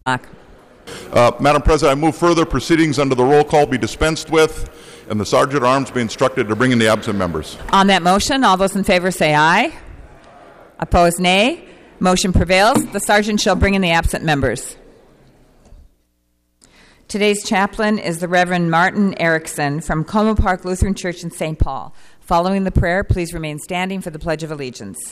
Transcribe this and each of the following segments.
Madam President, I move further proceedings under the roll call be dispensed with, and the Sergeant at Arms be instructed to bring in the absent members. On that motion, all those in favor say aye. Opposed, nay. Motion prevails. The Sergeant shall bring in the absent members. Today's chaplain is the Reverend Martin Erickson from Como Park Lutheran Church in St. Paul. Following the prayer, please remain standing for the Pledge of Allegiance.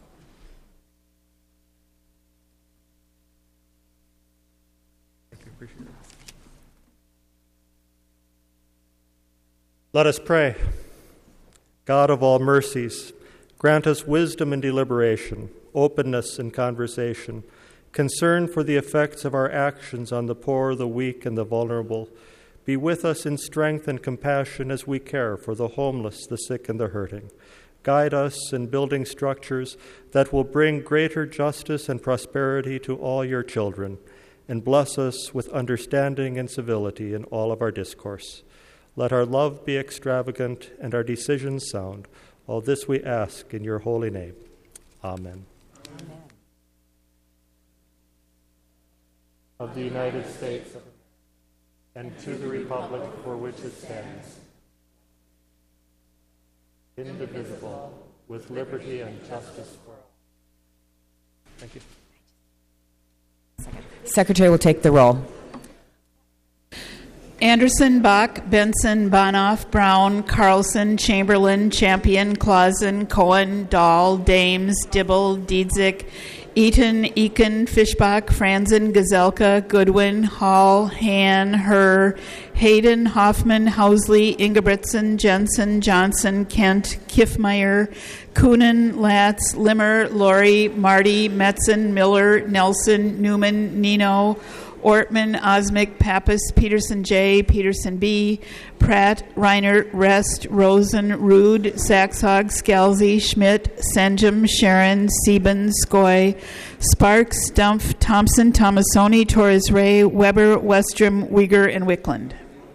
Let us pray. God of all mercies, grant us wisdom in deliberation, openness in conversation, concern for the effects of our actions on the poor, the weak, and the vulnerable. Be with us in strength and compassion as we care for the homeless, the sick, and the hurting. Guide us in building structures that will bring greater justice and prosperity to all your children, and bless us with understanding and civility in all of our discourse. Let our love be extravagant and our decisions sound. All this we ask in your holy name. Amen. Amen. Of the United States and to the republic for which it stands, indivisible, with liberty and justice for all. Thank you. Secretary will take the roll. Anderson, Bach, Benson, Bonoff, Brown, Carlson, Chamberlain, Champion, Clausen, Cohen, Dahl, Dames, Dibble, Diedzik, Eaton, Eakin, Fischbach, Franzen, Gazelka, Goodwin, Hall, Han, Herr, Hayden, Hoffman, Housley, Ingebrigtsen, Jensen, Johnson, Kent, Kiffmeyer, Coonan, Latz, Limmer, Laurie, Marty, Metzen, Miller, Nelson, Newman, Nino, Ortman, Osmic, Pappas, Peterson J., Peterson B., Pratt, Reiner, Rest, Rosen, Rude, Saxhog, Scalzi, Schmidt, Senjem, Sharon, Sieben, Skoy, Sparks, Stumpf, Thompson, Tomasoni, Torres Ray, Weber, Westrom, Uyghur, and Wickland.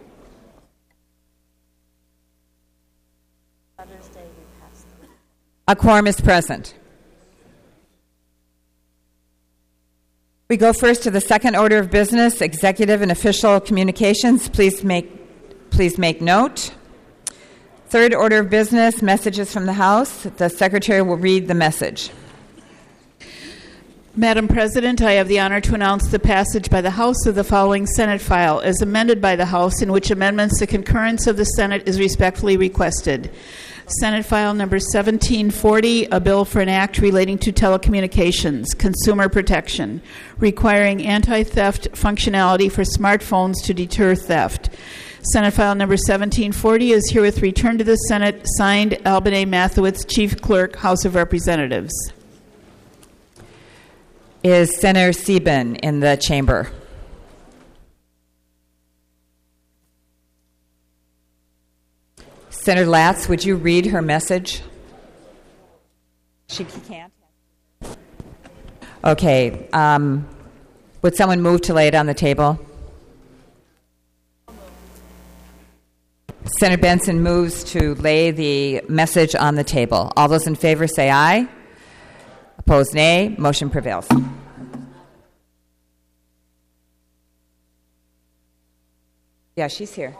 A quorum is present. We go first to the second order of business, executive and official communications. Please make note. Third order of business, messages from the House. The Secretary will read the message. Madam President, I have the honor to announce the passage by the House of the following Senate file as amended by the House, in which amendments the concurrence of the Senate is respectfully requested. Senate File Number 1740, a bill for an act relating to telecommunications, consumer protection, requiring anti-theft functionality for smartphones to deter theft. Senate File Number 1740 is herewith returned to the Senate, signed Alban A. Mathewitz, Chief Clerk, House of Representatives. Is Senator Sieben in the chamber? Senator Latz, would you read her message? She can't. Okay. Would someone move to lay it on the table? Senator Benson moves to lay the message on the table. All those in favor say aye. Opposed, nay. Motion prevails. Yeah, she's here.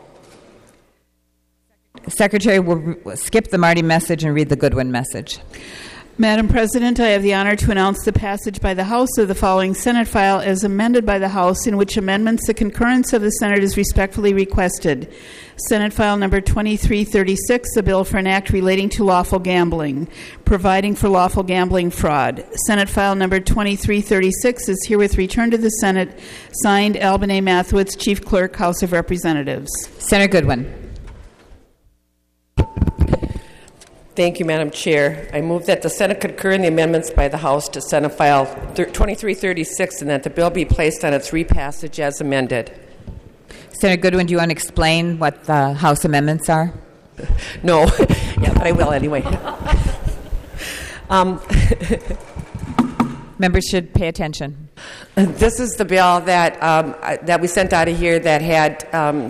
Secretary will skip the Marty message and read the Goodwin message. Madam President, I have the honor to announce the passage by the House of the following Senate file as amended by the House, in which amendments the concurrence of the Senate is respectfully requested. Senate File Number 2336, a bill for an act relating to lawful gambling, providing for lawful gambling fraud. Senate File Number 2336 is herewith returned to the Senate, signed Alban A. Mathewitz, Chief Clerk, House of Representatives. Senator Goodwin. Thank you, Madam Chair. I move that the Senate concur in the amendments by the House to Senate File 2336 and that the bill be placed on its repassage as amended. Senator Goodwin, do you want to explain what the House amendments are? No. Yeah, but I will anyway. Members should pay attention. This is the bill that we sent out of here that had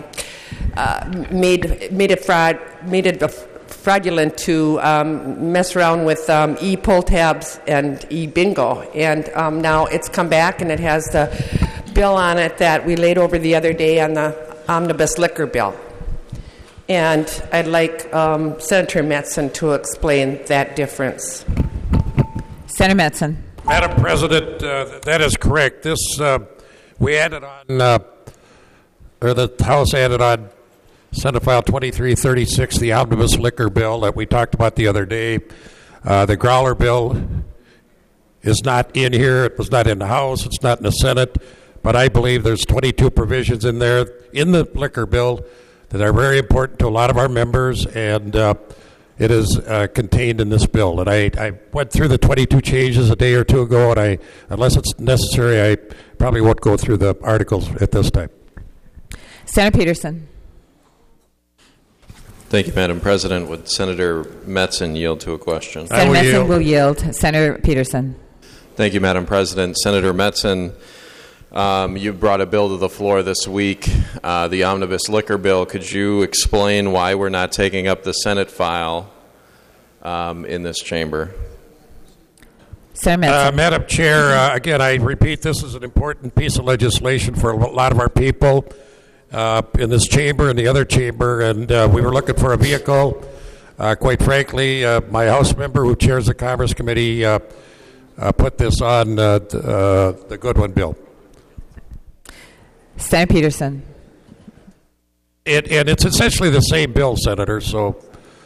made it fraudulent to mess around with e-pull tabs and e-bingo. And now it's come back and it has bill on it that we laid over the other day on the omnibus liquor bill. And I'd like Senator Metzen to explain that difference. Senator Metzen. Madam President, that is correct. This we added on, or the House added on Senate File 2336, the omnibus liquor bill that we talked about the other day. The growler bill is not in here. It was not in the House. It's not in the Senate. But I believe there's 22 provisions in there in the liquor bill that are very important to a lot of our members, and it is contained in this bill. And I went through the 22 changes a day or two ago, and unless it's necessary, I probably won't go through the articles at this time. Senator Peterson. Thank you, Madam President. Would Senator Metzen yield to a question? Senator Metzen will yield. Senator Peterson. Thank you, Madam President. Senator Metzen, you brought a bill to the floor this week, the omnibus liquor bill. Could you explain why we're not taking up the Senate file in this chamber? Senator Metzen. Madam Chair, again, I repeat, this is an important piece of legislation for a lot of our people in this chamber and the other chamber, and we were looking for a vehicle. Quite frankly, my House member who chairs the Commerce Committee put this on the Goodwin bill. Senator Peterson. And it's essentially the same bill, Senator, so...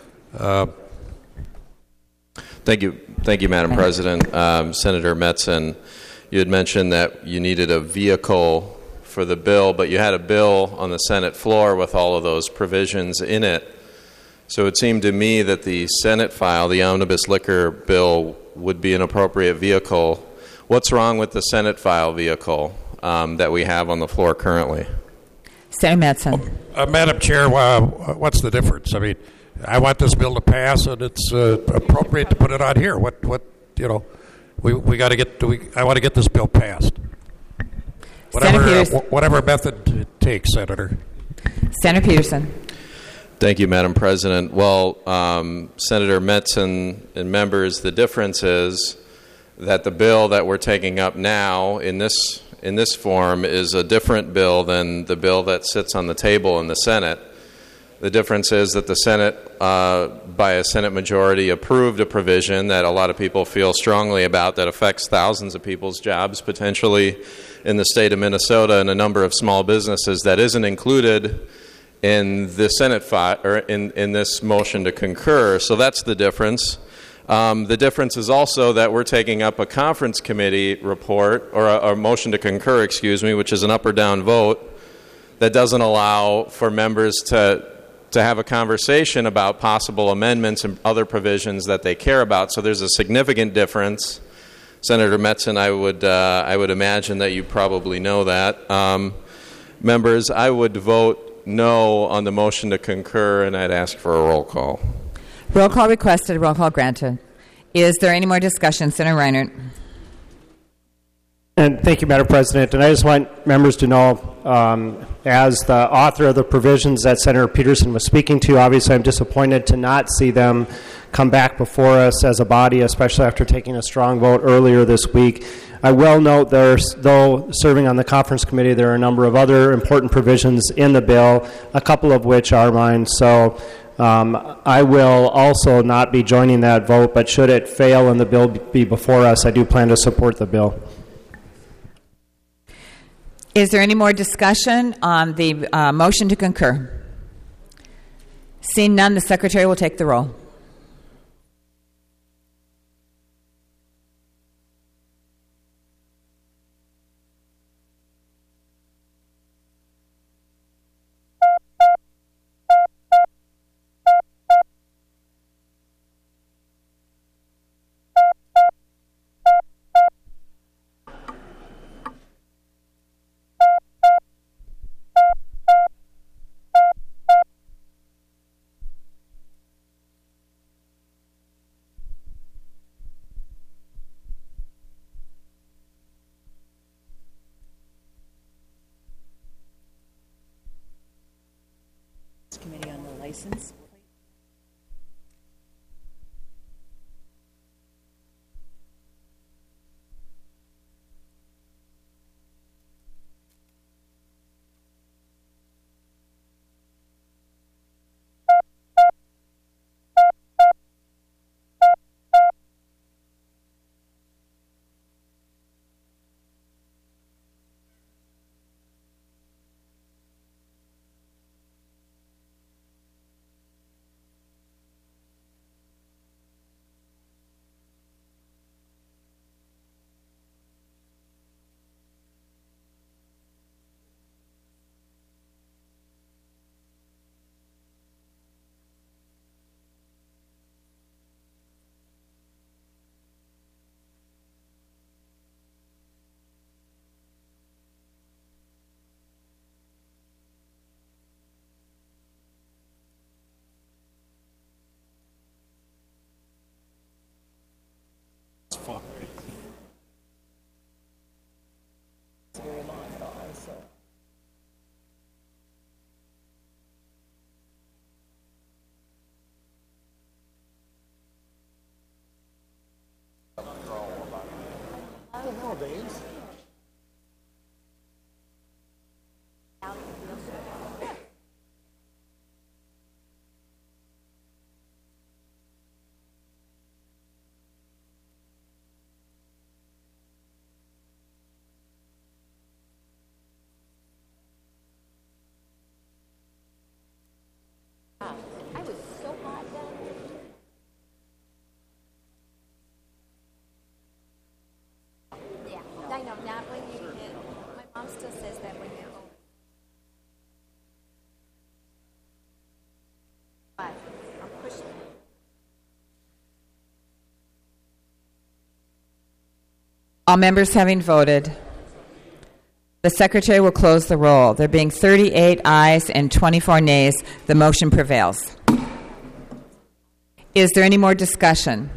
Thank you, Madam President. Senator Metzen, you had mentioned that you needed a vehicle for the bill, but you had a bill on the Senate floor with all of those provisions in it. So it seemed to me that the Senate file, the omnibus liquor bill, would be an appropriate vehicle. What's wrong with the Senate file vehicle that we have on the floor currently? Senator Metzen. Madam Chair, what's the difference? I mean, I want this bill to pass, and it's appropriate to put it on here. We got to get. I want to get this bill passed. Whatever method it takes, Senator. Senator Peterson. Thank you, Madam President. Well, Senator Metzen and members, the difference is that the bill that we're taking up now in this form is a different bill than the bill that sits on the table in the Senate. The difference is that the Senate, by a Senate majority, approved a provision that a lot of people feel strongly about that affects thousands of people's jobs, potentially in the state of Minnesota, and a number of small businesses that isn't included in the Senate or in this motion to concur. So that's the difference. The difference is also that we're taking up a conference committee report, or a motion to concur, which is an up or down vote, that doesn't allow for members to have a conversation about possible amendments and other provisions that they care about. So there's a significant difference. Senator Metzen, I would imagine that you probably know that. Members, I would vote no on the motion to concur, and I'd ask for a roll call. Roll call requested. Roll call granted. Is there any more discussion? Senator Reinert. And thank you, Madam President. And I just want members to know, as the author of the provisions that Senator Peterson was speaking to, obviously I'm disappointed to not see them come back before us as a body, especially after taking a strong vote earlier this week. I will note though serving on the conference committee, there are a number of other important provisions in the bill, a couple of which are mine. So I will also not be joining that vote, but should it fail and the bill be before us, I do plan to support the bill. Is there any more discussion on the motion to concur? Seeing none, the Secretary will take the roll. Committee on the license. I know, not when you hit. My mom still says that when you're old. But I'm pushing it. All members having voted, the Secretary will close the roll. There being 38 ayes and 24 nays, the motion prevails. Is there any more discussion?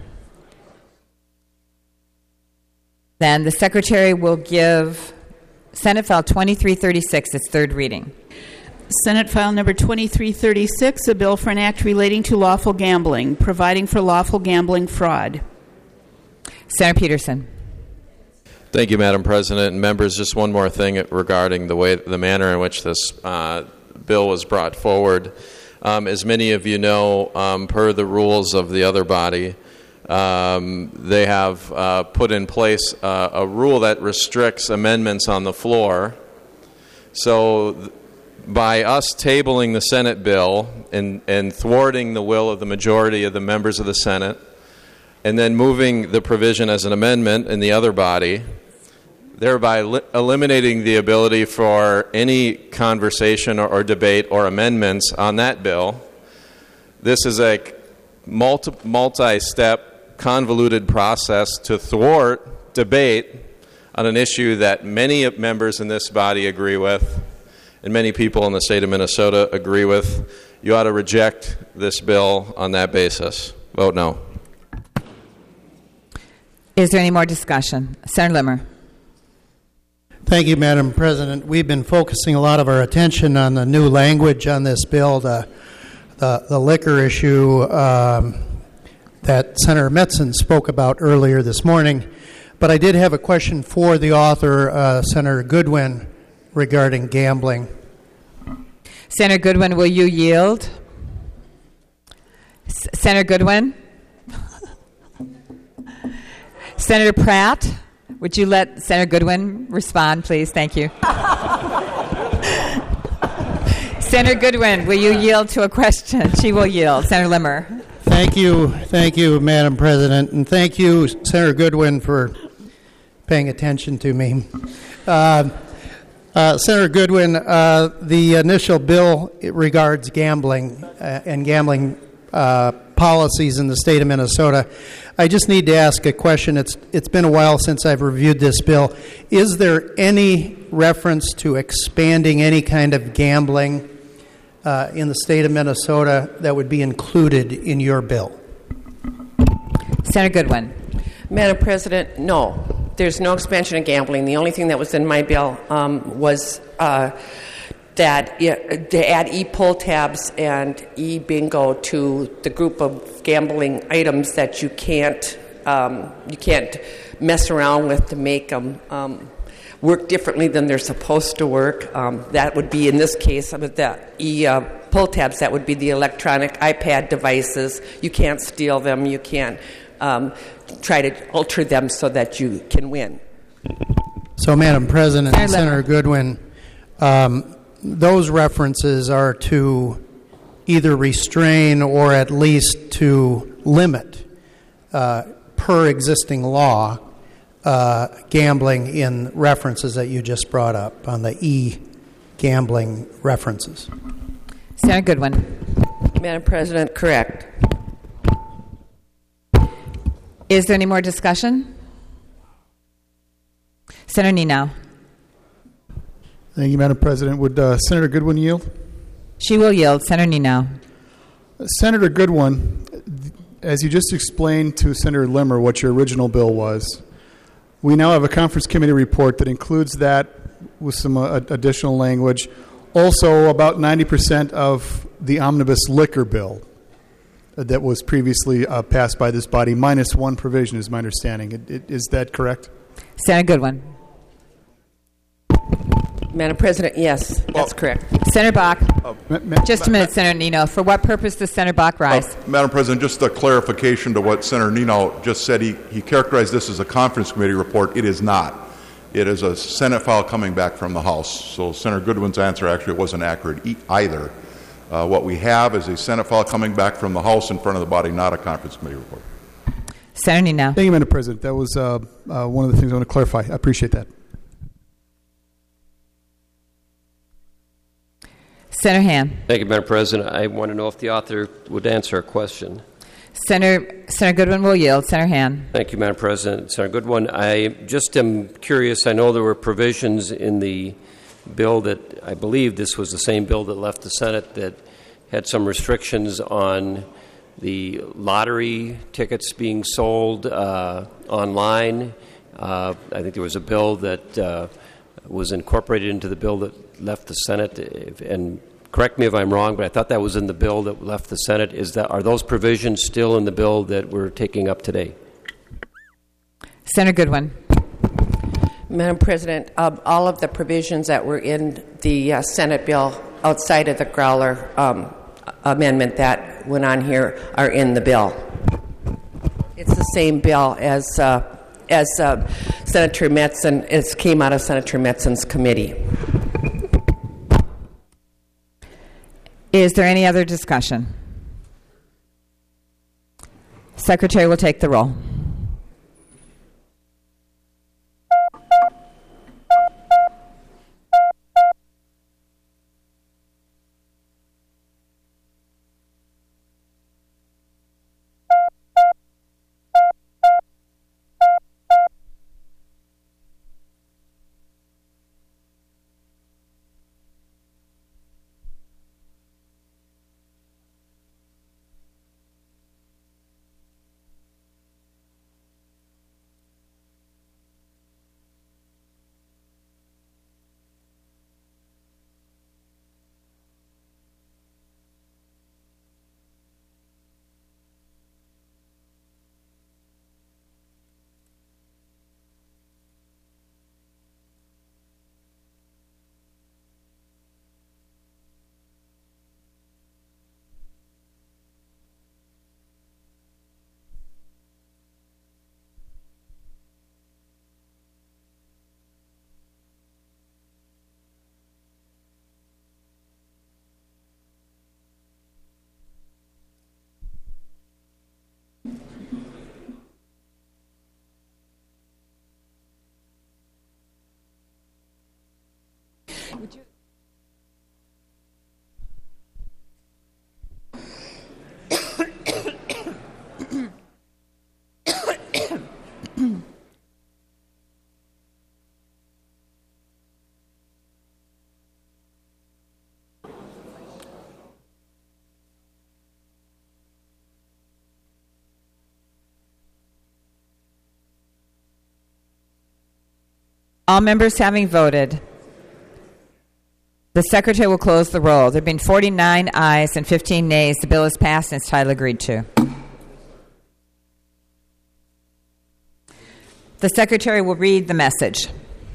Then the Secretary will give Senate File 2336 its third reading. Senate File Number 2336, a bill for an act relating to lawful gambling, providing for lawful gambling fraud. Senator Peterson. Thank you, Madam President. And members, just one more thing regarding the manner in which this bill was brought forward. As many of you know, per the rules of the other body, they have put in place a rule that restricts amendments on the floor. So by us tabling the Senate bill and thwarting the will of the majority of the members of the Senate, and then moving the provision as an amendment in the other body, thereby eliminating the ability for any conversation or debate or amendments on that bill. This is a multi-step, convoluted process to thwart debate on an issue that many members in this body agree with and many people in the state of Minnesota agree with. You ought to reject this bill on that basis. Vote no. Is there any more discussion? Senator Limmer. Thank you, Madam President. We've been focusing a lot of our attention on the new language on this bill, the liquor issue that Senator Metzen spoke about earlier this morning. But I did have a question for the author, Senator Goodwin, regarding gambling. Senator Goodwin, will you yield? Senator Goodwin? Senator Pratt, would you let Senator Goodwin respond, please? Thank you. Senator Goodwin, will you yield to a question? She will yield. Senator Limmer. Thank you, Madam President, and thank you, Senator Goodwin, for paying attention to me. Senator Goodwin, the initial bill regards gambling and gambling policies in the state of Minnesota. I just need to ask a question. It's been a while since I've reviewed this bill. Is there any reference to expanding any kind of gambling in the state of Minnesota that would be included in your bill? Senator Goodwin. Madam President, no. There's no expansion of gambling. The only thing that was in my bill was that to add e-pull tabs and e-bingo to the group of gambling items that you can't mess around with to make them work differently than they're supposed to work. That would be, in this case, with the e-pull tabs, that would be the electronic iPad devices. You can't steal them. You can't try to alter them so that you can win. So, Madam President, Senator Goodwin, those references are to either restrain or at least to limit, per existing law, gambling in references that you just brought up on the e-gambling references. Senator Goodwin. Madam President, correct. Is there any more discussion? Senator Nenow. Thank you, Madam President. Would Senator Goodwin yield? She will yield. Senator Nenow. Senator Goodwin, as you just explained to Senator Limmer what your original bill was, we now have a conference committee report that includes that with some additional language. Also, about 90% of the omnibus liquor bill that was previously passed by this body, minus one provision, is my understanding. Is that correct? Senator Goodwin. Madam President, yes, that's correct. Senator Bach. Just a minute, Senator Nino. For what purpose does Senator Bach rise? Madam President, just a clarification to what Senator Nino just said. He characterized this as a conference committee report. It is not. It is a Senate file coming back from the House. So Senator Goodwin's answer actually wasn't accurate either. What we have is a Senate file coming back from the House in front of the body, not a conference committee report. Senator Nino. Thank you, Madam President. That was one of the things I want to clarify. I appreciate that. Senator Han. Thank you, Madam President. I want to know if the author would answer a question. Senator Goodwin will yield. Senator Han. Thank you, Madam President. Senator Goodwin, I just am curious. I know there were provisions in the bill that I believe this was the same bill that left the Senate that had some restrictions on the lottery tickets being sold online. I think there was a bill that was incorporated into the bill that left the Senate, and correct me if I'm wrong, but I thought that was in the bill that left the Senate. Are those provisions still in the bill that we're taking up today? Senator Goodwin. Madam President, all of the provisions that were in the Senate bill outside of the Growler amendment that went on here are in the bill. It's the same bill as Senator Metzen. It came out of Senator Metzen's committee. Is there any other discussion? Secretary will take the roll. All members having voted, the Secretary will close the roll. There have been 49 ayes and 15 nays. The bill is passed and its title agreed to. The Secretary will read the message.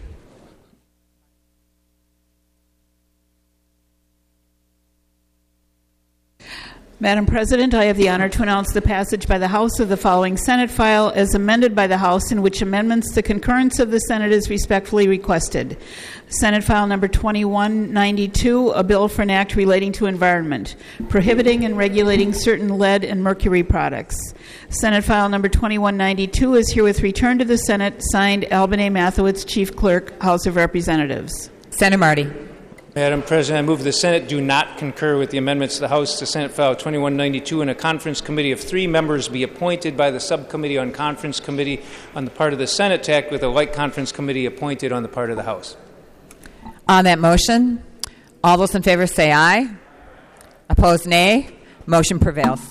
Madam President, I have the honor to announce the passage by the House of the following Senate file as amended by the House, in which amendments the concurrence of the Senate is respectfully requested. Senate file number 2192, a bill for an act relating to environment, prohibiting and regulating certain lead and mercury products. Senate file number 2192 is herewith returned to the Senate, signed Alban A. Mathewitz, Chief Clerk, House of Representatives. Senator Marty. Madam President, I move the Senate do not concur with the amendments of the House to Senate File 2192, and a conference committee of 3 members be appointed by the Subcommittee on Conference Committee on the part of the Senate to act with a like conference committee appointed on the part of the House. On that motion, all those in favor say aye. Opposed, nay. Motion prevails.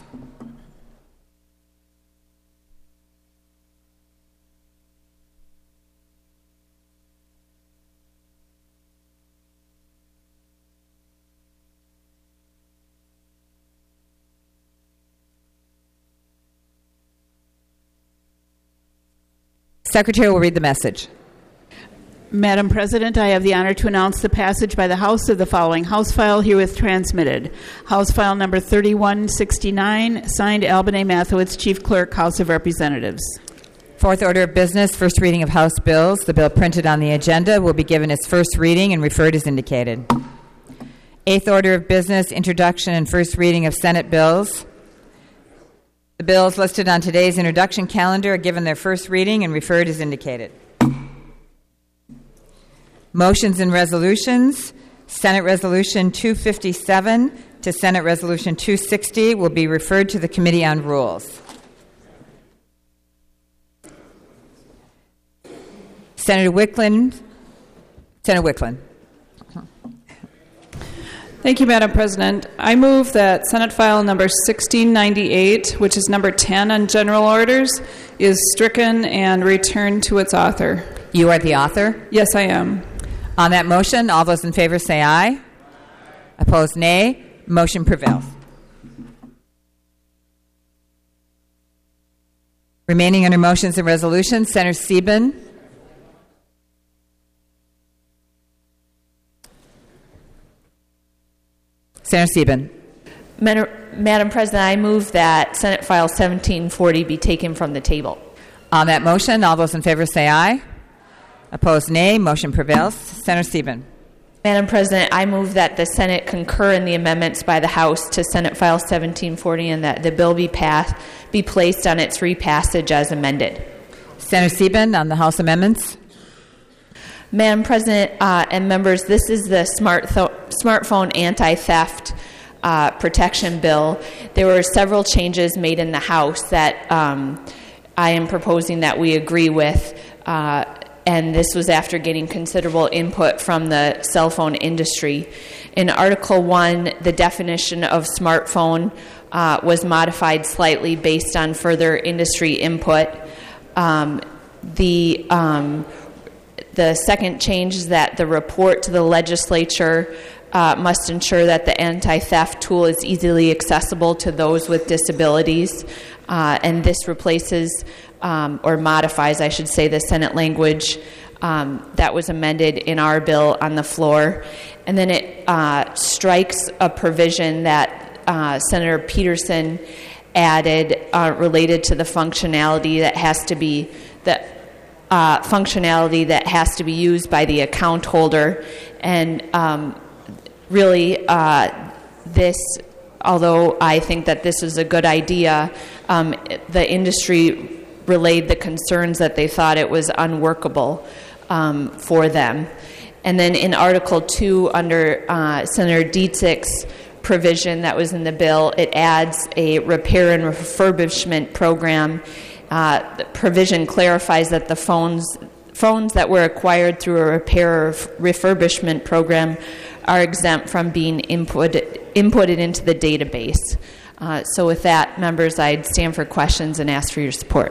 Secretary will read the message. Madam President, I have the honor to announce the passage by the House of the following House file herewith transmitted. House File Number 3169, signed Alban A. Mathowitz, Chief Clerk, House of Representatives. Fourth order of business, first reading of House bills. The bill printed on the agenda will be given its first reading and referred as indicated. Eighth order of business, introduction and first reading of Senate bills. The bills listed on today's introduction calendar are given their first reading and referred as indicated. Motions and resolutions. Senate Resolution 257 to Senate Resolution 260 will be referred to the Committee on Rules. Senator Wickland. Senator Wickland. Thank you, Madam President. I move that Senate File Number 1698, which is number 10 on general orders, is stricken and returned to its author. You are the author? Yes, I am. On that motion, all those in favor say aye. Opposed, nay. Motion prevails. Remaining under motions and resolutions, Senator Sieben. Senator Sieben. Madam President, I move that Senate File 1740 be taken from the table. On that motion, all those in favor say aye. Opposed, nay. Motion prevails. Senator Sieben. Madam President, I move that the Senate concur in the amendments by the House to Senate File 1740 and that the bill be placed on its repassage as amended. Senator Sieben on the House amendments. Madam President and members, this is the smartphone anti-theft protection bill. There were several changes made in the House that I am proposing that we agree with, and this was after getting considerable input from the cell phone industry. In Article 1, the definition of smartphone was modified slightly based on further industry input. The second change is that the report to the legislature must ensure that the anti-theft tool is easily accessible to those with disabilities, and this replaces or modifies, I should say, the Senate language that was amended in our bill on the floor. And then it strikes a provision that Senator Peterson added related to the functionality that has to be used by the account holder. And really, this, although I think that this is a good idea, the industry relayed the concerns that they thought it was unworkable for them. And then in Article 2, under Senator Dietzig's provision that was in the bill, it adds a repair and refurbishment program. The provision clarifies that the phones that were acquired through a repair or refurbishment program are exempt from being inputted into the database. So with that, members, I'd stand for questions and ask for your support.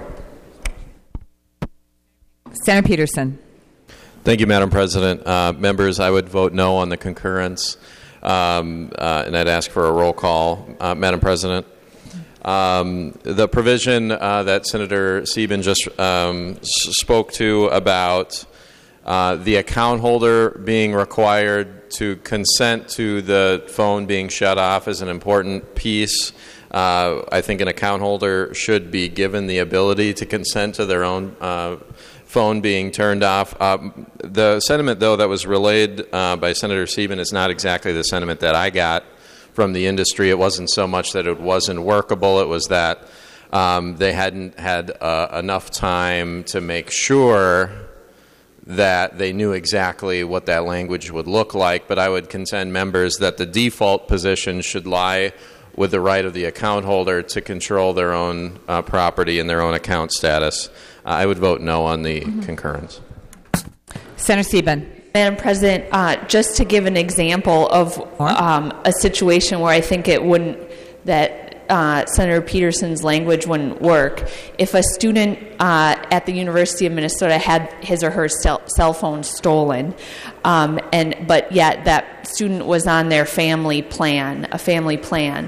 Senator Peterson. Thank you, Madam President. Members, I would vote no on the concurrence, and I'd ask for a roll call. Madam President, the provision that Senator Sieben just spoke to about the account holder being required to consent to the phone being shut off is an important piece. I think an account holder should be given the ability to consent to their own phone being turned off. The sentiment, though, that was relayed by Senator Sieben is not exactly the sentiment that I got from the industry. It wasn't so much that it wasn't workable. It was that they hadn't had enough time to make sure that they knew exactly what that language would look like. But I would contend, members, that the default position should lie with the right of the account holder to control their own property and their own account status. I would vote no on the concurrence. Senator Sieben. Madam President, just to give an example of a situation where I think it wouldn't, that Senator Peterson's language wouldn't work. If a student at the University of Minnesota had his or her cell phone stolen, but yet that student was on their family plan,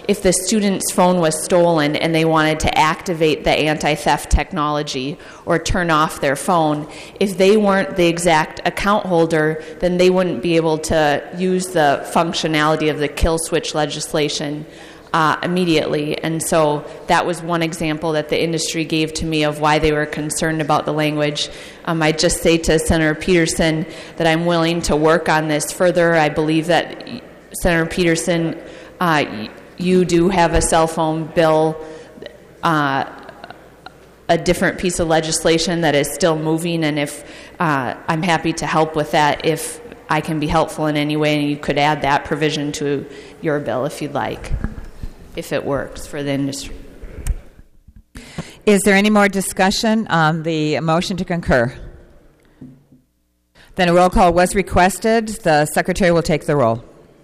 if the student's phone was stolen and they wanted to activate the anti-theft technology or turn off their phone, if they weren't the exact account holder, then they wouldn't be able to use the functionality of the kill switch legislation immediately. And so that was one example that the industry gave to me of why they were concerned about the language. I'd just say to Senator Peterson that I'm willing to work on this further. I believe that, Senator Peterson, you do have a cell phone bill, a different piece of legislation that is still moving, and if I'm happy to help with that if I can be helpful in any way, and you could add that provision to your bill if you'd like, if it works for the industry. Is there any more discussion on the motion to concur? Then a roll call was requested. The Secretary will take the roll.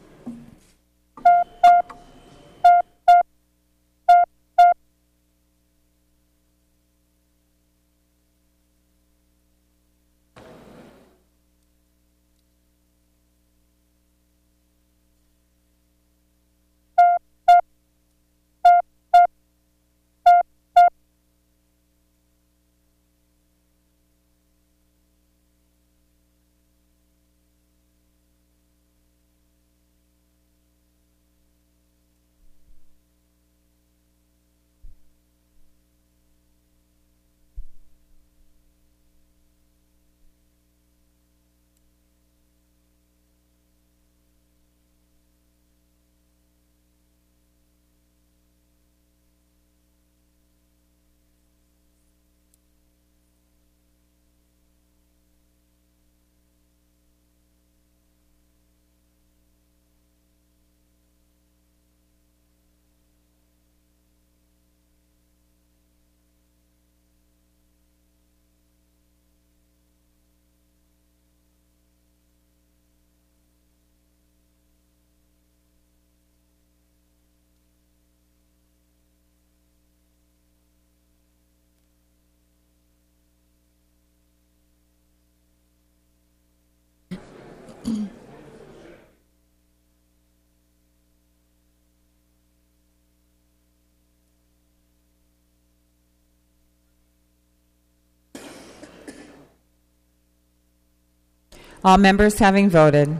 All members having voted,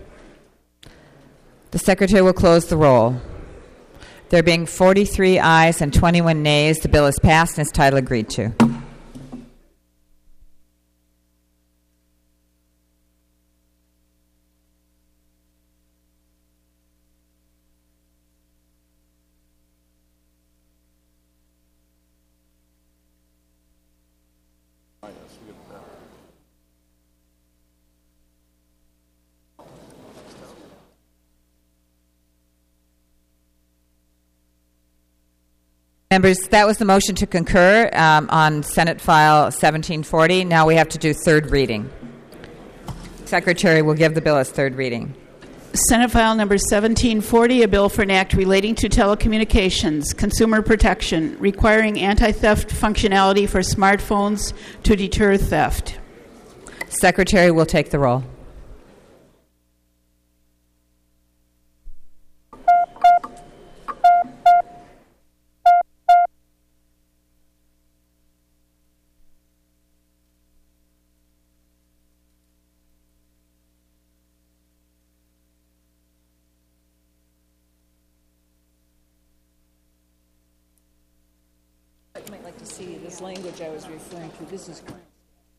the Secretary will close the roll. There being 43 ayes and 21 nays, the bill is passed and its title agreed to. Members, that was the motion to concur on Senate File 1740. Now we have to do third reading. Secretary will give the bill its third reading. Senate File number 1740, a bill for an act relating to telecommunications, consumer protection, requiring anti-theft functionality for smartphones to deter theft. Secretary will take the roll. You might like to see this language I was referring to. This is current.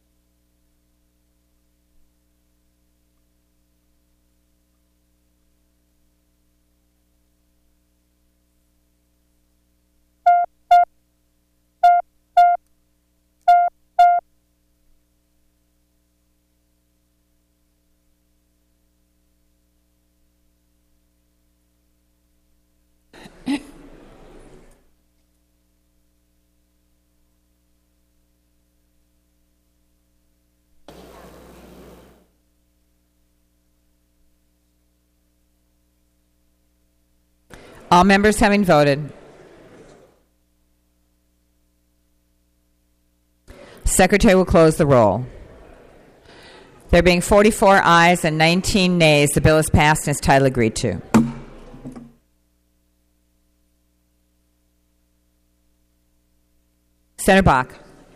All members having voted, Secretary will close the roll. There being 44 ayes and 19 nays, the bill is passed and its title agreed to. Senator Bach.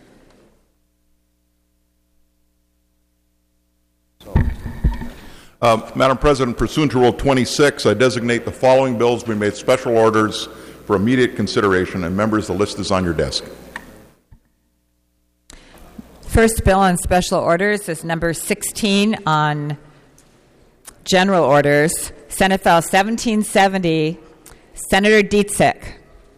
Madam President, pursuant to Rule 26, I designate the following bills to be made special orders for immediate consideration. And members, the list is on your desk. First bill on special orders is number 16 on general orders, Senate File 1770, Senator Dietzig.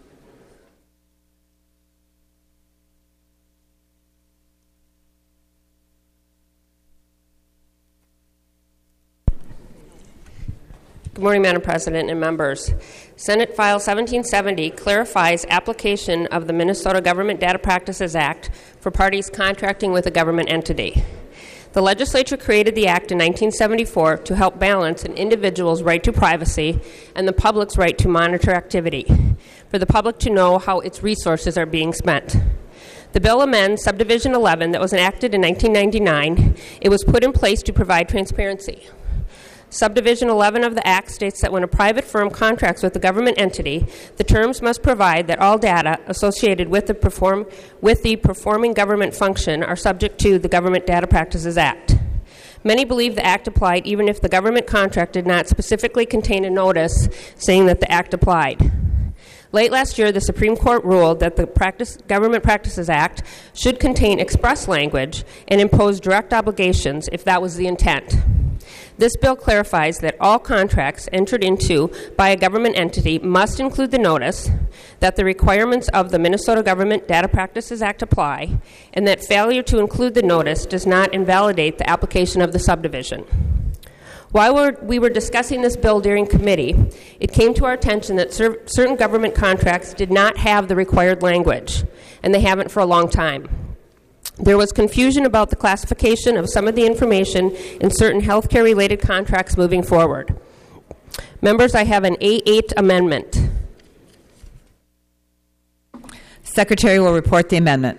Good morning, Madam President and members. Senate File 1770 clarifies application of the Minnesota Government Data Practices Act for parties contracting with a government entity. The legislature created the act in 1974 to help balance an individual's right to privacy and the public's right to monitor activity, for the public to know how its resources are being spent. The bill amends Subdivision 11 that was enacted in 1999. It was put in place to provide transparency. Subdivision 11 of the Act states that when a private firm contracts with a government entity, the terms must provide that all data associated with the performing government function are subject to the Government Data Practices Act. Many believe the Act applied even if the government contract did not specifically contain a notice saying that the Act applied. Late last year, the Supreme Court ruled that the Government Practices Act should contain express language and impose direct obligations if that was the intent. This bill clarifies that all contracts entered into by a government entity must include the notice, that the requirements of the Minnesota Government Data Practices Act apply, and that failure to include the notice does not invalidate the application of the subdivision. While we were discussing this bill during committee, it came to our attention that certain government contracts did not have the required language, and they haven't for a long time. There was confusion about the classification of some of the information in certain healthcare-related contracts moving forward. Members, I have an A8 amendment. Secretary will report the amendment.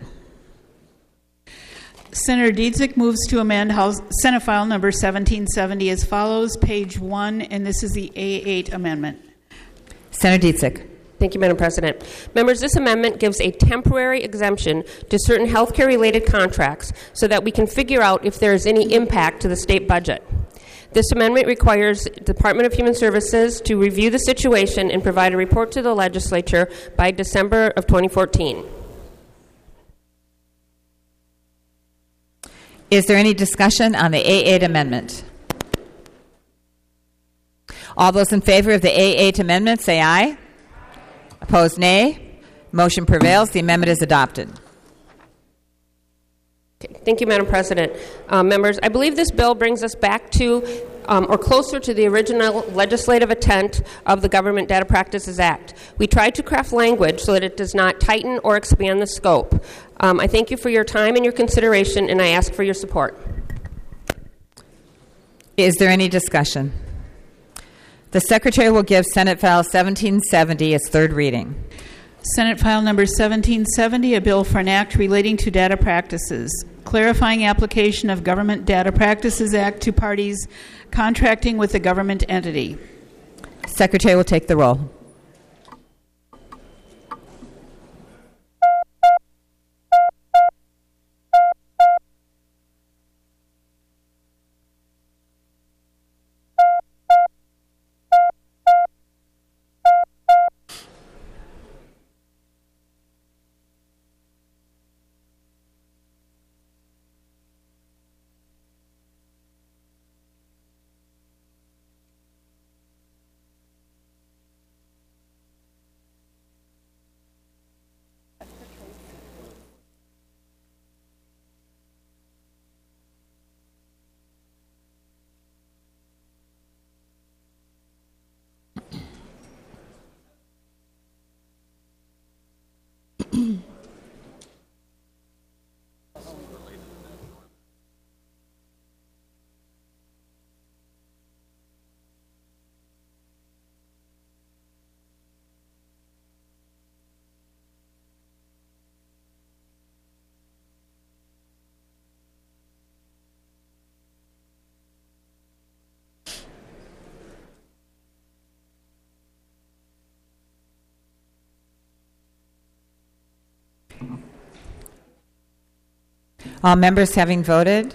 Senator Dietzig moves to amend Senate File number 1770 as follows, page 1, and this is the A8 amendment. Senator Dietzig. Thank you, Madam President. Members, this amendment gives a temporary exemption to certain healthcare-related contracts so that we can figure out if there is any impact to the state budget. This amendment requires the Department of Human Services to review the situation and provide a report to the legislature by December of 2014. Is there any discussion on the A8 amendment? All those in favor of the A8 amendment say aye. Opposed, nay. Motion prevails. The amendment is adopted. Okay. Thank you, Madam President. Members, I believe this bill brings us back to or closer to the original legislative intent of the Government Data Practices Act. We tried to craft language so that it does not tighten or expand the scope. I thank you for your time and your consideration, and I ask for your support. Is there any discussion? The Secretary will give Senate File 1770 its third reading. Senate File number 1770, a bill for an act relating to data practices, clarifying application of Government Data Practices Act to parties contracting with a government entity. Secretary will take the roll. All members having voted?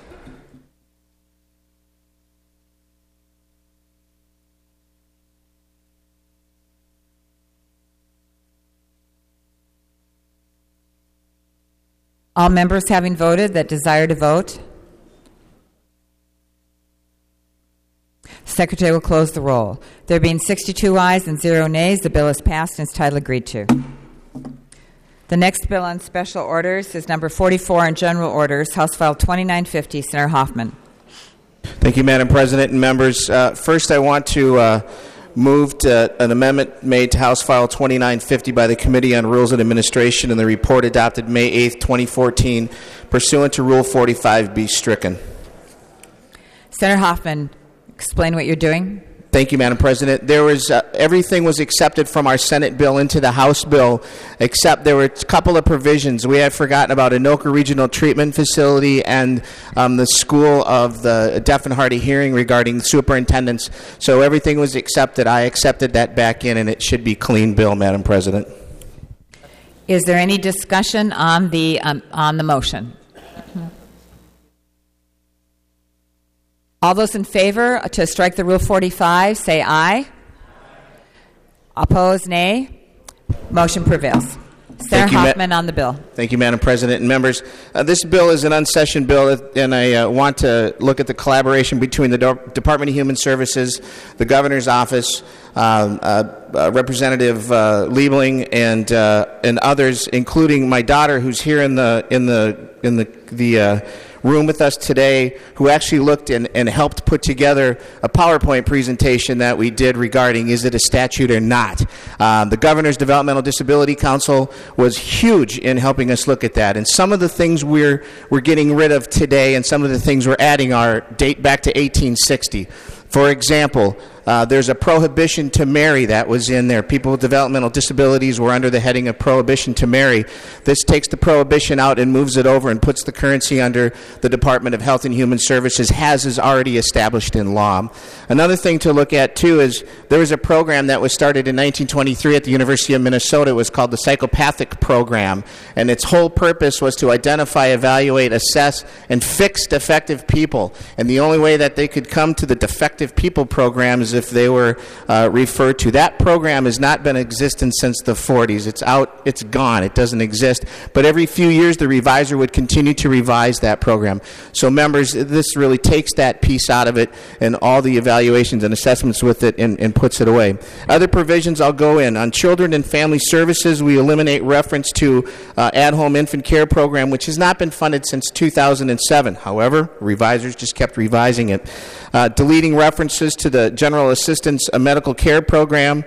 All members having voted that desire to vote? Secretary will close the roll. There being 62 ayes and 0 nays, the bill is passed and its title agreed to. The next bill on special orders is number 44 on general orders, House File 2950, Senator Hoffman. Thank you, Madam President and members. First, I want to move to an amendment made to House File 2950 by the Committee on Rules and Administration and the report adopted May 8, 2014, pursuant to Rule 45, be stricken. Senator Hoffman, explain what you're doing. Thank you, Madam President. There was everything was accepted from our Senate bill into the House bill, except there were a couple of provisions. We had forgotten about Anoka Regional Treatment Facility and the School of the Deaf and Hard of Hearing regarding superintendents. So everything was accepted. I accepted that back in, and it should be clean bill, Madam President. Is there any discussion on the motion? All those in favor to strike the Rule 45, say aye. Opposed, nay. Motion prevails. Senator Hoffman on the bill. Thank you, Madam President and members. This bill is an unsession bill, and I want to look at the collaboration between the Department of Human Services, the Governor's Office, Representative Liebling, and others, including my daughter, who's here in the room with us today, who actually looked and helped put together a PowerPoint presentation that we did regarding is it a statute or not. The Governor's Developmental Disability Council was huge in helping us look at that. And some of the things we're getting rid of today and some of the things we're adding are date back to 1860. For example, there's a prohibition to marry that was in there. People with developmental disabilities were under the heading of prohibition to marry. This takes the prohibition out and moves it over and puts the currency under the Department of Health and Human Services, as is already established in law. Another thing to look at, too, is there was a program that was started in 1923 at the University of Minnesota. It was called the Psychopathic Program, and its whole purpose was to identify, evaluate, assess, and fix defective people. And the only way that they could come to the defective people program is if they were referred to. That program has not been in existence since the 40s. It's out, it's gone, it doesn't exist. But every few years the reviser would continue to revise that program. So members, this really takes that piece out of it and all the evaluations and assessments with it and puts it away. Other provisions I'll go in. On Children and Family Services, we eliminate reference to at-home infant care program, which has not been funded since 2007. However, revisers just kept revising it. Deleting references to the General Assistance Medical Care Program,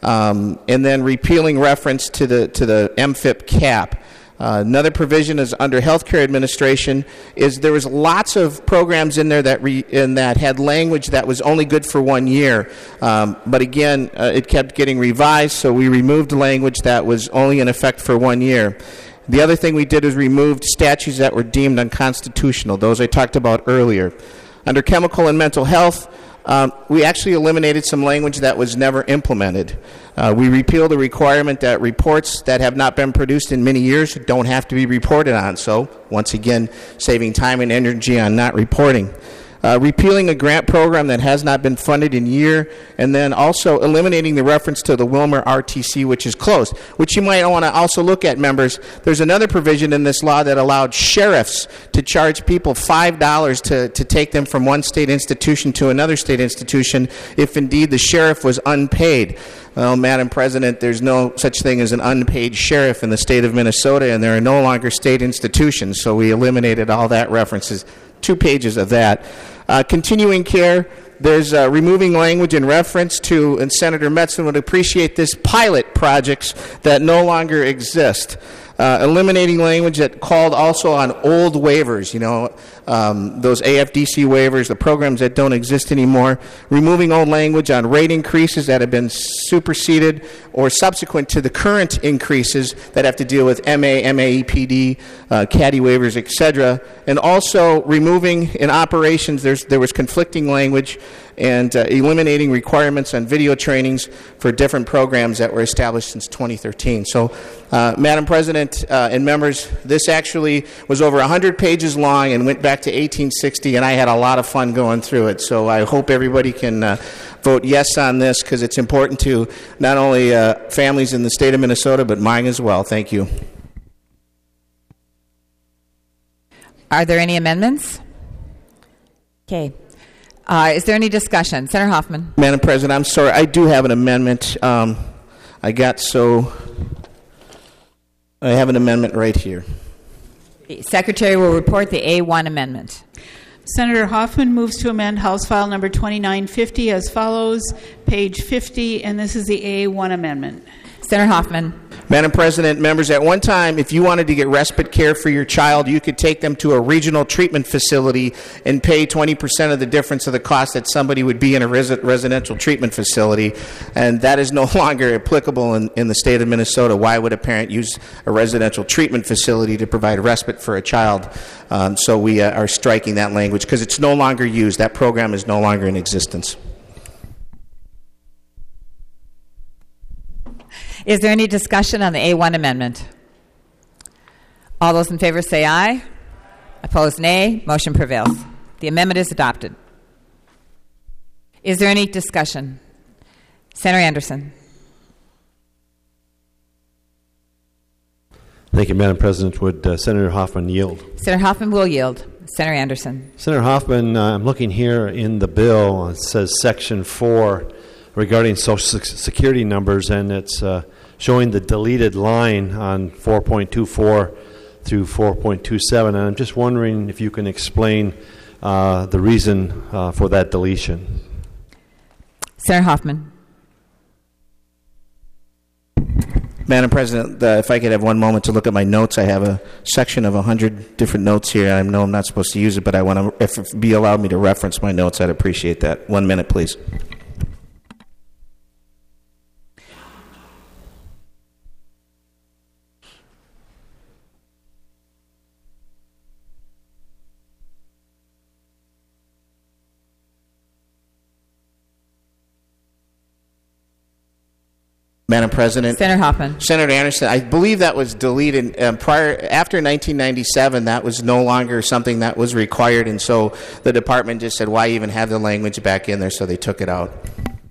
and then repealing reference to the MFIP cap. Another provision is under Healthcare Administration. There was lots of programs in there that had language that was only good for 1 year, but again, it kept getting revised, so we removed language that was only in effect for 1 year. The other thing we did is removed statutes that were deemed unconstitutional. Those I talked about earlier. Under Chemical and Mental Health, we actually eliminated some language that was never implemented. We repealed the requirement that reports that have not been produced in many years don't have to be reported on. So, once again, saving time and energy on not reporting. Repealing a grant program that has not been funded in a year, and then also eliminating the reference to the Wilmer RTC, which is closed, which you might want to also look at, members. There's another provision in this law that allowed sheriffs to charge people $5 to take them from one state institution to another state institution if indeed the sheriff was unpaid. Well, Madam President, there's no such thing as an unpaid sheriff in the state of Minnesota, and there are no longer state institutions, so we eliminated all that references. 2 pages of that. Continuing care, there's removing language in reference to, and Senator Metzen would appreciate this, pilot projects that no longer exist. Eliminating language that called also on old waivers, those AFDC waivers, the programs that don't exist anymore. Removing old language on rate increases that have been superseded or subsequent to the current increases that have to deal with MA, MAEPD, CADI waivers, etc. And also removing in operations, there was conflicting language and eliminating requirements on video trainings for different programs that were established since 2013. So, Madam President and members, this actually was over 100 pages long and went back to 1860, and I had a lot of fun going through it. So I hope everybody can vote yes on this, because it's important to not only families in the state of Minnesota, but mine as well. Thank you. Are there any amendments? Okay. Is there any discussion? Senator Hoffman. Madam President, I'm sorry. I do have an amendment. I have an amendment right here. The Secretary will report the A1 amendment. Senator Hoffman moves to amend House File number 2950 as follows, page 50, and this is the A1 amendment. Senator Hoffman. Madam President, members, at one time, if you wanted to get respite care for your child, you could take them to a regional treatment facility and pay 20% of the difference of the cost that somebody would be in a residential treatment facility, and that is no longer applicable in the state of Minnesota. Why would a parent use a residential treatment facility to provide respite for a child? So we are striking that language because it's no longer used. That program is no longer in existence. Is there any discussion on the A1 amendment? All those in favor say aye. Opposed, nay. Motion prevails. The amendment is adopted. Is there any discussion? Senator Anderson. Thank you, Madam President. Would Senator Hoffman yield? Senator Hoffman will yield. Senator Anderson. Senator Hoffman, I'm looking here in the bill. It says Section 4 regarding Social Security numbers, and it's showing the deleted line on 4.24 through 4.27. And I'm just wondering if you can explain the reason for that deletion. Senator Hoffman. Madam President, if I could have one moment to look at my notes. I have a section of 100 different notes here. I know I'm not supposed to use it, but I want to, if it be allowed me to reference my notes, I'd appreciate that. 1 minute, please. Madam President. Senator Hoffman. Senator Anderson, I believe that was deleted after 1997. That was no longer something that was required, and so the department just said, why even have the language back in there, so they took it out.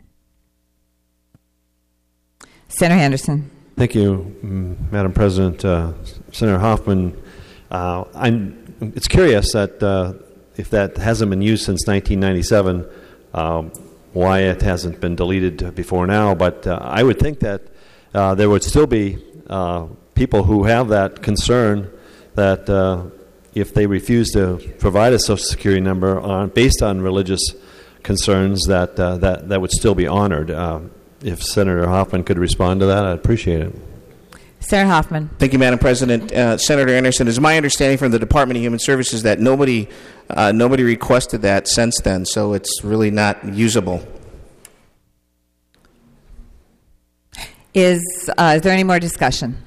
Senator Anderson. Thank you, Madam President. Senator Hoffman, it's curious that if that hasn't been used since 1997, why it hasn't been deleted before now, but I would think that there would still be people who have that concern that if they refuse to provide a Social Security number based on religious concerns, that would still be honored. If Senator Hoffman could respond to that, I'd appreciate it. Senator Hoffman. Thank you, Madam President. Senator Anderson, it's my understanding from the Department of Human Services that nobody requested that since then, so it's really not usable. Is there any more discussion?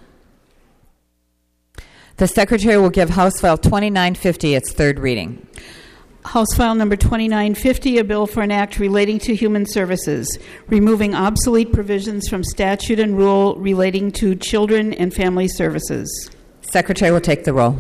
The Secretary will give House File 2950 its third reading. House File number 2950, a bill for an act relating to human services, removing obsolete provisions from statute and rule relating to children and family services. Secretary will take the roll.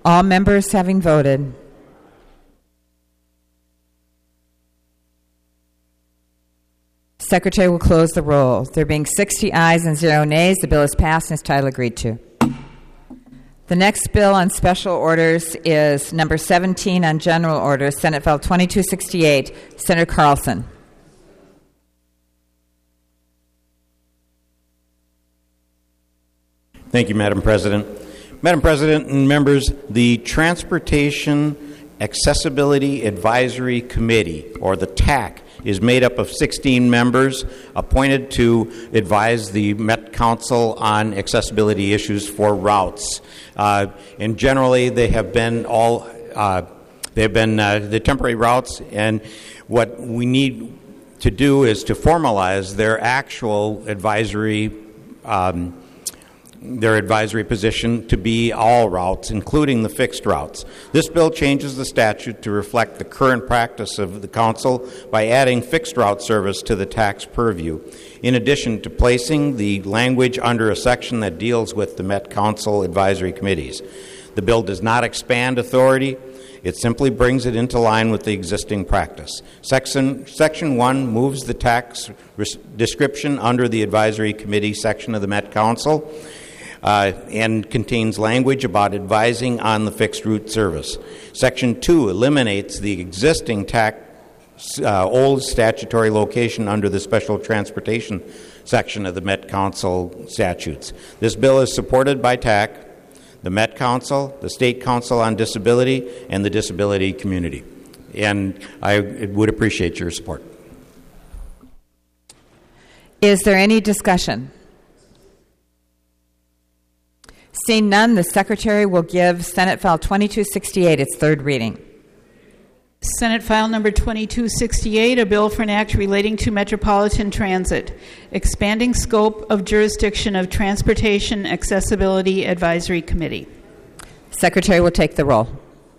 All members having voted. Secretary will close the roll. There being 60 ayes and 0 nays, the bill is passed and its title agreed to. The next bill on special orders is number 17 on general orders, Senate File 2268, Senator Carlson. Thank you, Madam President. Madam President and members, the Transportation Accessibility Advisory Committee, or the TAC, is made up of 16 members appointed to advise the Met Council on accessibility issues for routes. And generally, they have been the temporary routes, and what we need to do is to formalize their actual advisory position to be all routes, including the fixed routes. This bill changes the statute to reflect the current practice of the Council by adding fixed route service to the TAC's purview, in addition to placing the language under a section that deals with the Met Council advisory committees. The bill does not expand authority. It simply brings it into line with the existing practice. Section 1 moves the TAC's description under the advisory committee section of the Met Council, and contains language about advising on the fixed route service. Section 2 eliminates the existing TAC old statutory location under the special transportation section of the Met Council statutes. This bill is supported by TAC, the Met Council, the State Council on Disability, and the disability community. And I would appreciate your support. Is there any discussion? Seeing none, the Secretary will give Senate File 2268 its third reading. Senate File Number 2268, a bill for an act relating to metropolitan transit, expanding scope of jurisdiction of Transportation Accessibility Advisory Committee. Secretary will take the roll.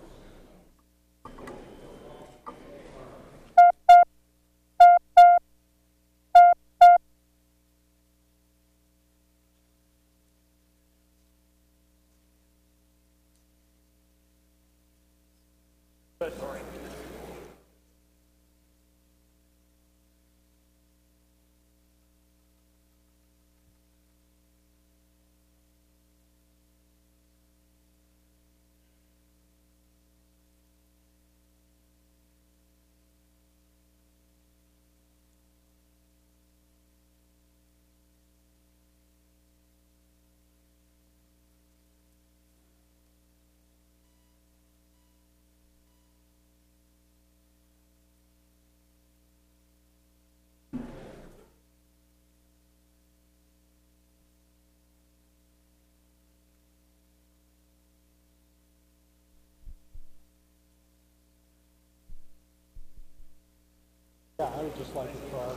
Yeah, I would just like to try.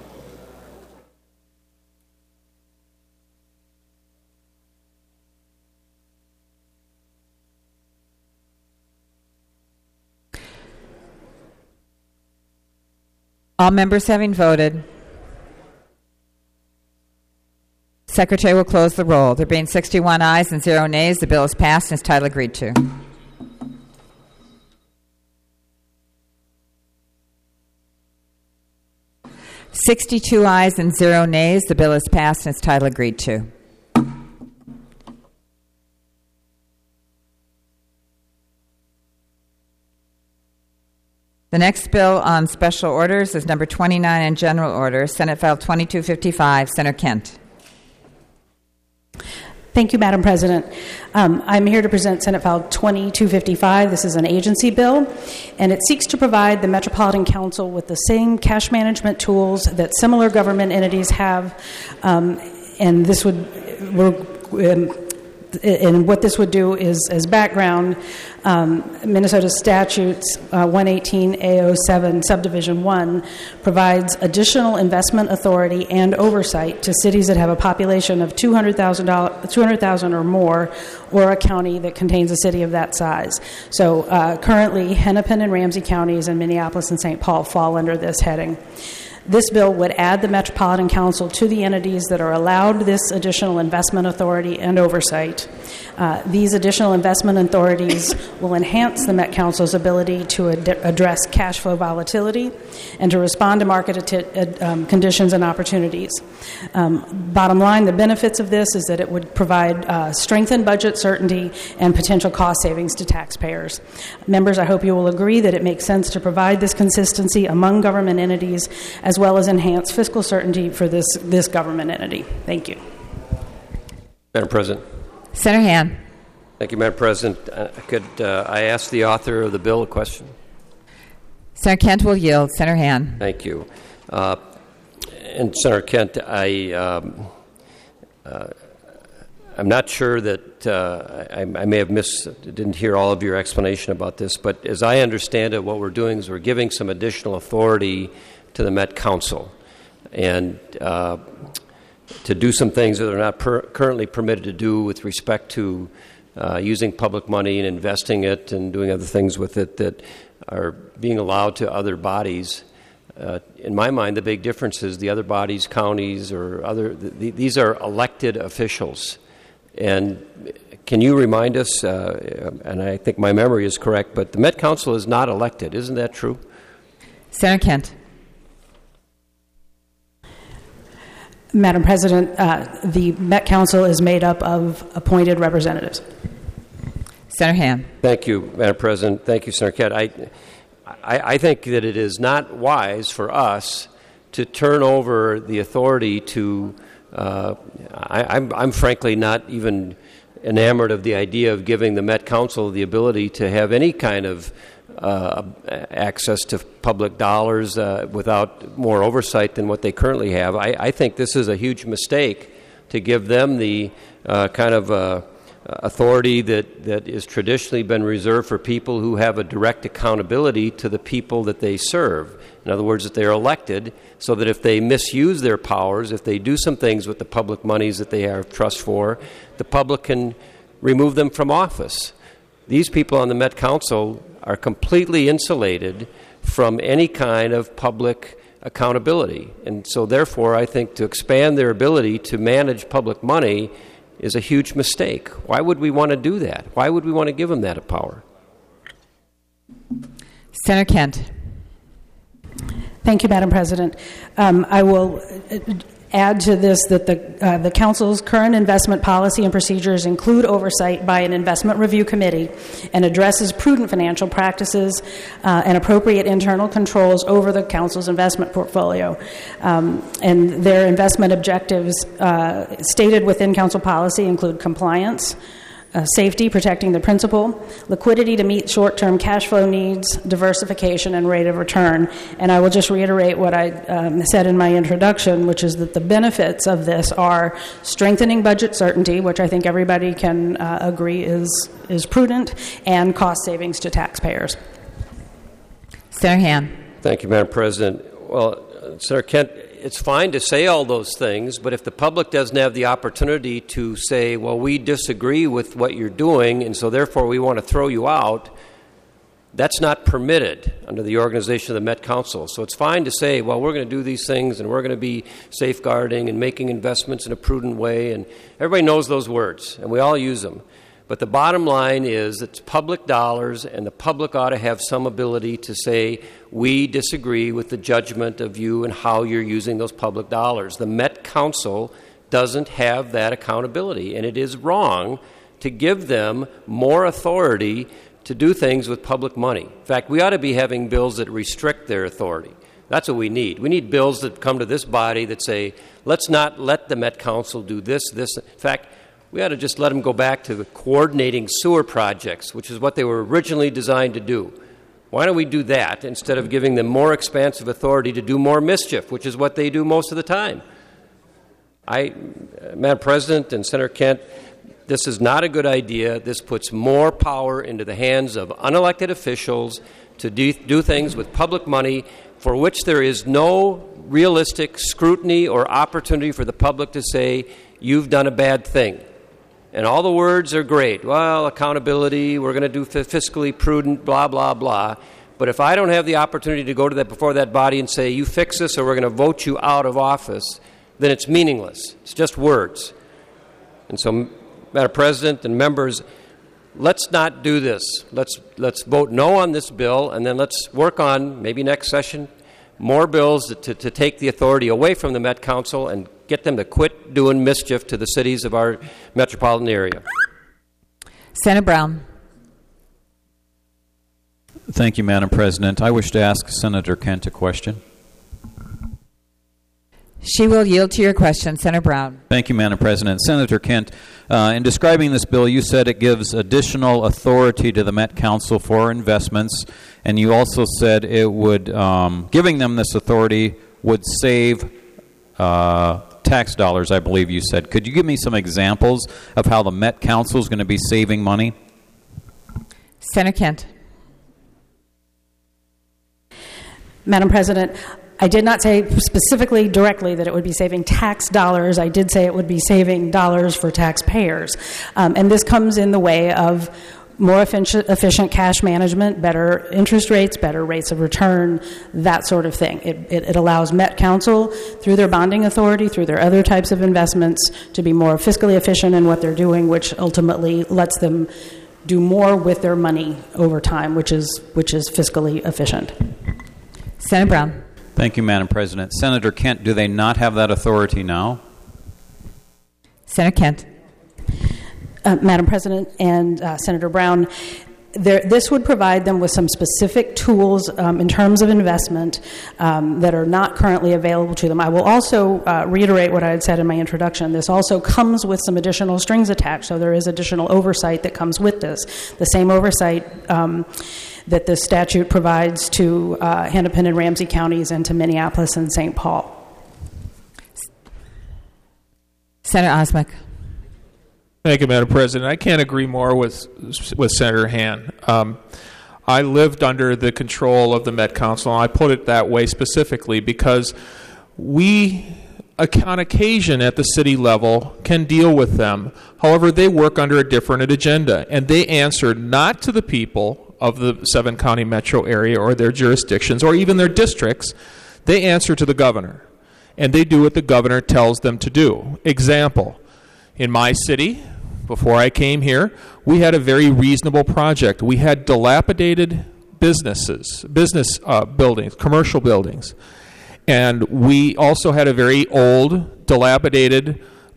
All members having voted. Secretary will close the roll. There being 61 ayes and 0 nays, the bill is passed and its title agreed to. "62 ayes and 0 nays. The bill is passed and its title agreed to. The next bill on special orders is number 29 in general order, Senate File 2255, Senator Kent. Thank you, Madam President. I'm here to present Senate File 2255. This is an agency bill, and it seeks to provide the Metropolitan Council with the same cash management tools that similar government entities have, and this would and what this would do is, as background, Minnesota Statutes 118A07 Subdivision 1 provides additional investment authority and oversight to cities that have a population of 200,000 or more, or a county that contains a city of that size. So currently, Hennepin and Ramsey counties and Minneapolis and St. Paul fall under this heading. This bill would add the Metropolitan Council to the entities that are allowed this additional investment authority and oversight. These additional investment authorities will enhance the Met Council's ability to address cash flow volatility and to respond to market conditions and opportunities. Bottom line, the benefits of this is that it would provide strengthened budget certainty and potential cost savings to taxpayers. Members, I hope you will agree that it makes sense to provide this consistency among government entities as well as enhance fiscal certainty for this government entity. Thank you. Madam President. Senator Han. Thank you, Madam President. Could I ask the author of the bill a question? Senator Kent will yield. Senator Han. Thank you. And Senator Kent, I'm not sure that I may have didn't hear all of your explanation about this, but as I understand it, what we're doing is we're giving some additional authority to the Met Council and to do some things that are not currently permitted to do with respect to using public money and investing it and doing other things with it that are being allowed to other bodies. In my mind, the big difference is the other bodies, counties, or these are elected officials. And can you remind us, and I think my memory is correct, but the Met Council is not elected. Isn't that true? Senator Kent. Madam President, the Met Council is made up of appointed representatives. Senator Han. Thank you, Madam President. Thank you, Senator Kent. I think that it is not wise for us to turn over the authority to I'm frankly not even enamored of the idea of giving the Met Council the ability to have any kind of access to public dollars without more oversight than what they currently have. I think this is a huge mistake to give them the kind of authority that is traditionally been reserved for people who have a direct accountability to the people that they serve. In other words, that they're elected, so that if they misuse their powers, if they do some things with the public monies that they have trust for, the public can remove them from office. These people on the Met Council are completely insulated from any kind of public accountability. And so therefore, I think to expand their ability to manage public money is a huge mistake. Why would we want to do that? Why would we want to give them that power? Senator Kent. Thank you, Madam President. I will add to this that the Council's current investment policy and procedures include oversight by an investment review committee and addresses prudent financial practices and appropriate internal controls over the Council's investment portfolio. And their investment objectives stated within Council policy include compliance, safety, protecting the principal, liquidity to meet short-term cash flow needs, diversification, and rate of return. And I will just reiterate what I said in my introduction, which is that the benefits of this are strengthening budget certainty, which I think everybody can agree is prudent, and cost savings to taxpayers. Senator Han. Thank you, Madam President. Well, Senator Kent, it's fine to say all those things, but if the public doesn't have the opportunity to say, well, we disagree with what you're doing, and so therefore we want to throw you out, that's not permitted under the organization of the Met Council. So it's fine to say, well, we're going to do these things, and we're going to be safeguarding and making investments in a prudent way, and everybody knows those words, and we all use them. But the bottom line is it's public dollars, and the public ought to have some ability to say, we disagree with the judgment of you and how you're using those public dollars. The Met Council doesn't have that accountability, and it is wrong to give them more authority to do things with public money. In fact, we ought to be having bills that restrict their authority. That's what we need. We need bills that come to this body that say, let's not let the Met Council do this. In fact, we ought to just let them go back to the coordinating sewer projects, which is what they were originally designed to do. Why don't we do that instead of giving them more expansive authority to do more mischief, which is what they do most of the time? Madam President and Senator Kent, this is not a good idea. This puts more power into the hands of unelected officials to do things with public money for which there is no realistic scrutiny or opportunity for the public to say, you've done a bad thing. And all the words are great. Well, accountability, we're going to do fiscally prudent, blah, blah, blah. But if I don't have the opportunity to go to that before that body and say, you fix this or we're going to vote you out of office, then it's meaningless. It's just words. And so, Madam President and members, let's not do this. Let's vote no on this bill, and then let's work on, maybe next session, more bills to take the authority away from the Met Council and get them to quit doing mischief to the cities of our metropolitan area. Senator Brown. Thank you, Madam President. I wish to ask Senator Kent a question. She will yield to your question. Senator Brown. Thank you, Madam President. Senator Kent, in describing this bill, you said it gives additional authority to the Met Council for investments, and you also said it would, giving them this authority would save tax dollars, I believe you said. Could you give me some examples of how the Met Council is going to be saving money? Senator Kent. Madam President, I did not say specifically directly that it would be saving tax dollars. I did say it would be saving dollars for taxpayers. And this comes in the way of more efficient cash management, better interest rates, better rates of return, that sort of thing. It allows Met Council, through their bonding authority, through their other types of investments, to be more fiscally efficient in what they're doing, which ultimately lets them do more with their money over time, which is fiscally efficient. Senator Brown. Thank you, Madam President. Senator Kent, do they not have that authority now? Senator Kent. Madam President and Senator Brown, this would provide them with some specific tools in terms of investment that are not currently available to them. I will also reiterate what I had said in my introduction. This also comes with some additional strings attached, so there is additional oversight that comes with this. The same oversight that the statute provides to Hennepin and Ramsey counties and to Minneapolis and St. Paul. Senator Osmek. Thank you, Madam President. I can't agree more with Senator Han. I lived under the control of the Met Council, and I put it that way specifically because we, on occasion at the city level, can deal with them. However, they work under a different agenda, and they answer not to the people of the 7-county metro area or their jurisdictions or even their districts. They answer to the governor, and they do what the governor tells them to do. Example, in my city, before I came here, we had a very reasonable project. We had dilapidated business buildings, commercial buildings. And we also had a very old, dilapidated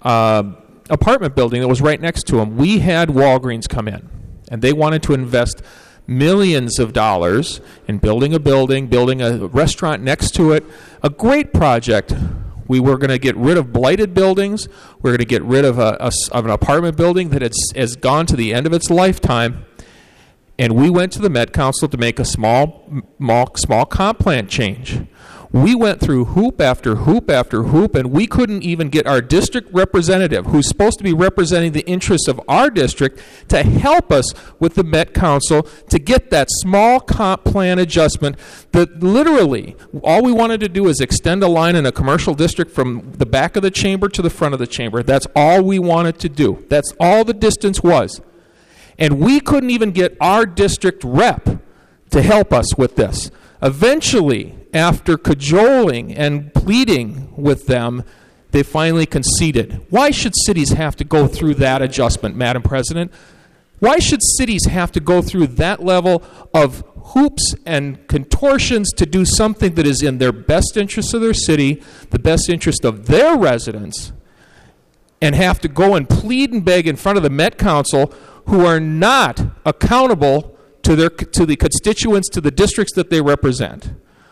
apartment building that was right next to them. We had Walgreens come in, and they wanted to invest millions of dollars in building a building, building a restaurant next to it. A great project. We were going to get rid of blighted buildings. We're going to get rid of an apartment building that has gone to the end of its lifetime. And we went to the Met Council to make a small comp plan change. We went through hoop after hoop after hoop, and we couldn't even get our district representative, who's supposed to be representing the interests of our district, to help us with the Met Council to get that small comp plan adjustment that literally all we wanted to do is extend a line in a commercial district from the back of the chamber to the front of the chamber. That's all we wanted to do. That's all the distance was. And we couldn't even get our district rep to help us with this. Eventually, after cajoling and pleading with them, they finally conceded. Why should cities have to go through that adjustment, Madam President? Why should cities have to go through that level of hoops and contortions to do something that is in their best interest of their city, the best interest of their residents, and have to go and plead and beg in front of the Met Council, who are not accountable to the constituents, to the districts that they represent?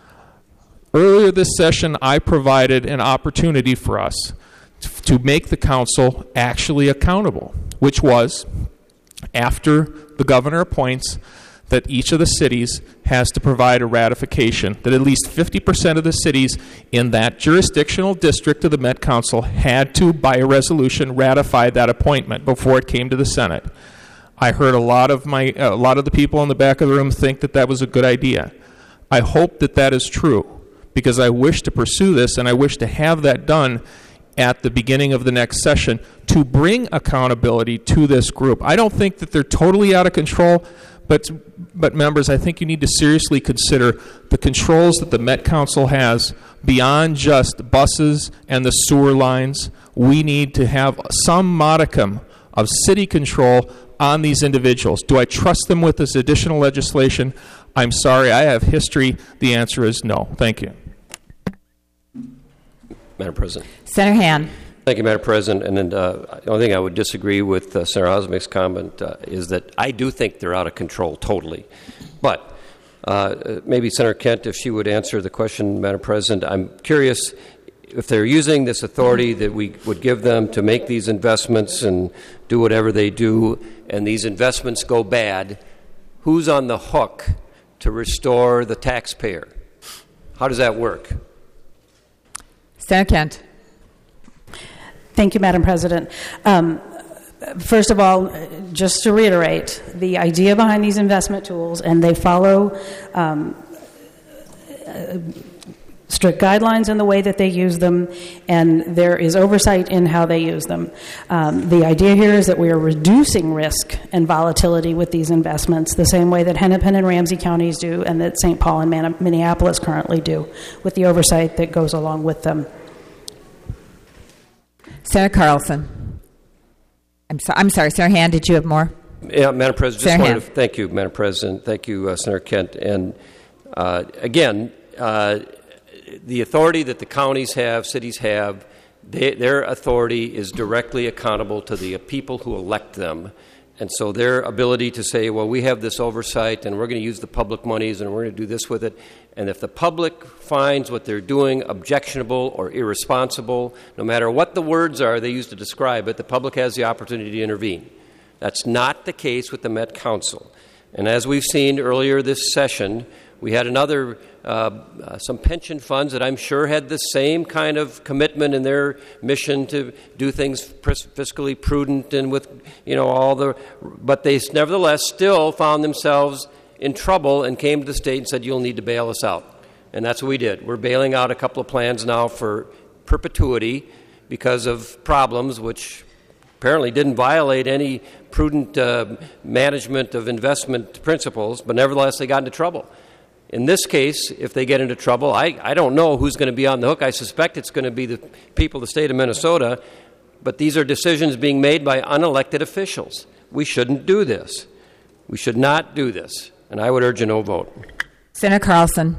Earlier this session, I provided an opportunity for us to make the council actually accountable, which was, after the governor appoints, that each of the cities has to provide a ratification, that at least 50% of the cities in that jurisdictional district of the Met Council had to, by a resolution, ratify that appointment before it came to the Senate. I heard a lot of the people in the back of the room think that was a good idea. I hope that is true, because I wish to pursue this, and I wish to have that done at the beginning of the next session to bring accountability to this group. I don't think that they're totally out of control, But members, I think you need to seriously consider the controls that the Met Council has beyond just buses and the sewer lines. We need to have some modicum of city control on these individuals. Do I trust them with this additional legislation? I'm sorry, I have history. The answer is no. Thank you. Madam President. Senator Han. Thank you, Madam President. And then, the only thing I would disagree with Senator Osmick's comment is that I do think they're out of control totally. But maybe Senator Kent, if she would answer the question, Madam President, I'm curious if they're using this authority that we would give them to make these investments and do whatever they do, and these investments go bad, who's on the hook to restore the taxpayer? How does that work? Senator Kent. Thank you, Madam President. First of all, just to reiterate, the idea behind these investment tools, and they follow strict guidelines in the way that they use them, and there is oversight in how they use them. The idea here is that we are reducing risk and volatility with these investments the same way that Hennepin and Ramsey counties do and that St. Paul and Minneapolis currently do, with the oversight that goes along with them. Senator Carlson. I'm sorry, Senator Han, did you have more? Yeah, Madam President, Senator just wanted to thank you, Madam President. Thank you, Senator Kent. And again, the authority that the counties have, cities have, their authority is directly accountable to the people who elect them. And so their ability to say, well, we have this oversight and we're going to use the public monies and we're going to do this with it. And if the public finds what they're doing objectionable or irresponsible, no matter what the words are they use to describe it, the public has the opportunity to intervene. That's not the case with the Met Council. And as we've seen earlier this session, we had another, some pension funds that I'm sure had the same kind of commitment in their mission to do things fiscally prudent and with, but they nevertheless still found themselves in trouble and came to the state and said, you'll need to bail us out. And that's what we did. We're bailing out a couple of plans now for perpetuity because of problems which apparently didn't violate any prudent management of investment principles, but nevertheless they got into trouble. In this case, if they get into trouble, I don't know who's going to be on the hook. I suspect it's going to be the people of the state of Minnesota, but these are decisions being made by unelected officials. We shouldn't do this. We should not do this. And I would urge a no vote. Senator Carlson.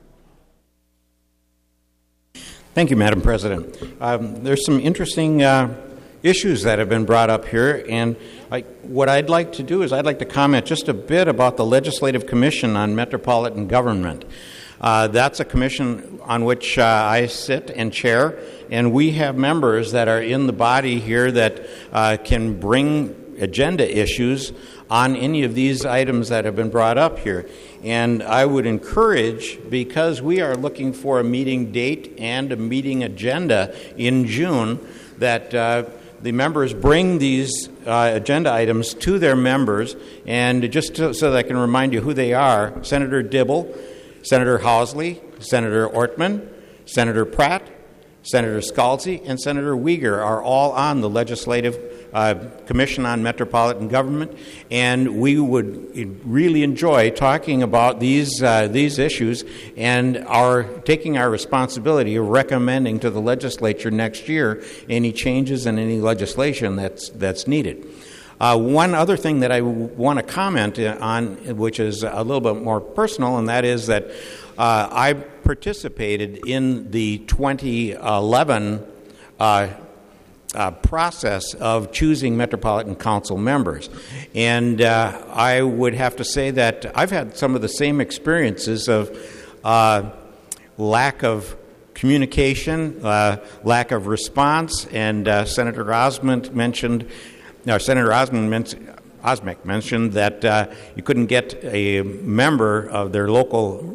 Thank you, Madam President. There's some interesting issues that have been brought up here, and what I'd like to do is I'd like to comment just a bit about the Legislative Commission on Metropolitan Government. That's a commission on which I sit and chair, and we have members that are in the body here that can bring agenda issues on any of these items that have been brought up here. And I would encourage, because we are looking for a meeting date and a meeting agenda in June, that the members bring these agenda items to their members, and just so that I can remind you who they are: Senator Dibble, Senator Housley, Senator Ortman, Senator Pratt, Senator Scalzi, and Senator Uyghur are all on the Legislative Commission on Metropolitan Government, and we would really enjoy talking about these issues and taking our responsibility of recommending to the legislature next year any changes in any legislation that's needed. One other thing that I want to comment on, which is a little bit more personal, and that is that I participated in the 2011 process of choosing Metropolitan Council members. And I would have to say that I've had some of the same experiences of lack of communication, lack of response, and Senator Osmick mentioned that you couldn't get a member of their local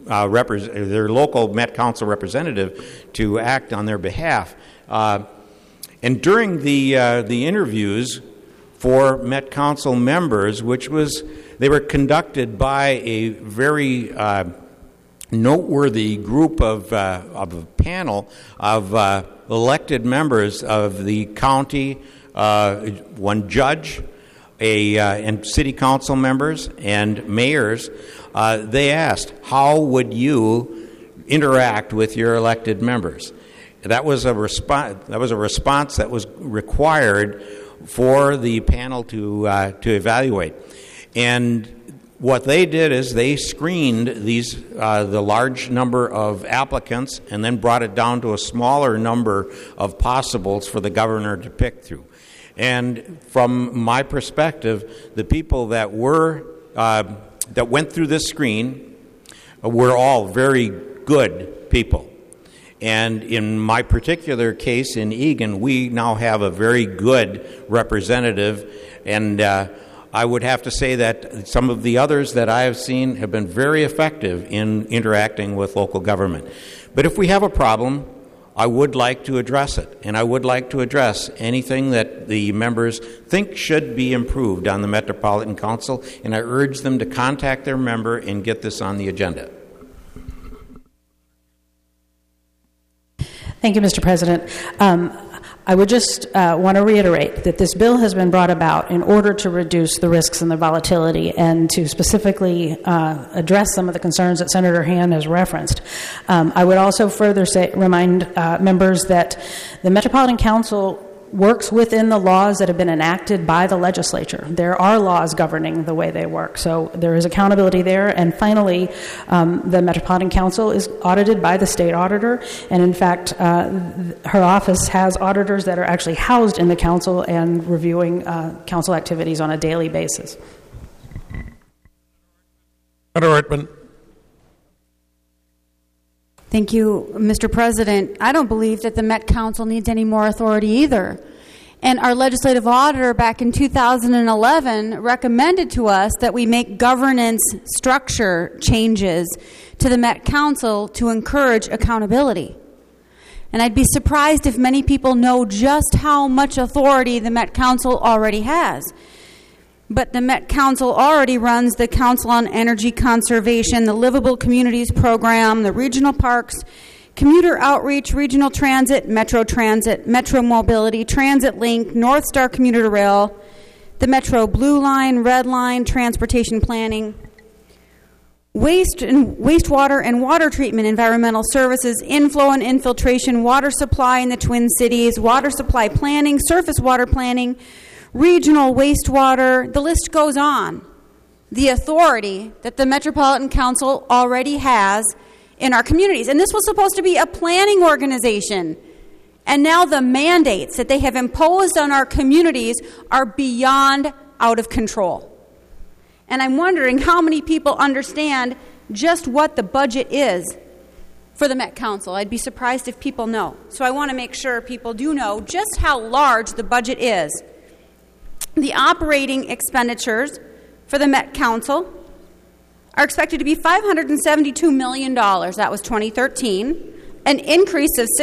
Met Council representative to act on their behalf. And during the interviews for Met Council members, they were conducted by a very noteworthy group of a panel of elected members of the county, one judge, and city council members and mayors, they asked, how would you interact with your elected members? That was a response that was required for the panel to evaluate. And what they did is they screened the large number of applicants and then brought it down to a smaller number of possibles for the governor to pick through. And from my perspective, the people that went through this screen were all very good people. And in my particular case in Eagan, we now have a very good representative, and I would have to say that some of the others that I have seen have been very effective in interacting with local government. But if we have a problem, I would like to address it, and I would like to address anything that the members think should be improved on the Metropolitan Council, and I urge them to contact their member and get this on the agenda. Thank you, Mr. President. I would just want to reiterate that this bill has been brought about in order to reduce the risks and the volatility and to specifically address some of the concerns that Senator Hand has referenced. I would also further remind members that the Metropolitan Council works within the laws that have been enacted by the legislature. There are laws governing the way they work, so there is accountability there. And finally, the Metropolitan Council is audited by the state auditor, and in fact, her office has auditors that are actually housed in the council and reviewing council activities on a daily basis. Senator Ortman. Thank you, Mr. President. I don't believe that the Met Council needs any more authority either. And our legislative auditor back in 2011 recommended to us that we make governance structure changes to the Met Council to encourage accountability. And I'd be surprised if many people know just how much authority the Met Council already has. But the Met Council already runs the Council on Energy Conservation, the Livable Communities Program, the regional parks, commuter outreach, regional transit, Metro Mobility, Transit Link, North Star Commuter Rail, the Metro Blue Line, Red Line, Transportation Planning, wastewater and water treatment, environmental services, inflow and infiltration, water supply in the Twin Cities, water supply planning, surface water planning, regional wastewater, the list goes on. The authority that the Metropolitan Council already has in our communities. And this was supposed to be a planning organization. And now the mandates that they have imposed on our communities are beyond out of control. And I'm wondering how many people understand just what the budget is for the Met Council. I'd be surprised if people know. So I want to make sure people do know just how large the budget is. The operating expenditures for the Met Council are expected to be $572 million. That was 2013, an increase of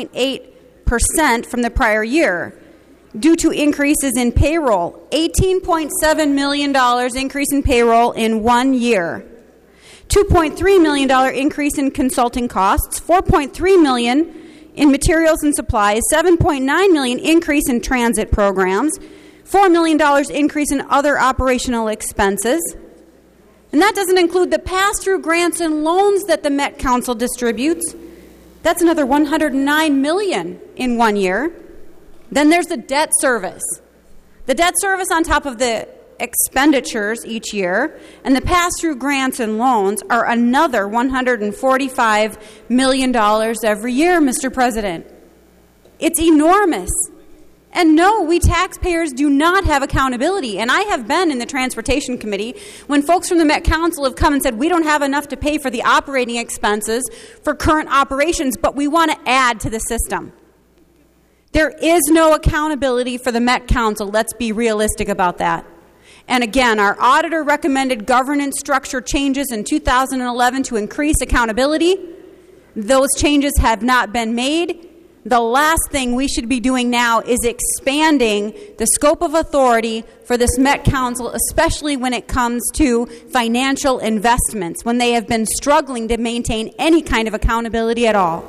6.8% from the prior year due to increases in payroll, $18.7 million increase in payroll in 1 year, $2.3 million increase in consulting costs, $4.3 million in materials and supplies, $7.9 million increase in transit programs, $4 million increase in other operational expenses. And that doesn't include the pass-through grants and loans that the Met Council distributes. That's another $109 million in 1 year. Then there's the debt service. The debt service on top of the expenditures each year, and the pass-through grants and loans are another $145 million every year, Mr. President. It's enormous. And no, we taxpayers do not have accountability. And I have been in the Transportation Committee when folks from the Met Council have come and said, we don't have enough to pay for the operating expenses for current operations, but we want to add to the system. There is no accountability for the Met Council. Let's be realistic about that. And again, our auditor recommended governance structure changes in 2011 to increase accountability. Those changes have not been made. The last thing we should be doing now is expanding the scope of authority for this Met Council, especially when it comes to financial investments, when they have been struggling to maintain any kind of accountability at all.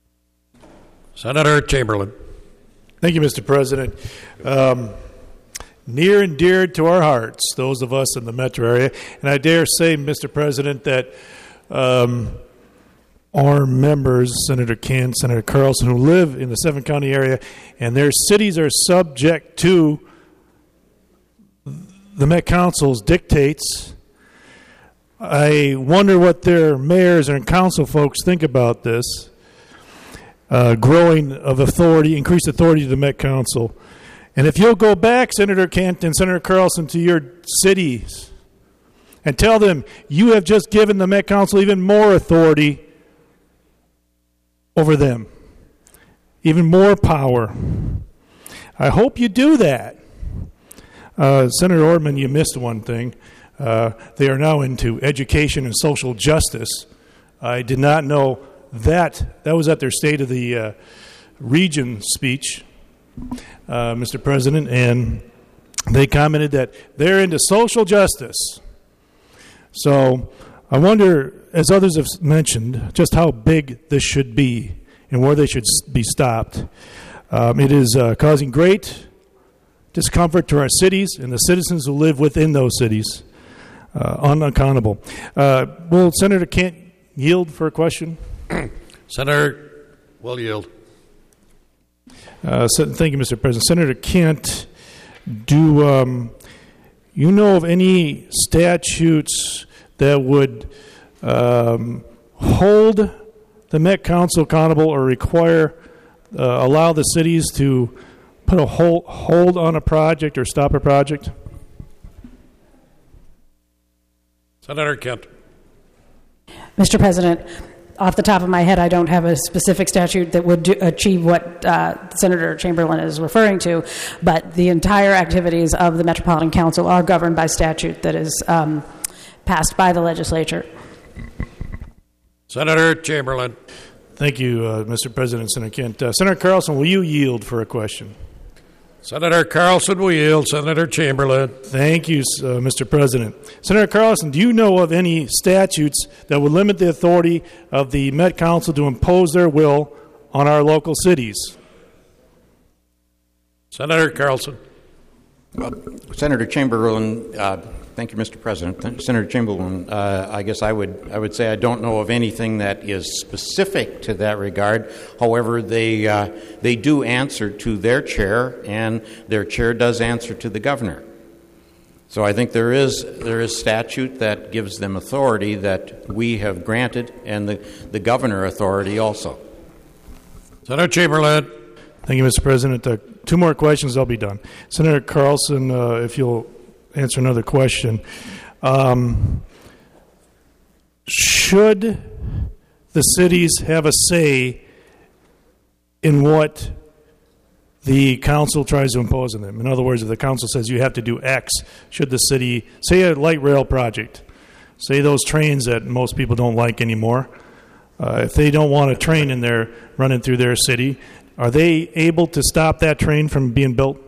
Senator Chamberlain. Thank you, Mr. President. near and dear to our hearts, those of us in the metro area. And I dare say, Mr. President, that our members, Senator Kent, Senator Carlson, who live in the Seven County area, and their cities are subject to the Met Council's dictates. I wonder what their mayors and council folks think about this growing of authority, increased authority to the Met Council. And if you'll go back, Senator Kent and Senator Carlson, to your cities and tell them you have just given the Met Council even more authority over them, even more power. I hope you do that. Senator Ortman, you missed one thing. They are now into education and social justice. I did not know that. That was at their State of the Region speech, Mr. President, and they commented that they're into social justice. So I wonder, as others have mentioned, just how big this should be and where they should be stopped. It is causing great discomfort to our cities and the citizens who live within those cities. Unaccountable. Will Senator Kent yield for a question? Senator will yield. Thank you, Mr. President. Senator Kent, do you know of any statutes that would hold the Met Council accountable or require, allow the cities to put a hold on a project or stop a project? Senator Kent. Mr. President, off the top of my head, I don't have a specific statute that would achieve what Senator Chamberlain is referring to, but the entire activities of the Metropolitan Council are governed by statute that is passed by the legislature. Senator Chamberlain. Thank you, Mr. President, Senator Kent. Senator Carlson, will you yield for a question? Senator Carlson will yield. Senator Chamberlain. Thank you, Mr. President. Senator Carlson, do you know of any statutes that would limit the authority of the Met Council to impose their will on our local cities? Senator Carlson. Senator Chamberlain, thank you, Mr. President. Senator Chamberlain, I guess I would say I don't know of anything that is specific to that regard. However, they do answer to their chair, and their chair does answer to the governor. So I think there is statute that gives them authority that we have granted, and the governor authority also. Senator Chamberlain. Thank you, Mr. President. Two more questions, I'll be done. Senator Carlson, if you'll answer another question. Should the cities have a say in what the council tries to impose on them? In other words, if the council says you have to do X, should the city, say a light rail project, say those trains that most people don't like anymore, if they don't want a train in there running through their city, are they able to stop that train from being built?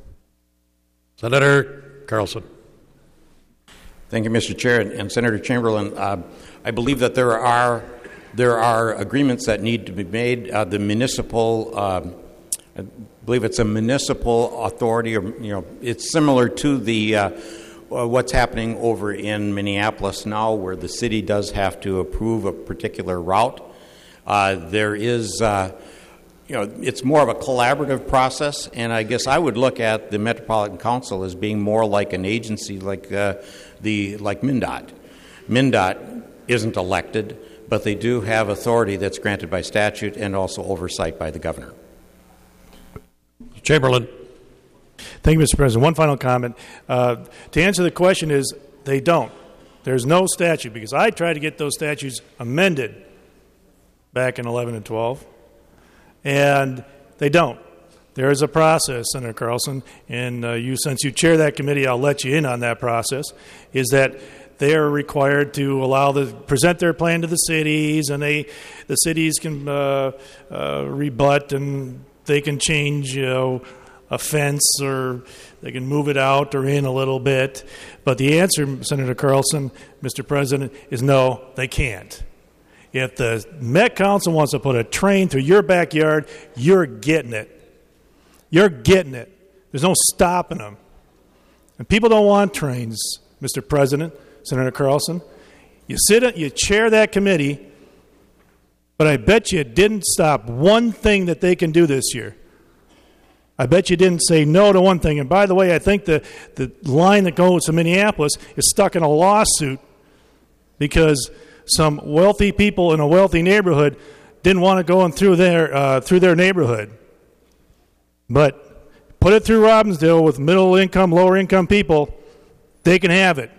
Senator Carlson. Thank you, Mr. Chair. And Senator Chamberlain, I believe that there are agreements that need to be made. The municipal, I believe it's a municipal authority, or it's similar to the what's happening over in Minneapolis now, where the city does have to approve a particular route. There is. It's more of a collaborative process, and I guess I would look at the Metropolitan Council as being more like an agency like MnDOT. MnDOT isn't elected, but they do have authority that's granted by statute and also oversight by the governor. Chamberlain. Thank you, Mr. President. One final comment. To answer the question is they don't. There's no statute, because I tried to get those statutes amended back in 11 and 12. And they don't. There is a process, Senator Carlson, and since you chair that committee, I'll let you in on that process, is that they are required to present their plan to the cities, and the cities can rebut, and they can change, a fence, or they can move it out or in a little bit. But the answer, Senator Carlson, Mr. President, is no, they can't. If the Met Council wants to put a train through your backyard, you're getting it. You're getting it. There's no stopping them. And people don't want trains, Mr. President, Senator Carlson. You chair that committee, but I bet you it didn't stop one thing that they can do this year. I bet you didn't say no to one thing. And by the way, I think the line that goes to Minneapolis is stuck in a lawsuit because some wealthy people in a wealthy neighborhood didn't want to go through their neighborhood. But put it through Robbinsdale with middle income, lower income people, they can have it.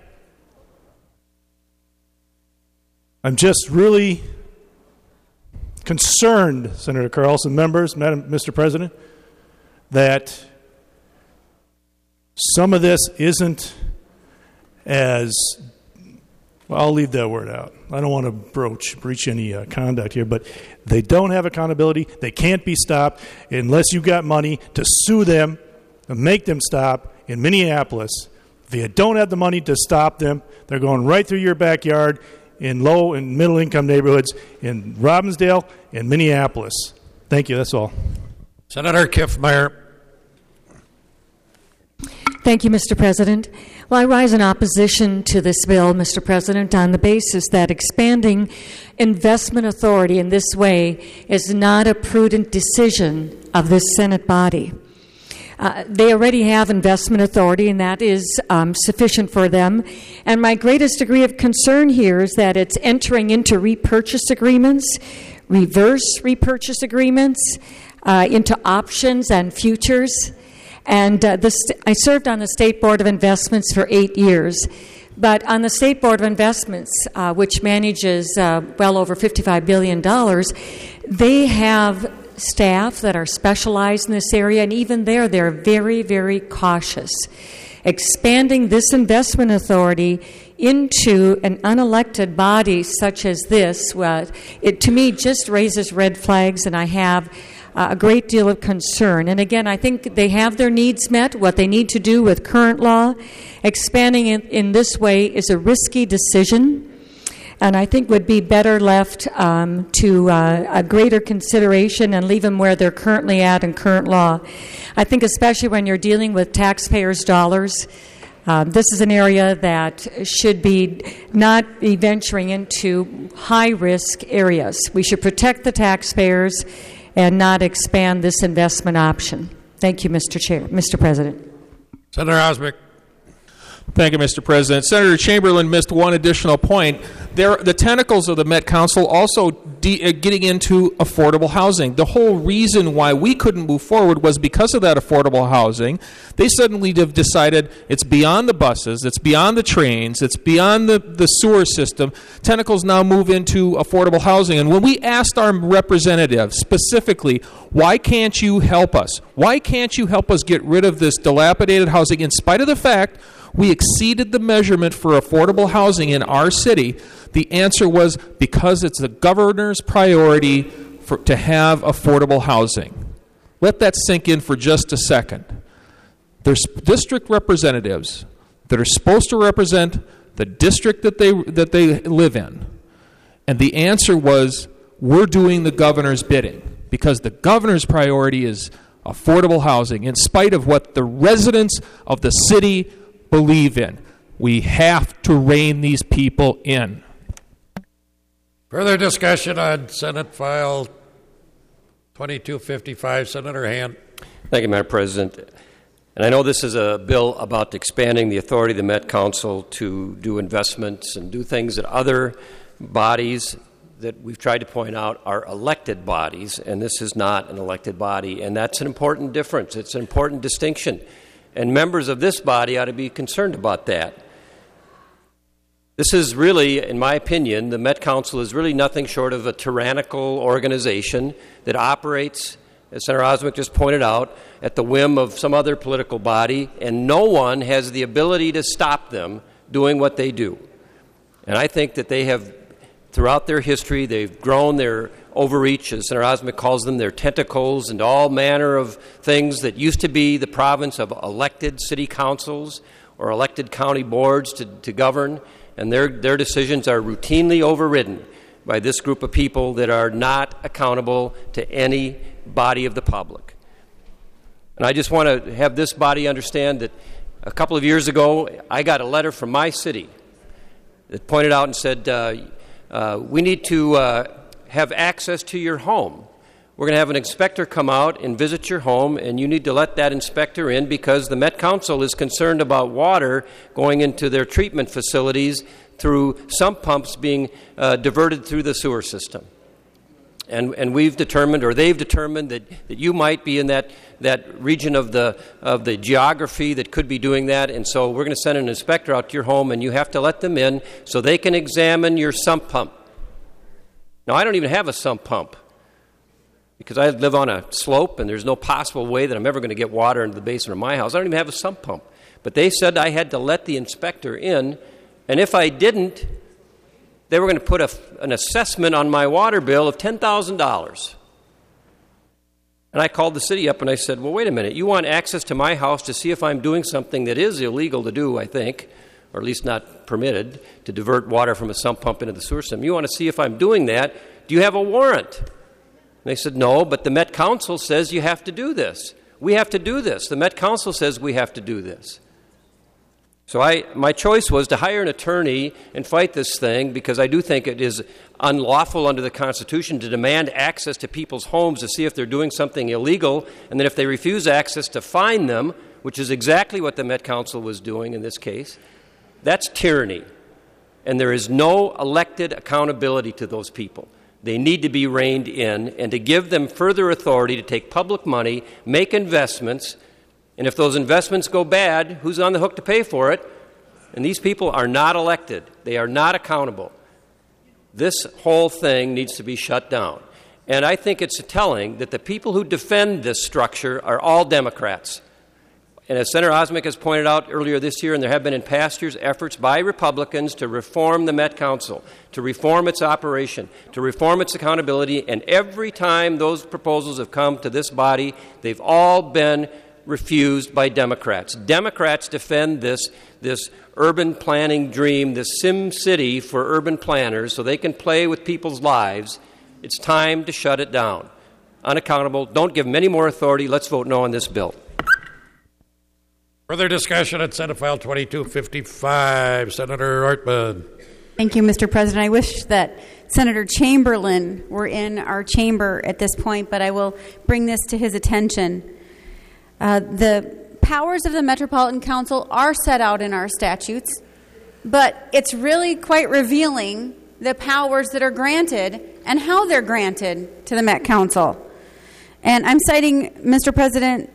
I'm just really concerned, Senator Carlson, members, Mr. President, that some of this isn't as, well, I'll leave that word out. I don't want to breach any conduct here, but they don't have accountability. They can't be stopped unless you got money to sue them and make them stop in Minneapolis. If you don't have the money to stop them, they're going right through your backyard in low and middle income neighborhoods in Robbinsdale and Minneapolis. Thank you. That's all. Senator Kiffmeyer. Thank you, Mr. President. Well, I rise in opposition to this bill, Mr. President, on the basis that expanding investment authority in this way is not a prudent decision of this Senate body. They already have investment authority, and that is sufficient for them. And my greatest degree of concern here is that it's entering into repurchase agreements, reverse repurchase agreements, into options and futures. And I served on the State Board of Investments for 8 years. But on the State Board of Investments, which manages well over $55 billion, they have staff that are specialized in this area, and even there, they're very, very cautious. Expanding this investment authority into an unelected body such as this, it to me just raises red flags, and I have a great deal of concern. And again, I think they have their needs met, what they need to do with current law. Expanding it in this way is a risky decision, and I think would be better left to a greater consideration and leave them where they're currently at in current law. I think especially when you're dealing with taxpayers' dollars, this is an area that should be not be venturing into high-risk areas. We should protect the taxpayers and not expand this investment option. Thank you, Mr. President. Senator Osbeck. Thank you, Mr. President. Senator Chamberlain missed one additional point. The tentacles of the Met Council also getting into affordable housing. The whole reason why we couldn't move forward was because of that affordable housing. They suddenly have decided it's beyond the buses, it's beyond the trains, it's beyond the sewer system. Tentacles now move into affordable housing. And when we asked our representatives specifically, why can't you help us? Why can't you help us get rid of this dilapidated housing in spite of the fact we exceeded the measurement for affordable housing in our city? The answer was because it's the governor's priority to have affordable housing. Let that sink in for just a second. There's district representatives that are supposed to represent the district that they live in. And the answer was, we're doing the governor's bidding because the governor's priority is affordable housing in spite of what the residents of the city believe in. We have to rein these people in. Further discussion on Senate File 2255. Senator Hand. Thank you, Madam President. And I know this is a bill about expanding the authority of the Met Council to do investments and do things that other bodies that we've tried to point out are elected bodies, and this is not an elected body. And that's an important difference. It's an important distinction. And members of this body ought to be concerned about that. This is really, in my opinion, the Met Council is really nothing short of a tyrannical organization that operates, as Senator Osbeck just pointed out, at the whim of some other political body, and no one has the ability to stop them doing what they do. And I think that they have, throughout their history, they've grown their overreach, as Senator Osbeck calls them, their tentacles, and all manner of things that used to be the province of elected city councils or elected county boards to govern, and their decisions are routinely overridden by this group of people that are not accountable to any body of the public. And I just want to have this body understand that A couple of years ago, I got a letter from my city that pointed out and said, we need to have access to your home. We're going to have an inspector come out and visit your home, and you need to let that inspector in because the Met Council is concerned about water going into their treatment facilities through sump pumps being diverted through the sewer system. And we've determined, or they've determined, that you might be in that region of the geography that could be doing that, and so we're going to send an inspector out to your home, and you have to let them in so they can examine your sump pump. Now, I don't even have a sump pump because I live on a slope, and there's no possible way that I'm ever going to get water into the basement of my house. I don't even have a sump pump. But they said I had to let the inspector in, and if I didn't, they were going to put an assessment on my water bill of $10,000. And I called the city up and I said, well, wait a minute. You want access to my house to see if I'm doing something that is illegal to do, I think, or at least not permitted, to divert water from a sump pump into the sewer system. You want to see if I'm doing that. Do you have a warrant? And they said, no, but the Met Council says you have to do this. We have to do this. The Met Council says we have to do this. So my choice was to hire an attorney and fight this thing because I do think it is unlawful under the Constitution to demand access to people's homes to see if they're doing something illegal, and then if they refuse access to fine them, which is exactly what the Met Council was doing in this case. That's tyranny, and there is no elected accountability to those people. They need to be reined in, and to give them further authority to take public money, make investments, and if those investments go bad, who's on the hook to pay for it? And these people are not elected. They are not accountable. This whole thing needs to be shut down. And I think it's telling that the people who defend this structure are all Democrats. And as Senator Osmek has pointed out earlier this year, and there have been in past years efforts by Republicans to reform the Met Council, to reform its operation, to reform its accountability, and every time those proposals have come to this body, they've all been refused by Democrats. Democrats defend this urban planning dream, this Sim City for urban planners so they can play with people's lives. It's time to shut it down. Unaccountable. Don't give them any more authority. Let's vote no on this bill. Further discussion on Senate File 2255. Senator Ortman. Thank you, Mr. President. I wish that Senator Chamberlain were in our chamber at this point, but I will bring this to his attention. The powers of the Metropolitan Council are set out in our statutes, but it's really quite revealing the powers that are granted and how they're granted to the Met Council. And I'm citing, Mr. President,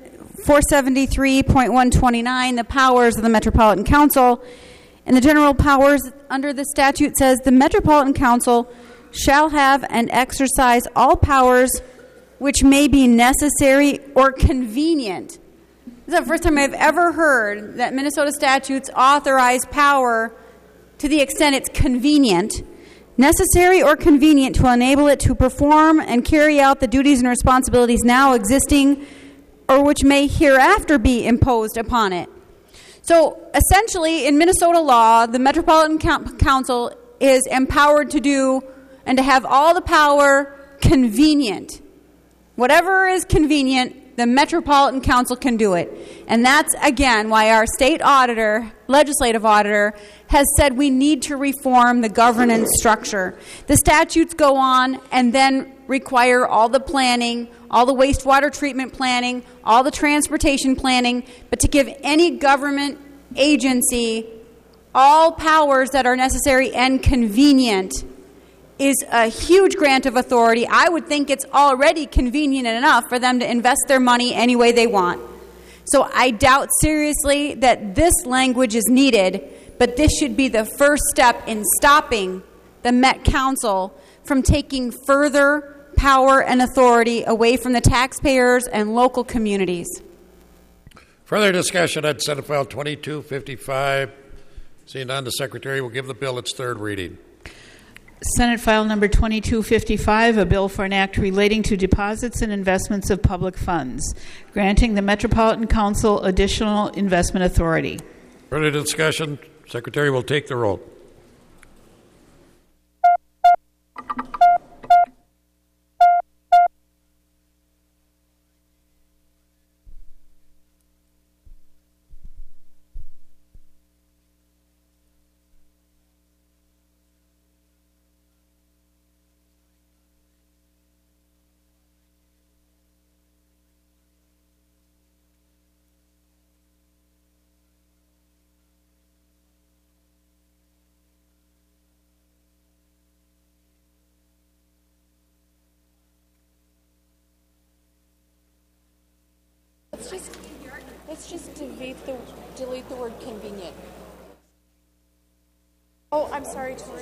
473.129, the powers of the Metropolitan Council. And the general powers under the statute says the Metropolitan Council shall have and exercise all powers which may be necessary or convenient. This is the first time I've ever heard that Minnesota statutes authorize power to the extent it's convenient, necessary or convenient to enable it to perform and carry out the duties and responsibilities now existing or which may hereafter be imposed upon it. So essentially, in Minnesota law, the Metropolitan Council is empowered to do and to have all the power convenient. Whatever is convenient, the Metropolitan Council can do it. And that's, again, why our state auditor, legislative auditor, has said we need to reform the governance structure. The statutes go on and then require all the planning, all the wastewater treatment planning, all the transportation planning, but to give any government agency all powers that are necessary and convenient is a huge grant of authority. I would think it's already convenient enough for them to invest their money any way they want. So I doubt seriously that this language is needed, but this should be the first step in stopping the Met Council from taking further power and authority away from the taxpayers and local communities. Further discussion on Senate File 2255. Seeing none, the Secretary will give the bill its third reading. Senate File Number 2255, a bill for an act relating to deposits and investments of public funds, granting the Metropolitan Council additional investment authority. Further discussion, Secretary will take the roll. let's just delete the word convenient. Oh, I'm sorry, Tori.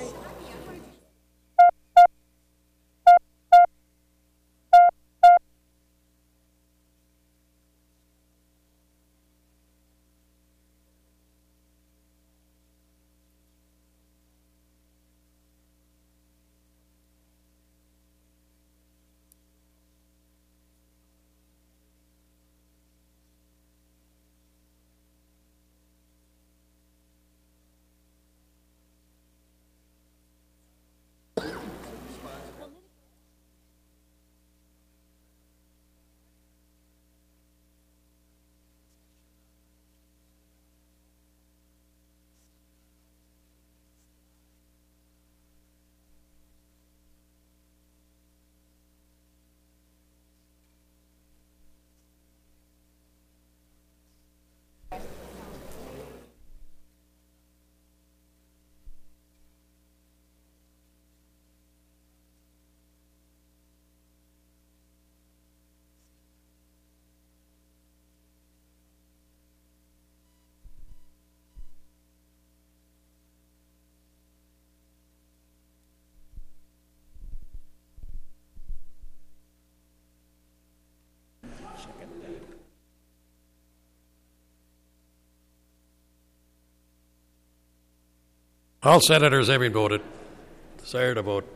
All senators having voted, desire to vote.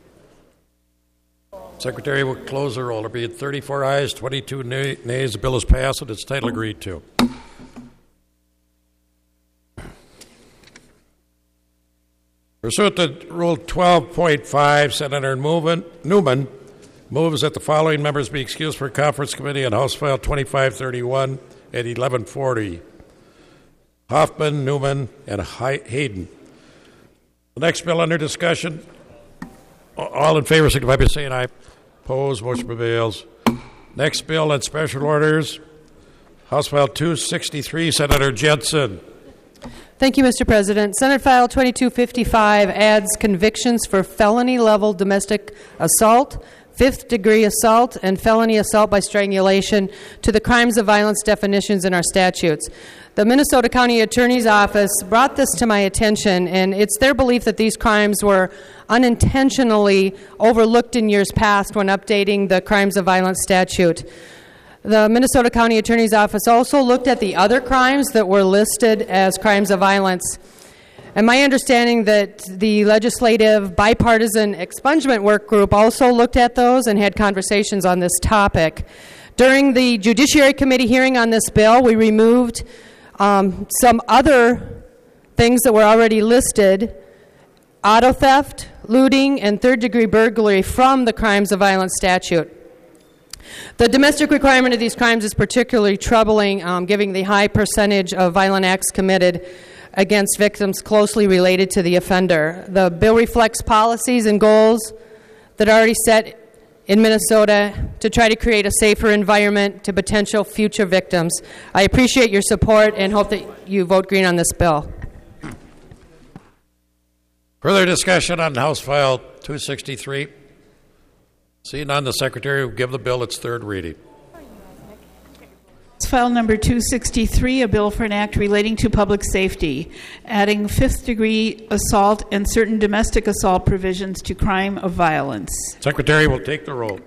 Secretary will close the roll. There being 34 ayes, 22 nays. The bill is passed and its title agreed to. Pursuant to Rule 12.5, Senator Newman moves that the following members be excused for conference committee on House File 2531 at 1140. Hoffman, Newman, and Hayden. The next bill under discussion. All in favor signify by saying aye. Opposed, motion prevails. Next bill on special orders. House File 263, Senator Jensen. Thank you, Mr. President. Senate File 2255 adds convictions for felony-level domestic assault, fifth-degree assault, and felony assault by strangulation to the crimes of violence definitions in our statutes. The Minnesota County Attorney's Office brought this to my attention, and it's their belief that these crimes were unintentionally overlooked in years past when updating the crimes of violence statute. The Minnesota County Attorney's Office also looked at the other crimes that were listed as crimes of violence. And my understanding that the legislative bipartisan expungement work group also looked at those and had conversations on this topic. During the Judiciary Committee hearing on this bill, we removed some other things that were already listed, auto theft, looting, and third-degree burglary from the crimes of violence statute. The domestic requirement of these crimes is particularly troubling, given the high percentage of violent acts committed against victims closely related to the offender. The bill reflects policies and goals that are already set in Minnesota to try to create a safer environment to potential future victims. I appreciate your support and hope that you vote green on this bill. Further discussion on House File 263. Seeing none, the Secretary will give the bill its third reading. It's file number 263, a bill for an act relating to public safety, adding fifth-degree assault and certain domestic assault provisions to crime of violence. Secretary will take the roll.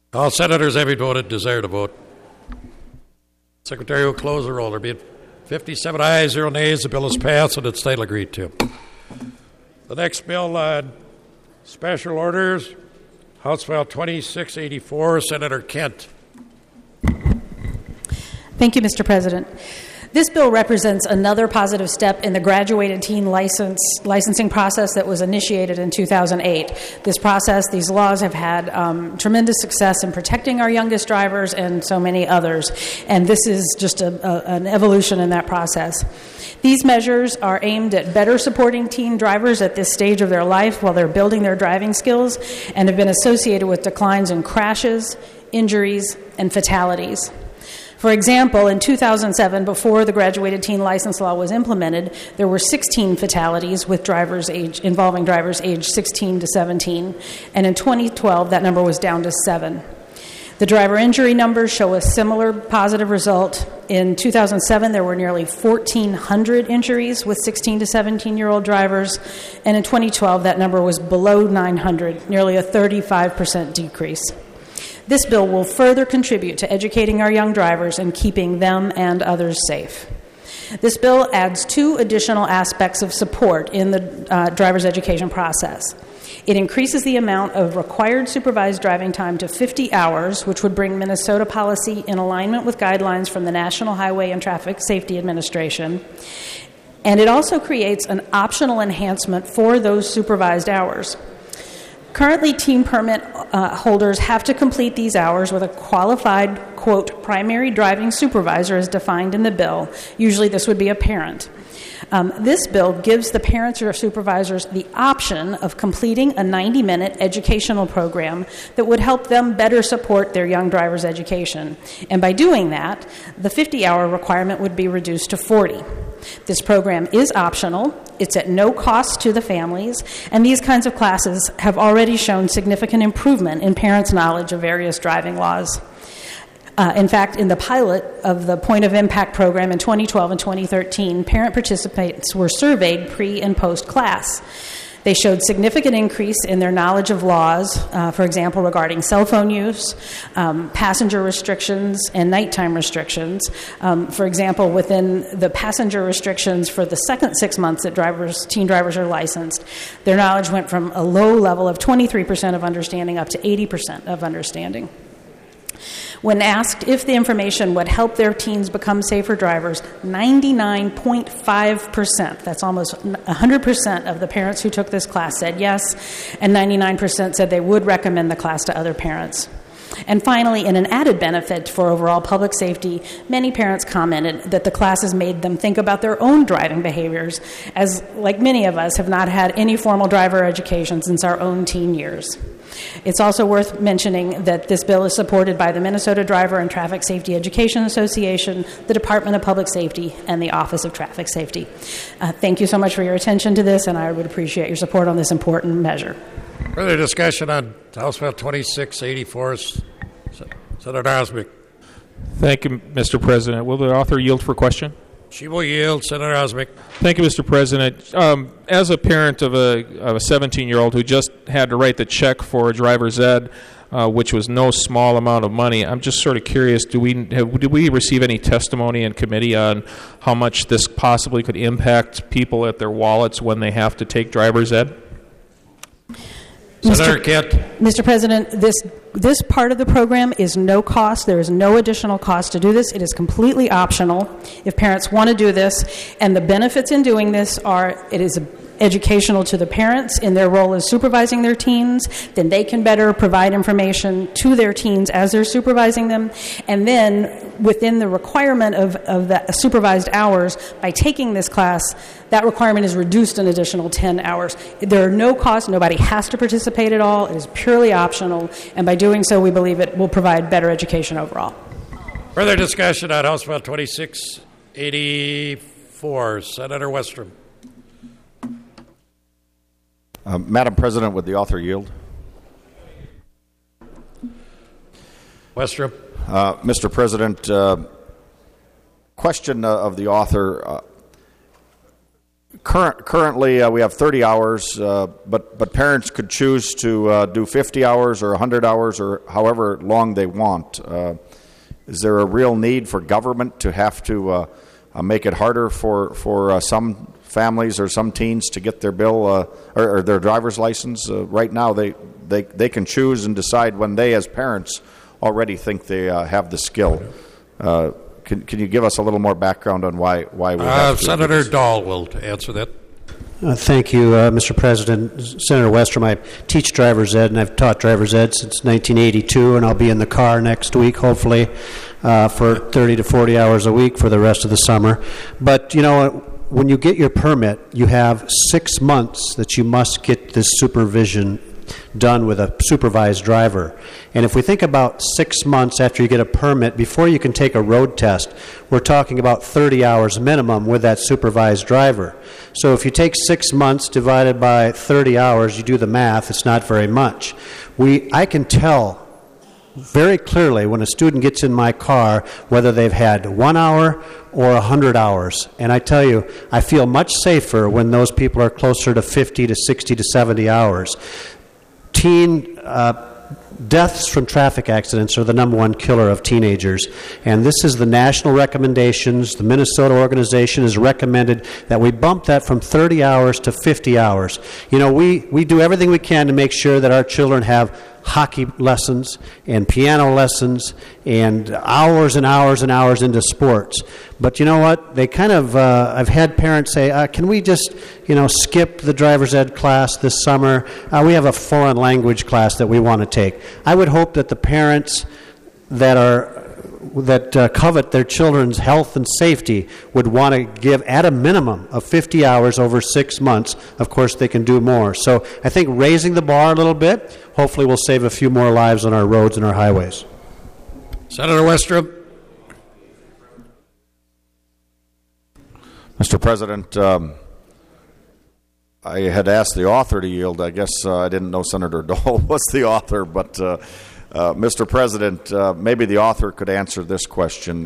All senators having voted desire to vote. Secretary will close the roll. There being 57 ayes, 0 nays. The bill is passed and its title agreed to. The next bill on special orders, House File 2684, Senator Kent. Thank you, Mr. President. This bill represents another positive step in the graduated teen licensing process that was initiated in 2008. This process, these laws have had tremendous success in protecting our youngest drivers and so many others, and this is just an evolution in that process. These measures are aimed at better supporting teen drivers at this stage of their life while they're building their driving skills and have been associated with declines in crashes, injuries, and fatalities. For example, in 2007, before the graduated teen license law was implemented, there were 16 fatalities with involving drivers aged 16 to 17, and in 2012, that number was down to 7. The driver injury numbers show a similar positive result. In 2007, there were nearly 1,400 injuries with 16 to 17-year-old drivers, and in 2012, that number was below 900, nearly a 35% decrease. This bill will further contribute to educating our young drivers and keeping them and others safe. This bill adds 2 additional aspects of support in the driver's education process. It increases the amount of required supervised driving time to 50 hours, which would bring Minnesota policy in alignment with guidelines from the National Highway and Traffic Safety Administration. And it also creates an optional enhancement for those supervised hours. Currently, teen permit holders have to complete these hours with a qualified, quote, primary driving supervisor as defined in the bill. Usually this would be a parent. This bill gives the parents or supervisors the option of completing a 90-minute educational program that would help them better support their young driver's education. And by doing that, the 50-hour requirement would be reduced to 40. This program is optional, it's at no cost to the families, and these kinds of classes have already shown significant improvement in parents' knowledge of various driving laws. In fact, in the pilot of the Point of Impact program in 2012 and 2013, parent participants were surveyed pre- and post-class. They showed significant increase in their knowledge of laws, for example, regarding cell phone use, passenger restrictions, and nighttime restrictions. For example, within the passenger restrictions for the second 6 months that teen drivers are licensed, their knowledge went from a low level of 23% of understanding up to 80% of understanding. When asked if the information would help their teens become safer drivers, 99.5%, that's almost 100% of the parents who took this class said yes, and 99% said they would recommend the class to other parents. And finally, in an added benefit for overall public safety, many parents commented that the classes made them think about their own driving behaviors, as, like many of us, have not had any formal driver education since our own teen years. It's also worth mentioning that this bill is supported by the Minnesota Driver and Traffic Safety Education Association, the Department of Public Safety, and the Office of Traffic Safety. Thank you so much for your attention to this, and I would appreciate your support on this important measure. Further discussion on House Bill 2684. Senator Osmick. Thank you, Mr. President. Will the author yield for question? She will yield. Senator Osmick. Thank you, Mr. President. As a parent of a 17-year-old who just had to write the check for a driver's ed, which was no small amount of money, I'm just sort of curious, did we receive any testimony in committee on how much this possibly could impact people at their wallets when they have to take driver's ed? Senator Kent. Mr. President, this part of the program is no cost. There is no additional cost to do this. It is completely optional if parents want to do this. And the benefits in doing this are it is educational to the parents in their role as supervising their teens. Then they can better provide information to their teens as they're supervising them. And then within the requirement of the supervised hours, by taking this class, that requirement is reduced an additional 10 hours. There are no costs. Nobody has to participate at all. It is purely optional. And by doing so, we believe it will provide better education overall. Further discussion on House Bill 2684. Senator Westrom. Madam President, would the author yield? Westrom. Mr. President, question of the author. Currently, we have 30 hours, but parents could choose to do 50 hours or 100 hours or however long they want. Is there a real need for government to have to make it harder for some families or some teens to get their bill or their driver's license? Right now, they can choose and decide when they, as parents, already think they have the skill. Can you give us a little more background on why we have to? Senator Dahl will answer that. Thank you, Mr. President. Senator Westrom, I teach driver's ed, and I've taught driver's ed since 1982, and I'll be in the car next week, hopefully, for 30 to 40 hours a week for the rest of the summer. But, you know, when you get your permit, you have 6 months that you must get this supervision done with a supervised driver. And if we think about 6 months after you get a permit, before you can take a road test, we're talking about 30 hours minimum with that supervised driver. So if you take 6 months divided by 30 hours, you do the math, it's not very much. I can tell very clearly when a student gets in my car whether they've had 1 hour or 100 hours. And I tell you, I feel much safer when those people are closer to 50 to 60 to 70 hours. Teen deaths from traffic accidents are the number one killer of teenagers. And this is the national recommendations. The Minnesota organization has recommended that we bump that from 30 hours to 50 hours. You know, we do everything we can to make sure that our children have hockey lessons and piano lessons and hours and hours and hours into sports. But you know what? They kind of, I've had parents say, can we just, skip the driver's ed class this summer? We have a foreign language class that we want to take. I would hope that the parents that covet their children's health and safety would want to give at a minimum of 50 hours over 6 months. Of course, they can do more. So I think raising the bar a little bit hopefully will save a few more lives on our roads and our highways. Senator Westrom. Mr. President, I had asked the author to yield. I guess I didn't know Senator Dahl was the author, but Mr. President, maybe the author could answer this question.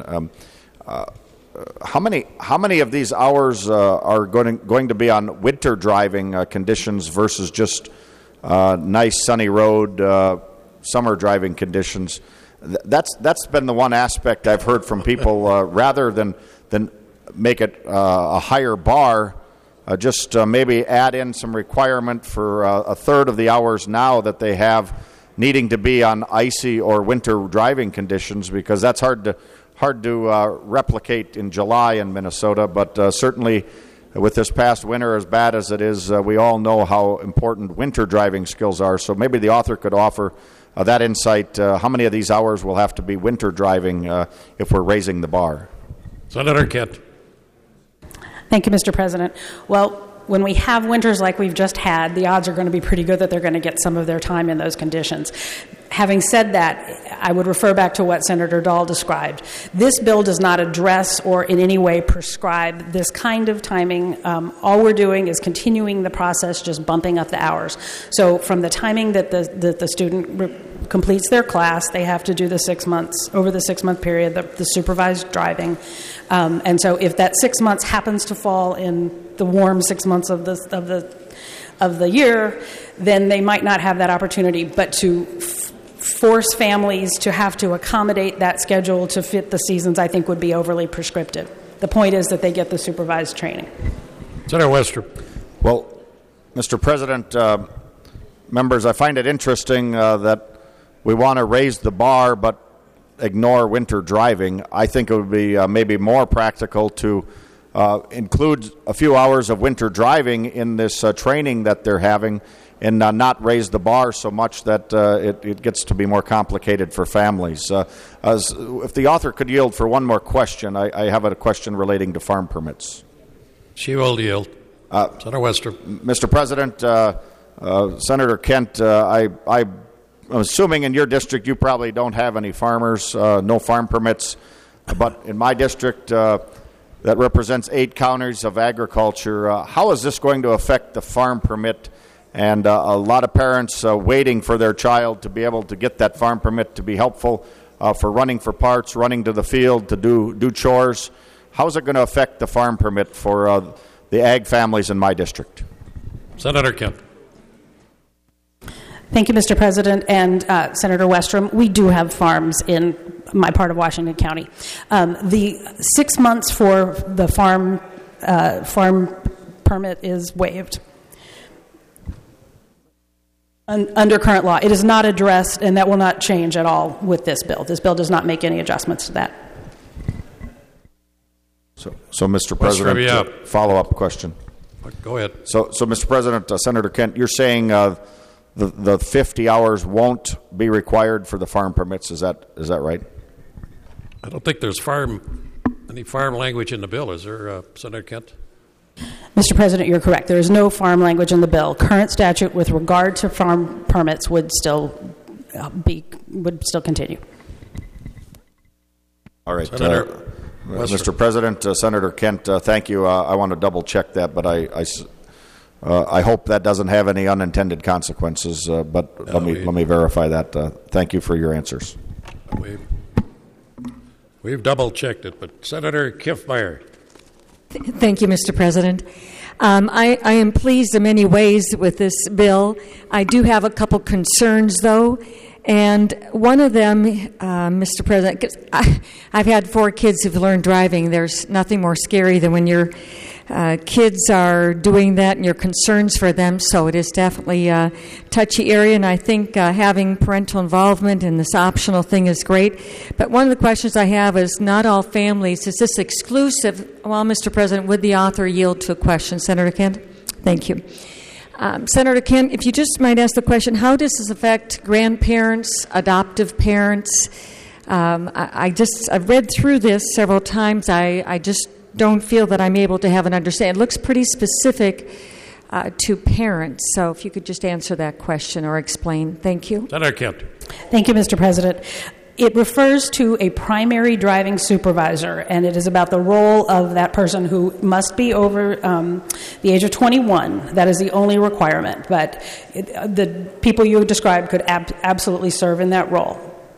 How many of these hours are going to be on winter driving conditions versus just nice sunny road summer driving conditions? That's been the one aspect I've heard from people. Rather than make it a higher bar, just maybe add in some requirement for a third of the hours now that they have needing to be on icy or winter driving conditions, because that's hard to replicate in July in Minnesota. But certainly with this past winter, as bad as it is, we all know how important winter driving skills are. So maybe the author could offer that insight. How many of these hours will have to be winter driving if we're raising the bar? Senator Kent. Thank you, Mr. President. Well, when we have winters like we've just had, the odds are going to be pretty good that they're going to get some of their time in those conditions. Having said that, I would refer back to what Senator Dahl described. This bill does not address or in any way prescribe this kind of timing. All we're doing is continuing the process, just bumping up the hours. So from the timing that the student completes their class, they have to do the 6 months, over the 6 month period, the supervised driving. And so if that 6 months happens to fall in the warm 6 months of the year, then they might not have that opportunity. But to force families to have to accommodate that schedule to fit the seasons, I think would be overly prescriptive. The point is that they get the supervised training. Senator Westrom. Well, Mr. President, members, I find it interesting that we want to raise the bar but ignore winter driving. I think it would be maybe more practical to include a few hours of winter driving in this training that they're having, and not raise the bar so much that it gets to be more complicated for families. If the author could yield for one more question, I have a question relating to farm permits. She will yield. Senator Westrom. Mr. President, Senator Kent, I'm assuming in your district you probably don't have any farmers, no farm permits, but in my district that represents 8 counties of agriculture, how is this going to affect the farm permit? And a lot of parents waiting for their child to be able to get that farm permit to be helpful for running for parts, running to the field to do chores. How is it going to affect the farm permit for the ag families in my district. Senator Kent. Thank you, Mr. President, and Senator Westrom. We do have farms in my part of Washington County. The 6 months for the farm permit is waived under current law. It is not addressed, and that will not change at all with this bill. This bill does not make any adjustments to that. So Mr. President, follow-up question. Go ahead. So Mr. President, Senator Kent, you're saying the 50 hours won't be required for the farm permits. Is that right? I don't think there's any farm language in the bill. Is there, Senator Kent? Mr. President, you're correct. There is no farm language in the bill. Current statute with regard to farm permits would still continue. All right. Mr. President, Senator Kent, thank you. I want to double check that, but I hope that doesn't have any unintended consequences. But let me verify that. Thank you for your answers. We've double checked it, but Senator Kiffmeyer. Thank you, Mr. President. I am pleased in many ways with this bill. I do have a couple concerns, though. And one of them, Mr. President, 'cause I've had 4 kids who've learned driving. There's nothing more scary than when your kids are doing that and your concerns for them. So it is definitely a touchy area, and I think having parental involvement in this optional thing is great. But one of the questions I have is not all families. Is this exclusive? Well, Mr. President, would the author yield to a question? Senator Kent? Thank you. Senator Kent, if you just might ask the question, how does this affect grandparents, adoptive parents? I've read through this several times. I just don't feel that I'm able to have an understanding. It looks pretty specific to parents. So if you could just answer that question or explain. Thank you. Senator Kent. Thank you, Mr. President. It refers to a primary driving supervisor, and it is about the role of that person who must be over the age of 21. That is the only requirement. But the people you described could absolutely serve in that role.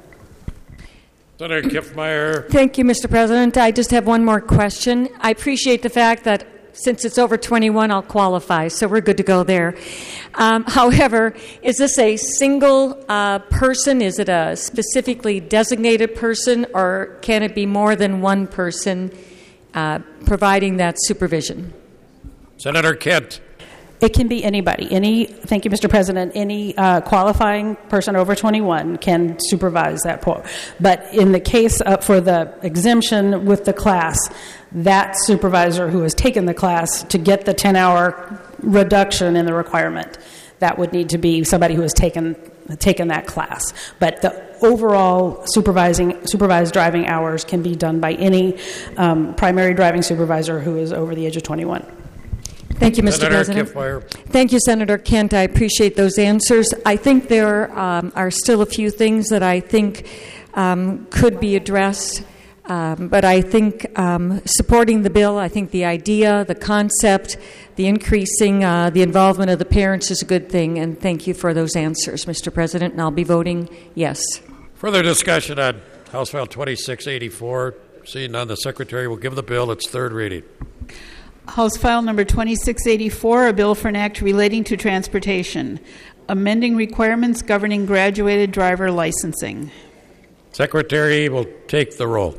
Senator Kiffmeyer. Thank you, Mr. President. I just have one more question. I appreciate the fact that since it's over 21, I'll qualify, so we're good to go there. However, is this a single person? Is it a specifically designated person, or can it be more than one person providing that supervision? Senator Kent. It can be anybody. Thank you, Mr. President. Any qualifying person over 21 can supervise that. But in the case for the exemption with the class, that supervisor who has taken the class to get the 10-hour reduction in the requirement, that would need to be somebody who has taken that class. But the overall supervised driving hours can be done by any primary driving supervisor who is over the age of 21. Thank you, Mr. President. Thank you, Senator Kent. I appreciate those answers. I think there are still a few things that I think could be addressed, but I think supporting the bill, I think the idea, the concept, the increasing the involvement of the parents is a good thing, and thank you for those answers, Mr. President, and I'll be voting yes. Further discussion on House File 2684. Seeing none, the Secretary will give the bill its third reading. House File Number 2684, a bill for an act relating to transportation, amending requirements governing graduated driver licensing. Secretary will take the roll.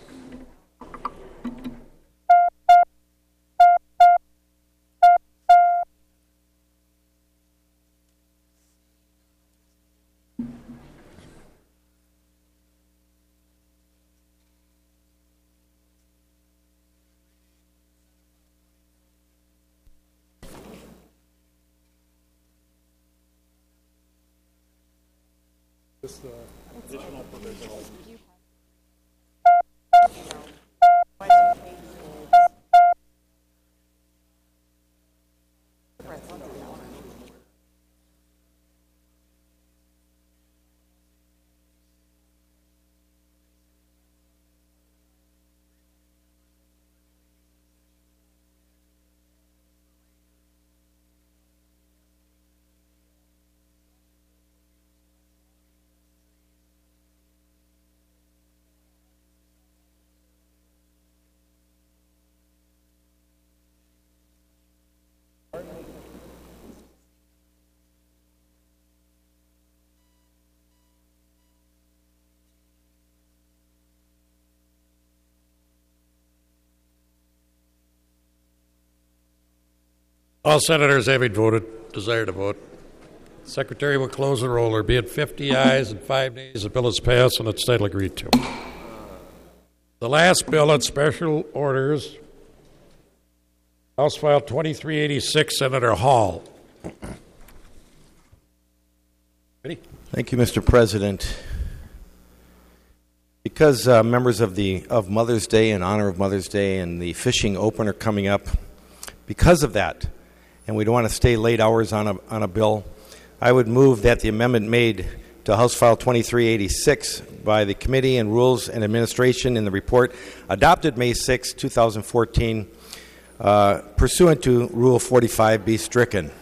Additional provisional. All senators having voted desire to vote. Secretary will close the roll. There be it 50 ayes and 5 nays. The bill is passed and its title agreed to. The last bill on special orders, House File 2386, Senator Hall. Ready? Thank you, Mr. President. Because members of Mother's Day, in honor of Mother's Day, and the fishing open are coming up, because of that, and we don't want to stay late hours on a bill, I would move that the amendment made to House File 2386 by the Committee on Rules and Administration in the report adopted May 6, 2014, pursuant to Rule 45, be stricken.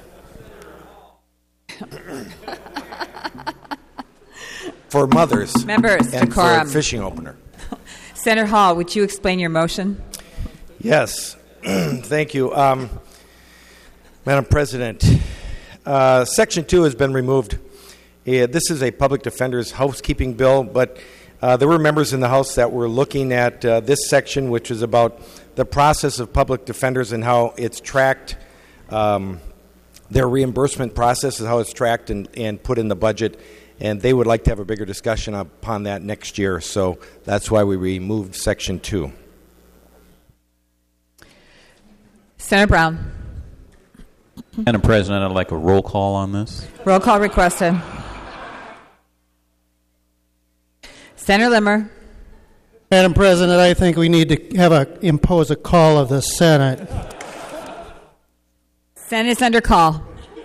For mothers Members, and decorum. for fishing opener. Senator Hall, would you explain your motion? Yes. Thank you. Madam President, Section 2 has been removed. This is a public defender's housekeeping bill, but there were members in the House that were looking at this section, which is about the process of public defenders and how it's tracked, their reimbursement process is how it's tracked and put in the budget, and they would like to have a bigger discussion upon that next year, so that's why we removed Section 2. Senator Brown. Madam President, I'd like a roll call on this. Roll call requested. Senator Limmer. Madam President, I think we need to impose a call of the Senate. Senate is under call.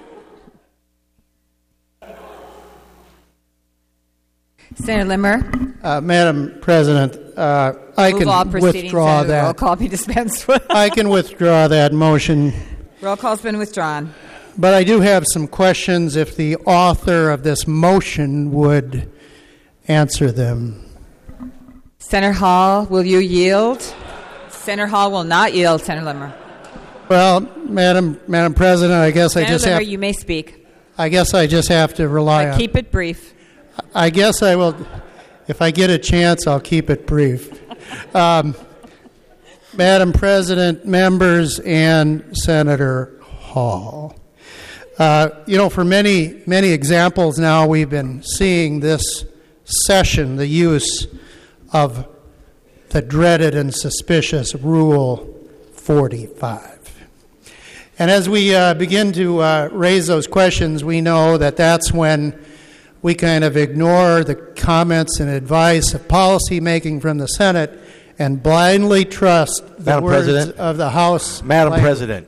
Senator Limmer. Madam President, I can withdraw that. Roll call be dispensed with. I can withdraw that motion. Roll call's been withdrawn. But I do have some questions if the author of this motion would answer them. Senator Hall, will you yield? Senator Hall will not yield, Senator Limmer. Well, Madam President, I guess Senator I just Limmer, have. You may speak. I guess I just have to rely on. Keep it brief. I guess I will. If I get a chance, I'll keep it brief. Madam President, members, and Senator Hall. For many examples now, we've been seeing this session the use of the dreaded and suspicious Rule 45. And as we begin to raise those questions, we know that that's when we kind of ignore the comments and advice of policymaking from the Senate and blindly trust the Madam words President, of the House. Madam President.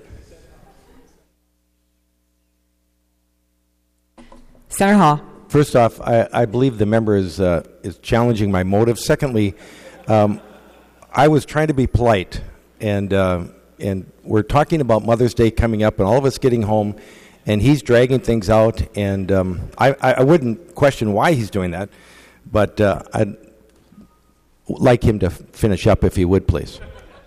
Senator Hall. First off, I believe the member is challenging my motive. Secondly, I was trying to be polite, and we're talking about Mother's Day coming up and all of us getting home, and he's dragging things out, and I wouldn't question why he's doing that, but I'd like him to finish up if he would, please.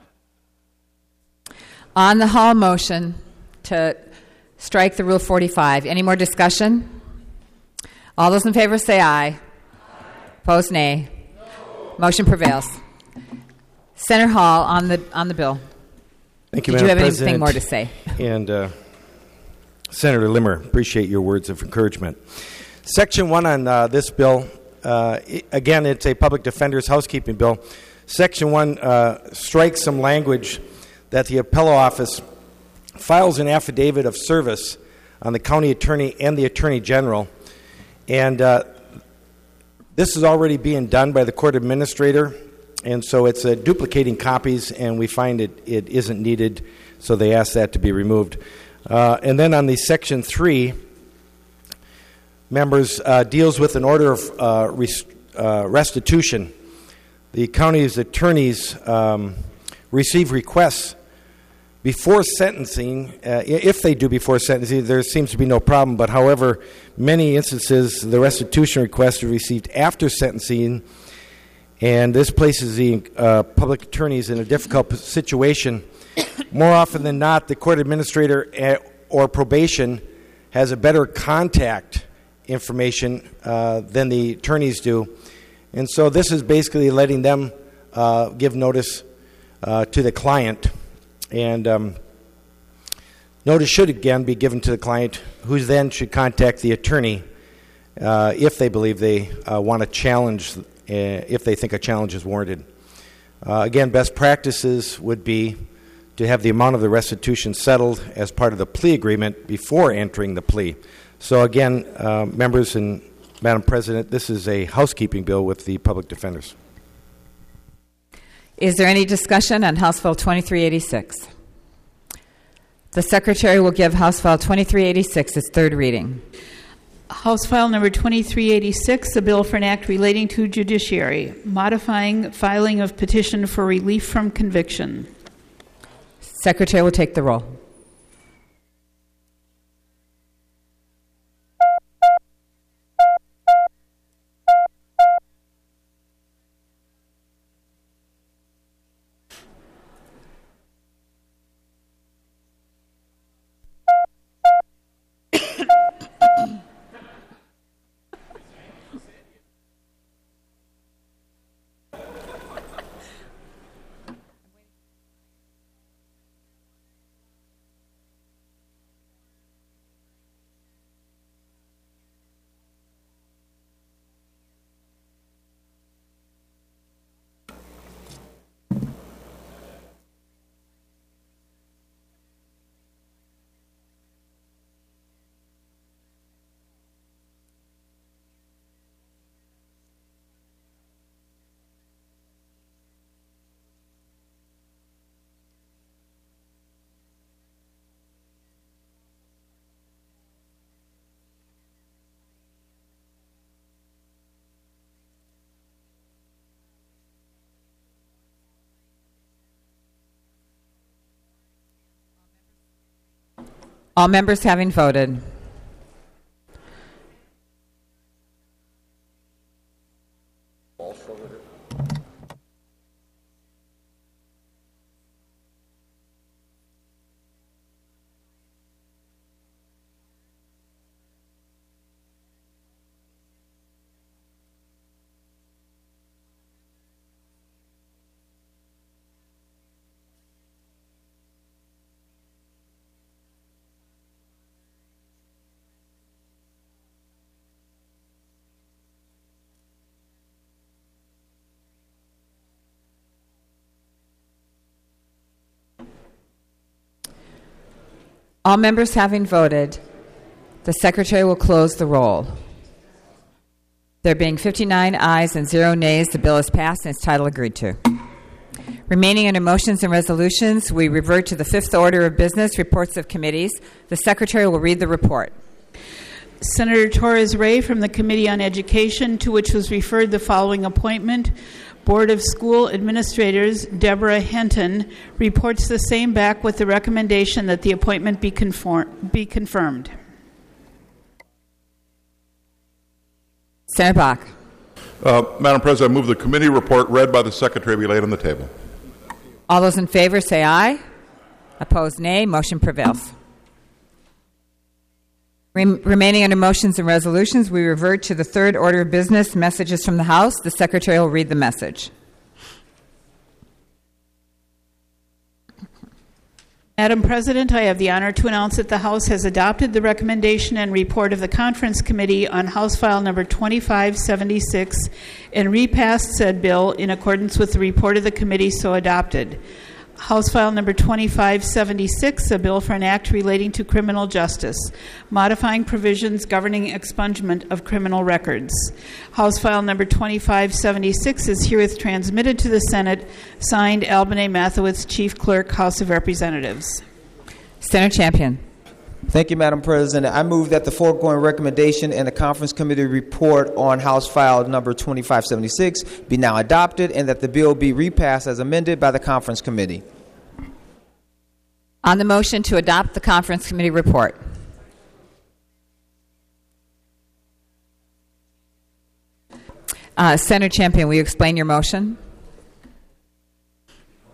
On the Hall motion to strike the Rule 45, any more discussion? All those in favor say aye. Opposed, nay. Motion prevails. Senator Hall, on the bill. Thank you, Did you Madam have President. anything more to say? And Senator Limmer, appreciate your words of encouragement. Section 1 on this bill, again, it's a public defender's housekeeping bill. Section 1 strikes some language that the appellate office files an affidavit of service on the county attorney and the attorney general. And this is already being done by the court administrator, and so it's duplicating copies, and we find it isn't needed, so they ask that to be removed. And then on the Section 3, members, deals with an order of restitution. The county's attorneys receive requests before sentencing. If they do before sentencing, there seems to be no problem. But however, many instances, the restitution requests are received after sentencing, and this places the public attorneys in a difficult situation. More often than not, the court administrator or probation has a better contact information than the attorneys do. And so this is basically letting them give notice to the client. And Notice should again be given to the client, who then should contact the attorney if they believe they want to challenge, if they think a challenge is warranted. Again, best practices would be to have the amount of the restitution settled as part of the plea agreement before entering the plea. So again, members and Madam President, this is a housekeeping bill with the public defenders. Is there any discussion on House Bill 2386? The Secretary will give House File 2386 its third reading. House File Number 2386, a bill for an act relating to judiciary, modifying filing of petition for relief from conviction. Secretary will take the roll. All members having voted. All members having voted, the Secretary will close the roll. There being 59 ayes and 0 nays, the bill is passed and its title agreed to. Remaining under motions and resolutions, we revert to the fifth order of business, reports of committees. The Secretary will read the report. Senator Torres Ray from the Committee on Education, to which was referred the following appointment. Board of School Administrators Deborah Henton reports the same back with the recommendation that the appointment be confirmed. Senator Bach. Madam President, I move the committee report read by the Secretary be laid on the table. All those in favor say aye. Opposed, nay. Motion prevails. Remaining under motions and resolutions, we revert to the third order of business, messages from the House. The Secretary will read the message. Madam President, I have the honor to announce that the House has adopted the recommendation and report of the Conference Committee on House File Number 2576 and repassed said bill in accordance with the report of the committee so adopted. House File Number 2576, a bill for an act relating to criminal justice, modifying provisions governing expungement of criminal records. House File Number 2576 is herewith transmitted to the Senate, signed Alban A. Mathewitz, Chief Clerk, House of Representatives. Senator Champion. Thank you, Madam President. I move that the foregoing recommendation and the Conference Committee report on House File Number 2576 be now adopted and that the bill be repassed as amended by the Conference Committee. On the motion to adopt the Conference Committee report. Senator Champion, will you explain your motion?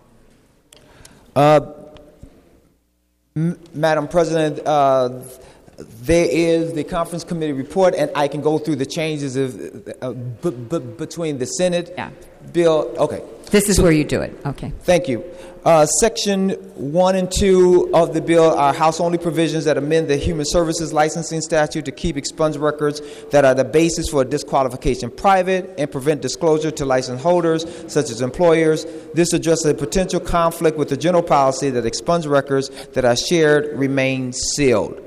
Madam President, There is the conference committee report, and I can go through the changes between the Senate bill. Okay. This is where you do it. Okay. Thank you. Section 1 and 2 of the bill are House-only provisions that amend the Human Services Licensing Statute to keep expunged records that are the basis for a disqualification private and prevent disclosure to license holders, such as employers. This addresses a potential conflict with the general policy that expunged records that are shared remain sealed.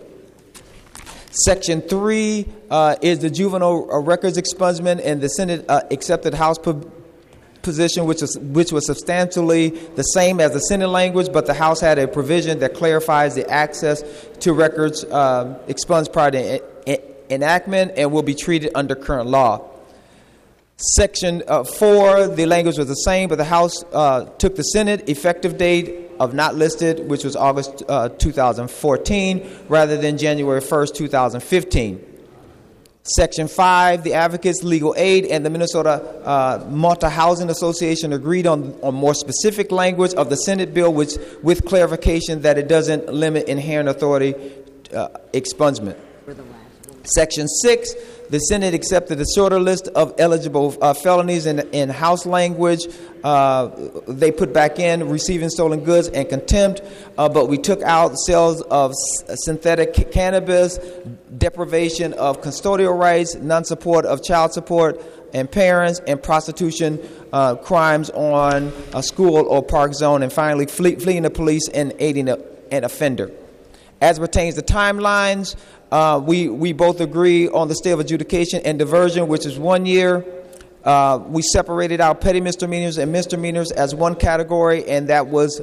Section 3 is the juvenile records expungement, and the Senate accepted House position, which was substantially the same as the Senate language, but the House had a provision that clarifies the access to records expunged prior to enactment and will be treated under current law. Section 4, the language was the same, but the House took the Senate effective date of not listed, which was August 2014, rather than January 1st, 2015. Section 5, the Advocates Legal Aid and the Minnesota Multi-Housing Association agreed on more specific language of the Senate bill, which with clarification that it doesn't limit inherent authority expungement. Section 6, the Senate accepted a shorter list of eligible felonies in House language. They put back in receiving stolen goods and contempt, but we took out sales of synthetic cannabis, deprivation of custodial rights, non-support of child support and parents, and prostitution crimes on a school or park zone, and finally fleeing the police and aiding an offender. As pertains to timelines, we both agree on the stay of adjudication and diversion, which is 1 year. We separated out petty misdemeanors and misdemeanors as one category, and that was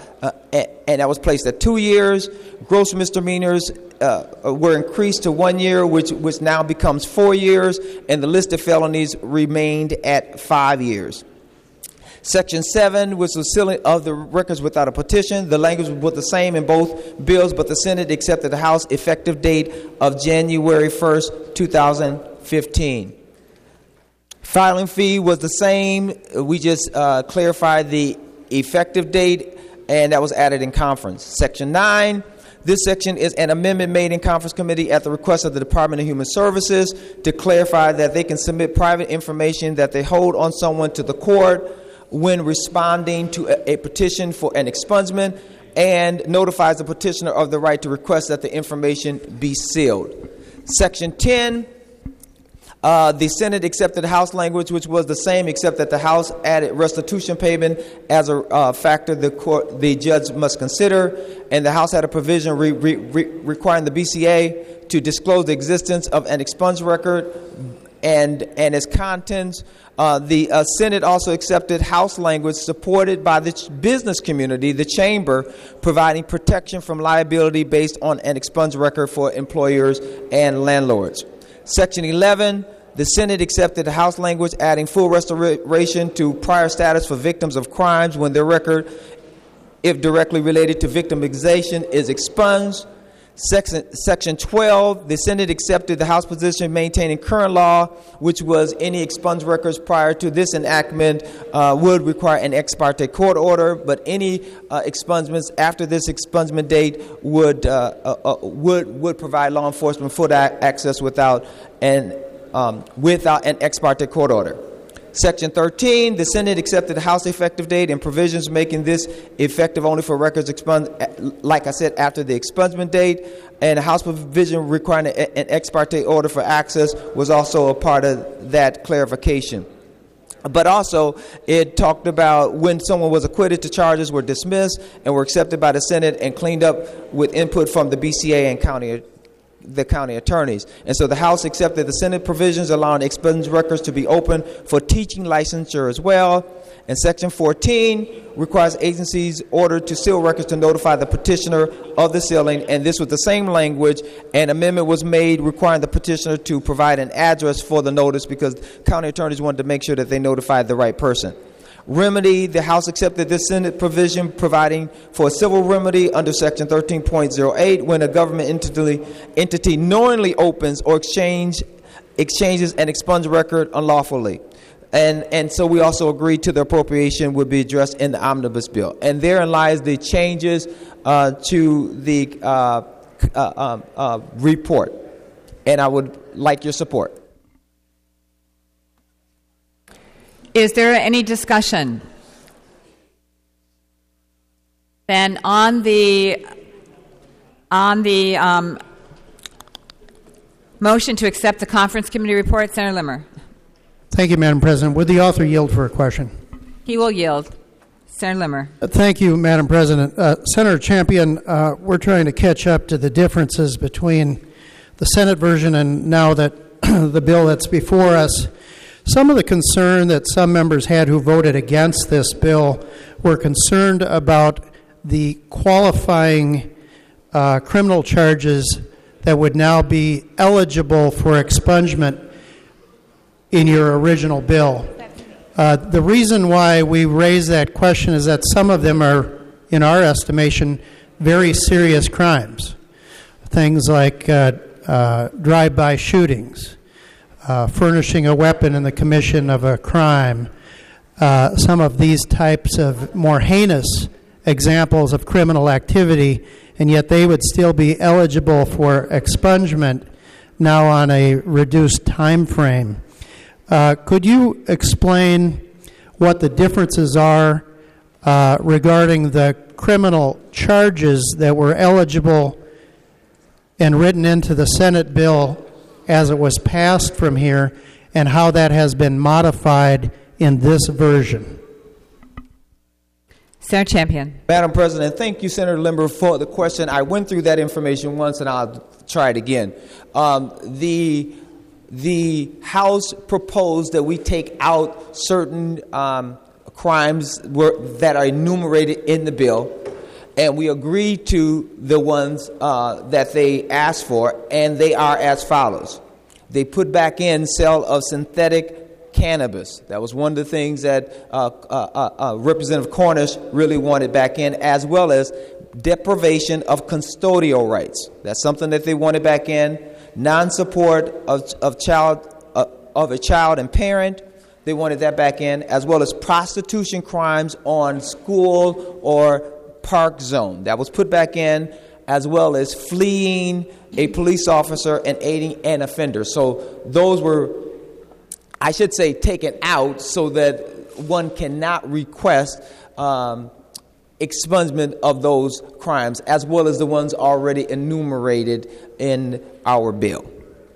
placed at 2 years. Gross misdemeanors were increased to 1 year, which now becomes 4 years, and the list of felonies remained at 5 years. Section 7, which was sealing of the records without a petition. The language was the same in both bills, but the Senate accepted the House effective date of January 1st, 2015. Filing fee was the same. We just clarified the effective date, and that was added in conference. Section 9, this section is an amendment made in conference committee at the request of the Department of Human Services to clarify that they can submit private information that they hold on someone to the court when responding to a petition for an expungement, and notifies the petitioner of the right to request that the information be sealed. Section 10, the Senate accepted the House language, which was the same, except that the House added restitution payment as a factor the judge must consider, and the House had a provision requiring the BCA to disclose the existence of an expunged record and its contents. The Senate also accepted House language supported by the business community, the Chamber, providing protection from liability based on an expunged record for employers and landlords. Section 11, the Senate accepted the House language adding full restoration to prior status for victims of crimes when their record, if directly related to victimization, is expunged. Section 12, the Senate accepted the House position maintaining current law, which was any expunged records prior to this enactment would require an ex parte court order, but any expungements after this expungement date would provide law enforcement full access without an ex parte court order. Section 13, the Senate accepted the House effective date and provisions making this effective only for records expunged, like I said, after the expungement date. And the House provision requiring an ex parte order for access was also a part of that clarification. But also, it talked about when someone was acquitted, the charges were dismissed and were accepted by the Senate and cleaned up with input from the BCA and the county attorneys. And so the House accepted the Senate provisions allowing expunged records to be open for teaching licensure as well. And Section 14 requires agencies ordered to seal records to notify the petitioner of the sealing, and this was the same language. An amendment was made requiring the petitioner to provide an address for the notice because county attorneys wanted to make sure that they notified the right person. Remedy, the House accepted this Senate provision providing for a civil remedy under Section 13.08 when a government entity knowingly opens or exchanges an expunged record unlawfully. And so we also agreed to the appropriation would be addressed in the omnibus bill. And therein lies the changes to the report. And I would like your support. Is there any discussion? Then on the motion to accept the conference committee report, Senator Limmer. Thank you, Madam President. Would the author yield for a question? He will yield. Senator Limmer. Thank you, Madam President. Senator Champion, we're trying to catch up to the differences between the Senate version and now that the bill that's before us. Some of the concern that some members had who voted against this bill were concerned about the qualifying criminal charges that would now be eligible for expungement in your original bill. The reason why we raise that question is that some of them are, in our estimation, very serious crimes. Things like drive-by shootings, furnishing a weapon in the commission of a crime, some of these types of more heinous examples of criminal activity, and yet they would still be eligible for expungement now on a reduced time frame. Could you explain what the differences are regarding the criminal charges that were eligible and written into the Senate bill as it was passed from here, and how that has been modified in this version? Senator Champion. Madam President, thank you, Senator Limber, for the question. I went through that information once, and I'll try it again. The House proposed that we take out certain crimes that are enumerated in the bill, and we agreed to the ones that they asked for, and they are as follows. They put back in sale of synthetic cannabis. That was one of the things that Representative Cornish really wanted back in, as well as deprivation of custodial rights. That's something that they wanted back in. Non-support of a child and parent, they wanted that back in, as well as prostitution crimes on school or park zone. That was put back in, as well as fleeing a police officer and aiding an offender. So those were, I should say, taken out so that one cannot request expungement of those crimes, as well as the ones already enumerated in our bill.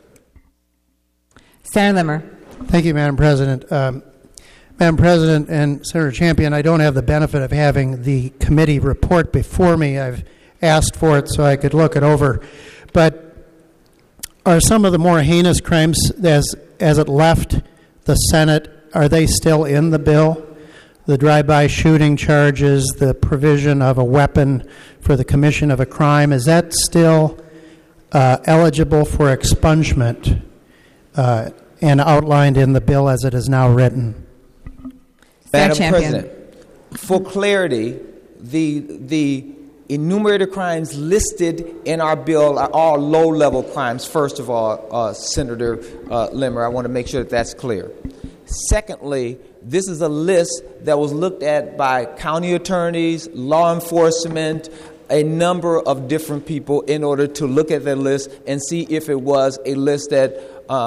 Senator Limmer. Thank you, Madam President. Madam President and Senator Champion, I don't have the benefit of having the committee report before me. I've asked for it so I could look it over. But are some of the more heinous crimes, as it left the Senate, are they still in the bill? The drive-by shooting charges, the provision of a weapon for the commission of a crime, is that still eligible for expungement and outlined in the bill as it is now written? Madam President, for clarity, the enumerated crimes listed in our bill are all low-level crimes. First of all, Senator Limmer, I want to make sure that that's clear. Secondly, this is a list that was looked at by county attorneys, law enforcement, a number of different people in order to look at that list and see if it was a list that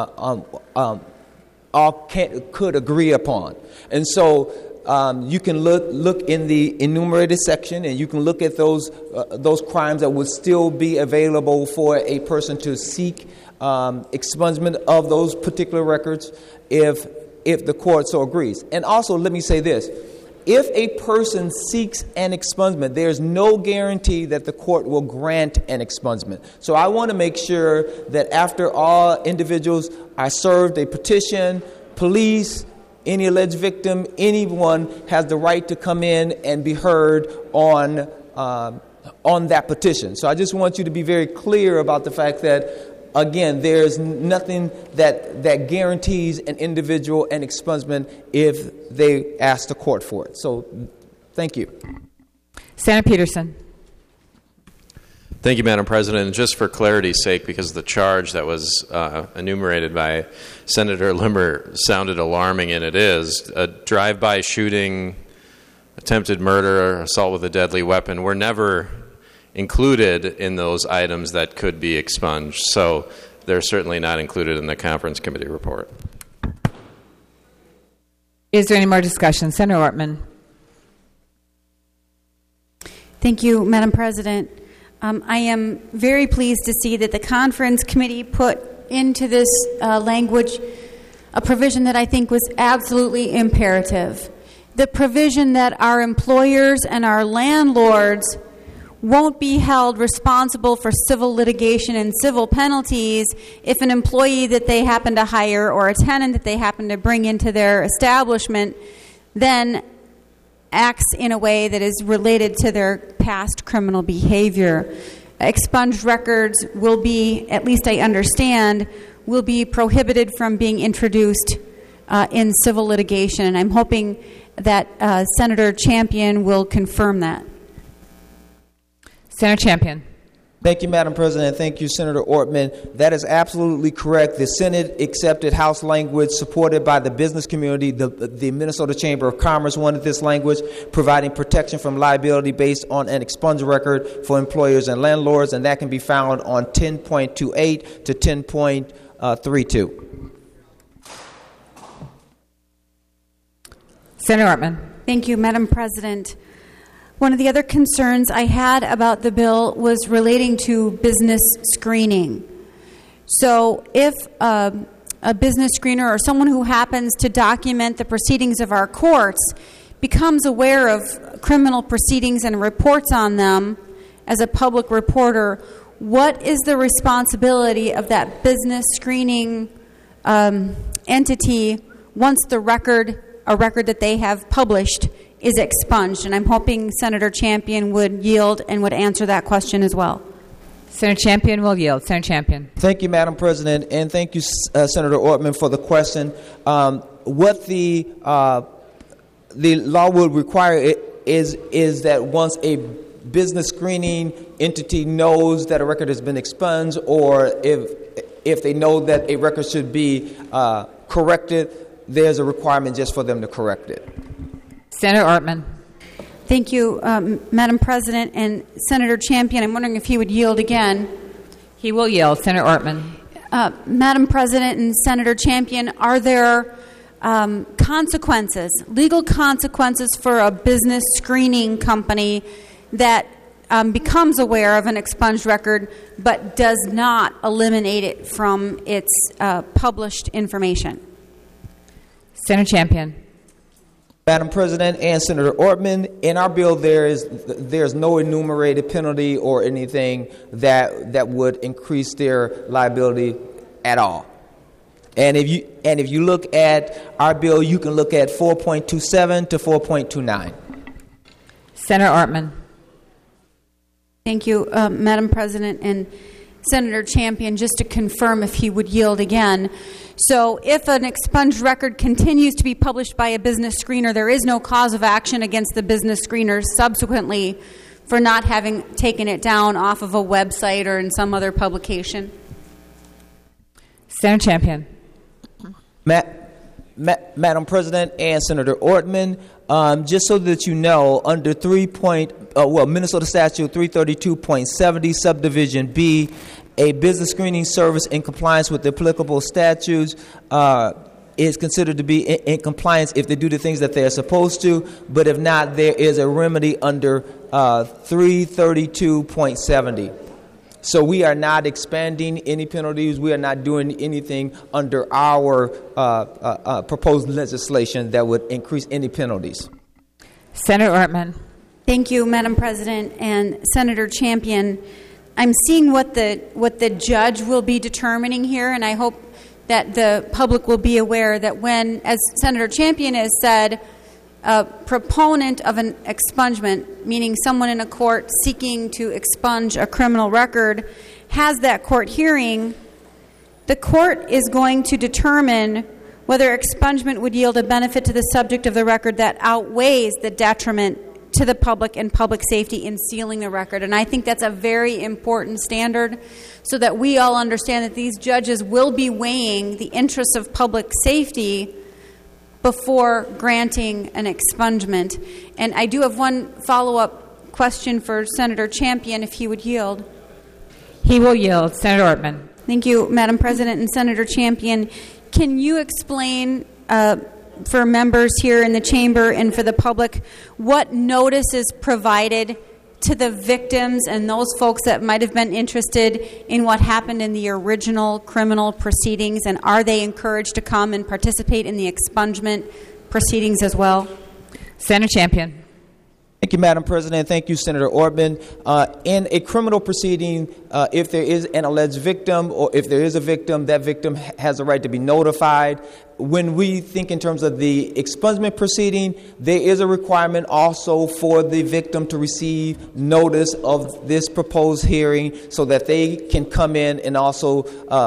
all could agree upon. And so you can look in the enumerated section, and you can look at those crimes that would still be available for a person to seek expungement of those particular records if the court so agrees. And also, let me say this. If a person seeks an expungement, there's no guarantee that the court will grant an expungement. So I want to make sure that after all individuals are served a petition, police, any alleged victim, anyone has the right to come in and be heard on that petition. So I just want you to be very clear about the fact that, again, there's nothing that guarantees an individual an expungement if they ask the court for it. So thank you. Senator Peterson. Thank you, Madam President. And just for clarity's sake, because the charge that was enumerated by Senator Limmer sounded alarming, and it is, a drive-by shooting, attempted murder, assault with a deadly weapon, were never included in those items that could be expunged. So they're certainly not included in the conference committee report. Is there any more discussion? Senator Ortman. Thank you, Madam President. I am very pleased to see that the conference committee put into this language a provision that I think was absolutely imperative. The provision that our employers and our landlords won't be held responsible for civil litigation and civil penalties if an employee that they happen to hire or a tenant that they happen to bring into their establishment then acts in a way that is related to their past criminal behavior. Expunged records will be, at least I understand, will be prohibited from being introduced in civil litigation, and I'm hoping that Senator Champion will confirm that. Senator Champion. Thank you, Madam President. Thank you, Senator Ortman. That is absolutely correct. The Senate accepted House language supported by the business community. The Minnesota Chamber of Commerce wanted this language, providing protection from liability based on an expunged record for employers and landlords, and that can be found on 10.28 to 10.32. Senator Ortman. Thank you, Madam President. One of the other concerns I had about the bill was relating to business screening. So if a business screener or someone who happens to document the proceedings of our courts becomes aware of criminal proceedings and reports on them as a public reporter, what is the responsibility of that business screening entity once a record that they have published is expunged? And I'm hoping Senator Champion would yield and would answer that question as well. Senator Champion will yield. Senator Champion. Thank you, Madam President, and thank you, Senator Ortman, for the question. What the law would require is that once a business screening entity knows that a record has been expunged, or if they know that a record should be corrected, there's a requirement just for them to correct it. Senator Ortman. Thank you, Madam President. And Senator Champion, I'm wondering if he would yield again. He will yield. Senator Ortman. Madam President and Senator Champion, are there consequences, legal consequences for a business screening company that becomes aware of an expunged record but does not eliminate it from its published information? Senator Champion. Madam President and Senator Ortman, in our bill there's no enumerated penalty or anything that would increase their liability at all. And if you look at our bill, you can look at 4.27 to 4.29. Senator Ortman. Thank you, Madam President and Senator Champion. Just to confirm if he would yield again. So if an expunged record continues to be published by a business screener, there is no cause of action against the business screeners subsequently for not having taken it down off of a website or in some other publication? Senator Champion. Madam President and Senator Ortman, just so that you know, under Minnesota Statute 332.70 Subdivision B, a business screening service in compliance with the applicable statutes is considered to be in compliance if they do the things that they are supposed to, but if not, there is a remedy under 332.70. So we are not expanding any penalties. We are not doing anything under our proposed legislation that would increase any penalties. Senator Ortman. Thank you, Madam President and Senator Champion. I'm seeing what the judge will be determining here, and I hope that the public will be aware that when, as Senator Champion has said, a proponent of an expungement, meaning someone in a court seeking to expunge a criminal record, has that court hearing, the court is going to determine whether expungement would yield a benefit to the subject of the record that outweighs the detriment to the public and public safety in sealing the record. And I think that's a very important standard so that we all understand that these judges will be weighing the interests of public safety before granting an expungement. And I do have one follow-up question for Senator Champion, if he would yield. He will yield. Senator Ortman. Thank you, Madam President. And Senator Champion, can you explain for members here in the chamber and for the public what notice is provided to the victims and those folks that might have been interested in what happened in the original criminal proceedings, and are they encouraged to come and participate in the expungement proceedings as well? Senator Champion. Thank you, Madam President. Thank you, Senator Ortman. In a criminal proceeding, if there is an alleged victim or if there is a victim, that victim has a right to be notified. When we think in terms of the expungement proceeding, there is a requirement also for the victim to receive notice of this proposed hearing so that they can come in and also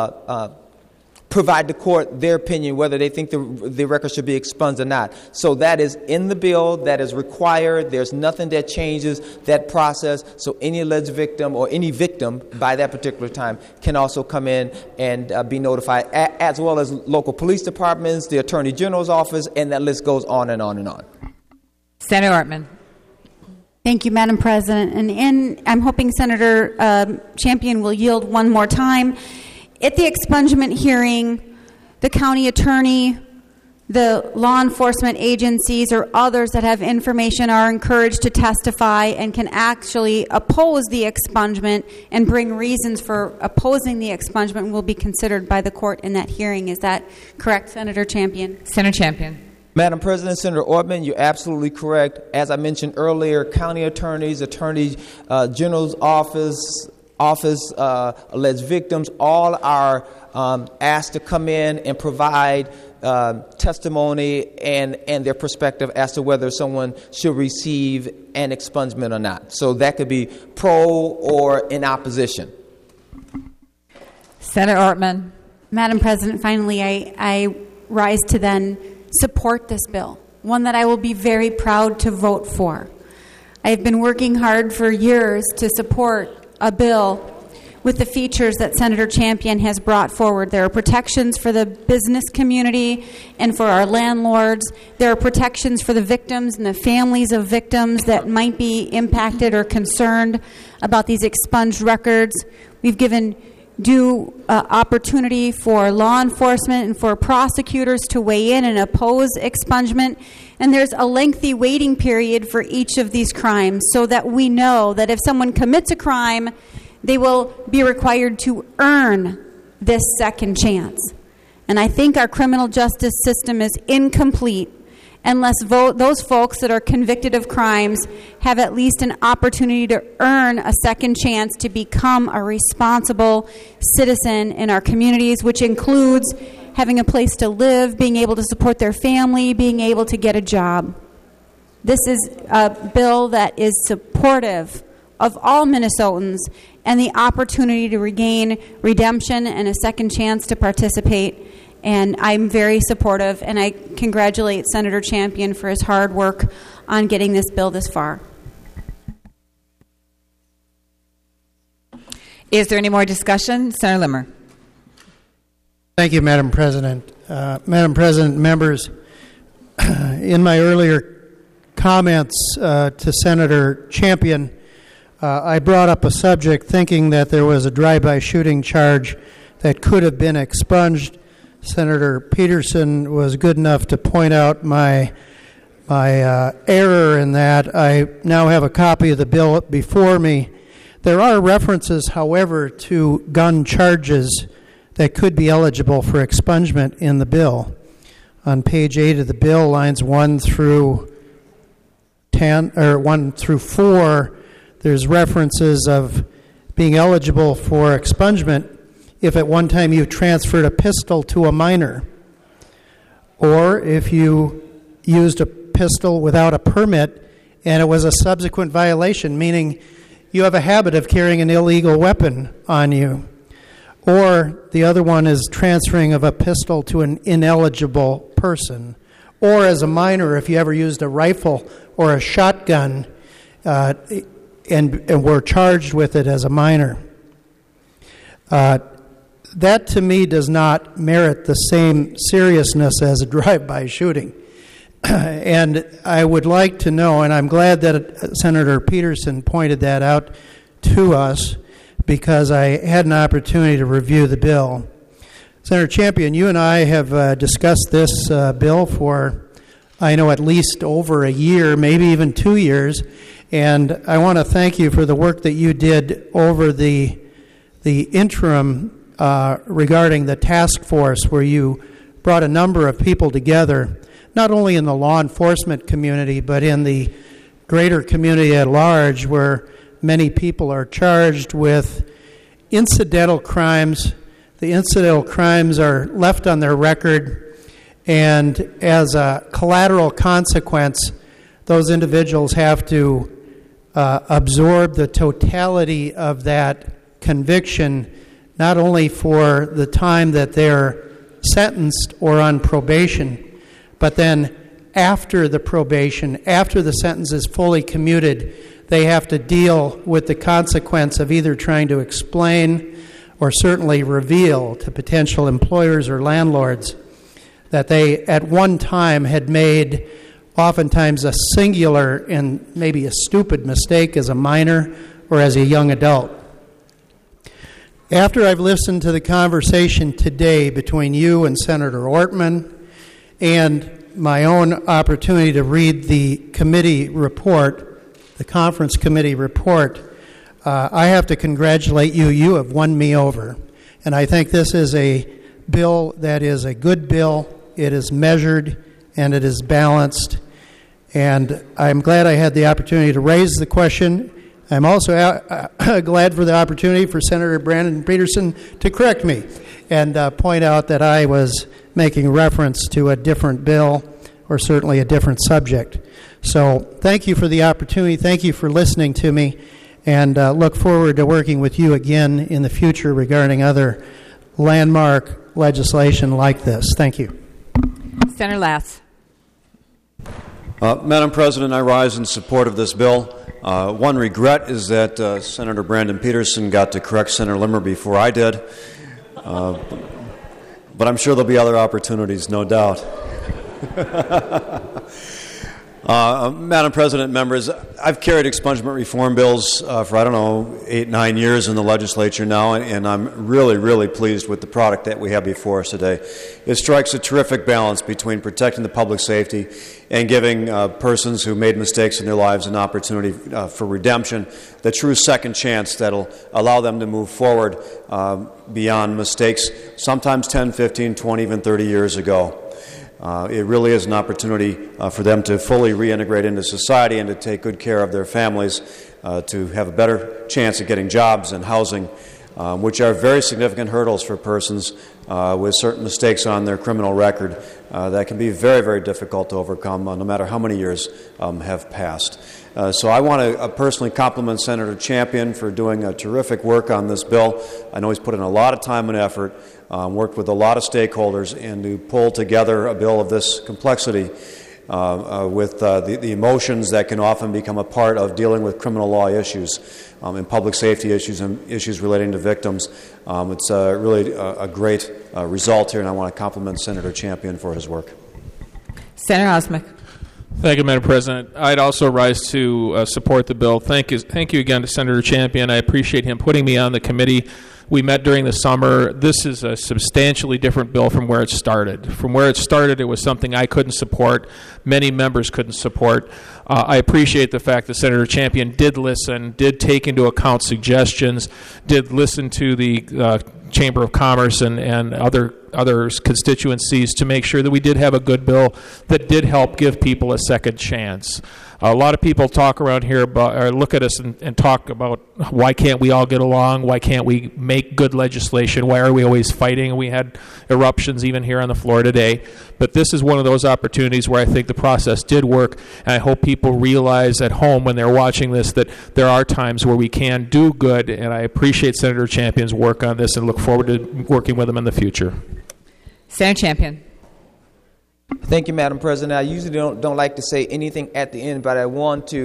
provide the court their opinion whether they think the record should be expunged or not. So that is in the bill. That is required. There's nothing that changes that process. So any alleged victim or any victim by that particular time can also come in and be notified, as well as local police departments, the Attorney General's office, and that list goes on and on and on. Senator Ortman. Thank you, Madam President. And I'm hoping Senator Champion will yield one more time. At the expungement hearing, the county attorney, the law enforcement agencies, or others that have information are encouraged to testify and can actually oppose the expungement and bring reasons for opposing the expungement will be considered by the court in that hearing. Is that correct, Senator Champion? Senator Champion. Madam President, Senator Ortman, you're absolutely correct. As I mentioned earlier, county attorneys, Attorney General's office, alleged victims, all are asked to come in and provide testimony and their perspective as to whether someone should receive an expungement or not. So that could be pro or in opposition. Senator Ortman. Madam President, finally, I rise to then support this bill, one that I will be very proud to vote for. I have been working hard for years to support a bill with the features that Senator Champion has brought forward. There are protections for the business community and for our landlords. There are protections for the victims and the families of victims that might be impacted or concerned about these expunged records. We've given due opportunity for law enforcement and for prosecutors to weigh in and oppose expungement. And there's a lengthy waiting period for each of these crimes so that we know that if someone commits a crime, they will be required to earn this second chance. And I think our criminal justice system is incomplete unless those folks that are convicted of crimes have at least an opportunity to earn a second chance to become a responsible citizen in our communities, which includes having a place to live, being able to support their family, being able to get a job. This is a bill that is supportive of all Minnesotans and the opportunity to regain redemption and a second chance to participate. And I'm very supportive, and I congratulate Senator Champion for his hard work on getting this bill this far. Is there any more discussion? Senator Limmer. Thank you, Madam President. Madam President, members, in my earlier comments to Senator Champion, I brought up a subject thinking that there was a drive-by shooting charge that could have been expunged. Senator Peterson was good enough to point out my error in that. I now have a copy of the bill before me. There are references, however, to gun charges that could be eligible for expungement in the bill. On page 8 of the bill, lines 1 through 10 or 1 through 4, there's references of being eligible for expungement if at one time you transferred a pistol to a minor, or if you used a pistol without a permit and it was a subsequent violation, meaning you have a habit of carrying an illegal weapon on you. Or the other one is transferring of a pistol to an ineligible person. Or as a minor, if you ever used a rifle or a shotgun and were charged with it as a minor. That, to me, does not merit the same seriousness as a drive-by shooting. And I would like to know, and I'm glad that Senator Peterson pointed that out to us, because I had an opportunity to review the bill. Senator Champion, you and I have discussed this bill for, I know, at least over a year, maybe even 2 years, and I want to thank you for the work that you did over the interim regarding the task force, where you brought a number of people together, not only in the law enforcement community, but in the greater community at large, where many people are charged with incidental crimes. The incidental crimes are left on their record, and as a collateral consequence, those individuals have to absorb the totality of that conviction, not only for the time that they're sentenced or on probation, but then after the probation, after the sentence is fully commuted, they have to deal with the consequence of either trying to explain or certainly reveal to potential employers or landlords that they at one time had made oftentimes a singular and maybe a stupid mistake as a minor or as a young adult. After I've listened to the conversation today between you and Senator Ortman, and my own opportunity to read the committee report, the conference committee report, I have to congratulate you. You have won me over. And I think this is a bill that is a good bill. It is measured and it is balanced. And I'm glad I had the opportunity to raise the question. I'm also glad for the opportunity for Senator Brandon Peterson to correct me and point out that I was making reference to a different bill or certainly a different subject. So thank you for the opportunity. Thank you for listening to me, and look forward to working with you again in the future regarding other landmark legislation like this. Thank you. Senator Lass. Madam President, I rise in support of this bill. One regret is that Senator Brandon Peterson got to correct Senator Limmer before I did. But I'm sure there'll be other opportunities, no doubt. Madam President, members, I've carried expungement reform bills for, 8-9 years in the legislature now, and I'm really, really pleased with the product that we have before us today. It strikes a terrific balance between protecting the public safety and giving persons who made mistakes in their lives an opportunity for redemption, the true second chance that'll allow them to move forward beyond mistakes, sometimes 10, 15, 20, even 30 years ago. It really is an opportunity for them to fully reintegrate into society and to take good care of their families, to have a better chance at getting jobs and housing, which are very significant hurdles for persons with certain mistakes on their criminal record that can be very, very difficult to overcome no matter how many years have passed. So I want to personally compliment Senator Champion for doing terrific work on this bill. I know he's put in a lot of time and effort, worked with a lot of stakeholders, and to pull together a bill of this complexity with the emotions that can often become a part of dealing with criminal law issues and public safety issues and issues relating to victims. It's really a great result here, and I want to compliment Senator Champion for his work. Senator Osmek. Thank you, Madam President. I'd also rise to support the bill. Thank you again to Senator Champion. I appreciate him putting me on the committee. We met during the summer. This is a substantially different bill from where it started. From where it started, it was something I couldn't support. Many members couldn't support. I appreciate the fact that Senator Champion did listen, did take into account suggestions, did listen to the Chamber of Commerce and other constituencies to make sure that we did have a good bill that did help give people a second chance. A lot of people talk around here about, or look at us and talk about why can't we all get along? Why can't we make good legislation? Why are we always fighting? We had eruptions even here on the floor today. But this is one of those opportunities where I think the process did work, and I hope people realize at home when they're watching this that there are times where we can do good, and I appreciate Senator Champion's work on this and look forward to working with him in the future. Senator Champion. Thank you, Madam President. I usually don't like to say anything at the end, but I want to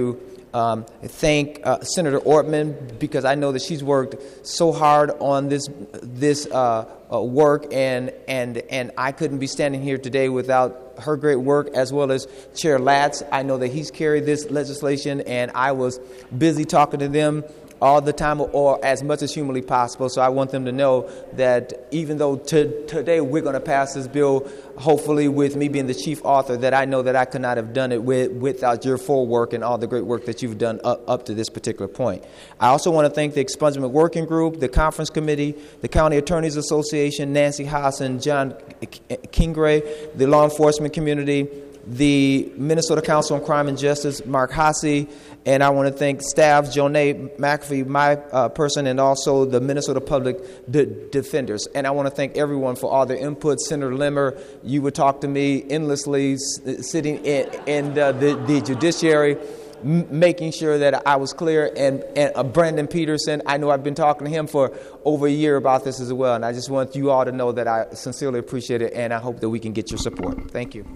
thank Senator Ortman, because I know that she's worked so hard on this work, and I couldn't be standing here today without her great work, as well as Chair Latz. I know that he's carried this legislation, and I was busy talking to them all the time, or as much as humanly possible. So I want them to know that even though today we're going to pass this bill, hopefully with me being the chief author, that I know that I could not have done it without your full work and all the great work that you've done up to this particular point. I also want to thank the Expungement Working Group, the Conference Committee, the County Attorneys Association, Nancy Haas and John Kingray, the law enforcement community, the Minnesota Council on Crime and Justice, Mark Hasse, and I want to thank staff, Jonay McAfee, my person, and also the Minnesota Public Defenders. And I want to thank everyone for all their input. Senator Limmer, you would talk to me endlessly, sitting in the judiciary, making sure that I was clear. And Brandon Peterson, I know I've been talking to him for over a year about this as well. And I just want you all to know that I sincerely appreciate it, and I hope that we can get your support. Thank you.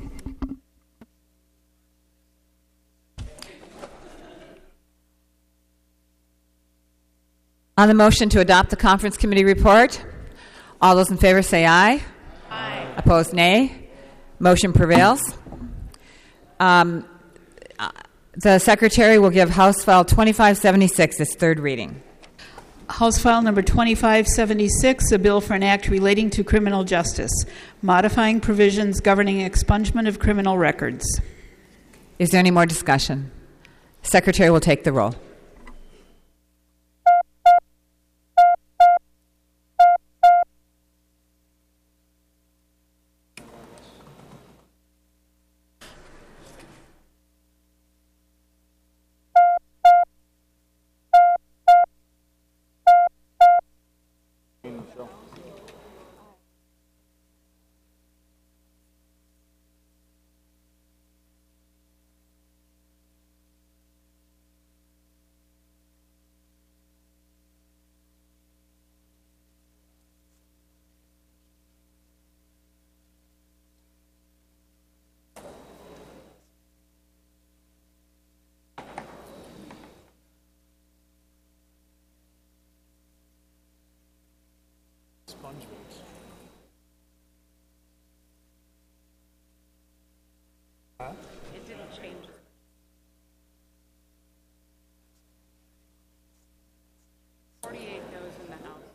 On the motion to adopt the conference committee report, all those in favor say aye. Aye. Opposed, nay. Motion prevails. The secretary will give House File 2576 its third reading. House File number 2576, a bill for an act relating to criminal justice, modifying provisions governing expungement of criminal records. Is there any more discussion? Secretary will take the roll. It didn't change. No's in the House.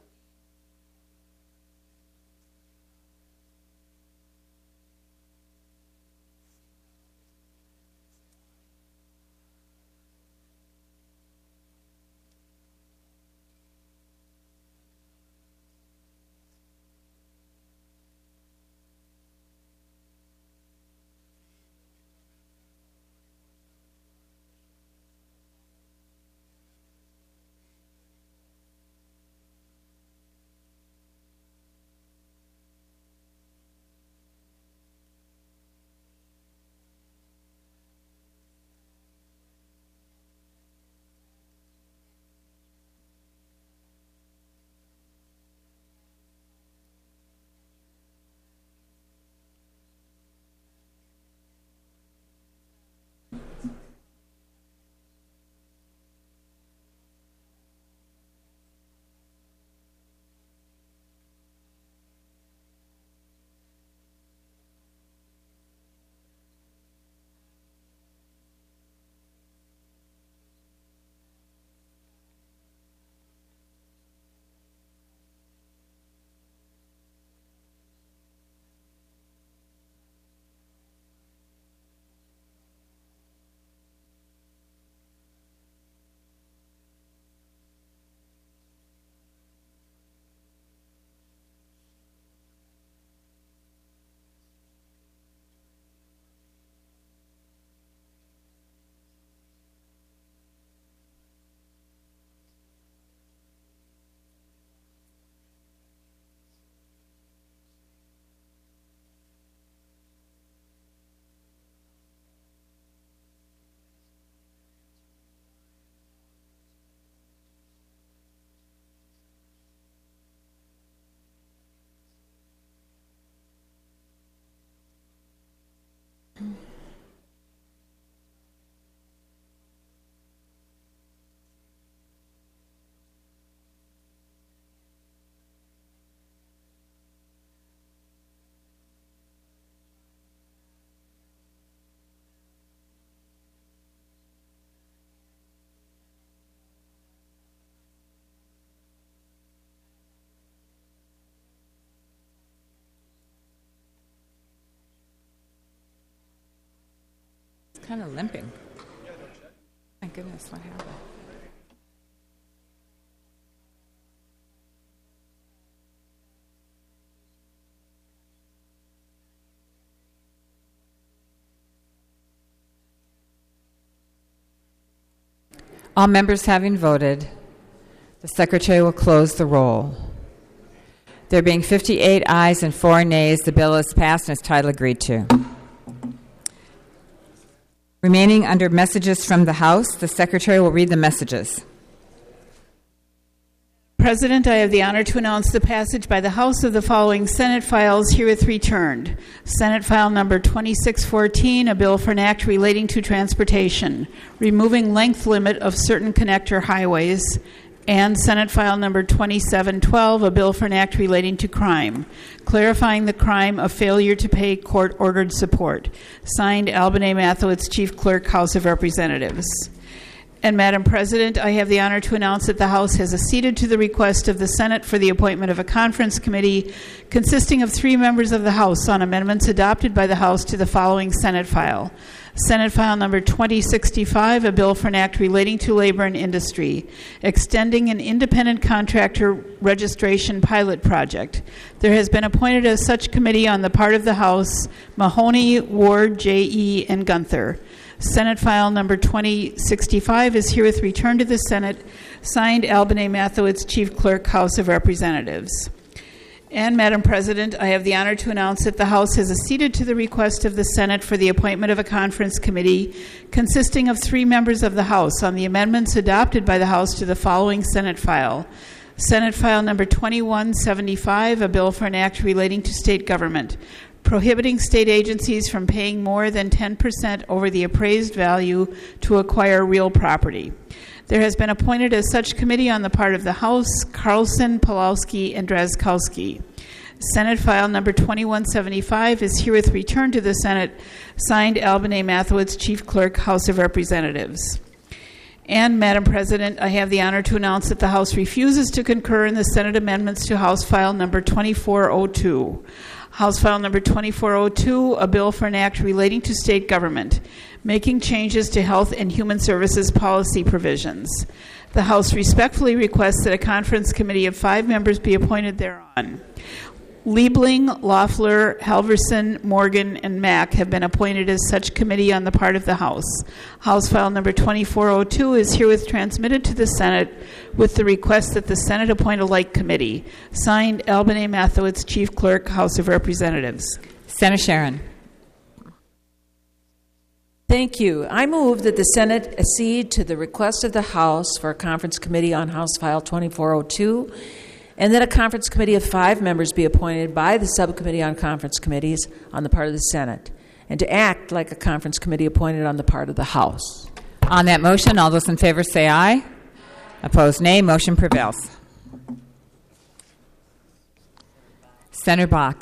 kind of limping. My goodness, what happened? All members having voted, the Secretary will close the roll. There being 58 ayes and 4 nays, the bill is passed and its title agreed to. Remaining under messages from the House, the Secretary will read the messages. President, I have the honor to announce the passage by the House of the following Senate files herewith returned. Senate File Number 2614, a bill for an act relating to transportation, removing length limit of certain connector highways, and Senate File Number 2712, a bill for an act relating to crime, clarifying the crime of failure to pay court-ordered support. Signed, Alban A. Mathowitz, Chief Clerk, House of Representatives. And Madam President, I have the honor to announce that the House has acceded to the request of the Senate for the appointment of a conference committee consisting of 3 members of the House on amendments adopted by the House to the following Senate file. Senate File Number 2065, a bill for an act relating to labor and industry, extending an independent contractor registration pilot project. There has been appointed as such committee on the part of the House Mahoney, Ward, J.E., and Gunther. Senate File Number 2065 is herewith returned to the Senate. Signed, Alban A. Mathowitz, Chief Clerk, House of Representatives. And, Madam President, I have the honor to announce that the House has acceded to the request of the Senate for the appointment of a conference committee consisting of 3 members of the House on the amendments adopted by the House to the following Senate file. Senate File Number 2175, a bill for an act relating to state government, prohibiting state agencies from paying more than 10% over the appraised value to acquire real property. There has been appointed as such committee on the part of the House Carlson, Pawlowski, and Drazkowski. Senate File Number 2175 is herewith returned to the Senate. Signed, Alban A. Mathowitz, Chief Clerk, House of Representatives. And, Madam President, I have the honor to announce that the House refuses to concur in the Senate amendments to House File Number 2402. House File Number 2402, a bill for an act relating to state government, making changes to health and human services policy provisions. The House respectfully requests that a conference committee of 5 members be appointed thereon. Liebling, Loeffler, Halverson, Morgan, and Mack have been appointed as such committee on the part of the House. House File Number 2402 is herewith transmitted to the Senate with the request that the Senate appoint a like committee. Signed, Alban A. Mathowitz, Chief Clerk, House of Representatives. Senator Sharon. Thank you. I move that the Senate accede to the request of the House for a conference committee on House File 2402, and that a conference committee of 5 members be appointed by the Subcommittee on Conference Committees on the part of the Senate, and to act like a conference committee appointed on the part of the House. On that motion, all those in favor say aye. Opposed, nay. Motion prevails. Senator Bach.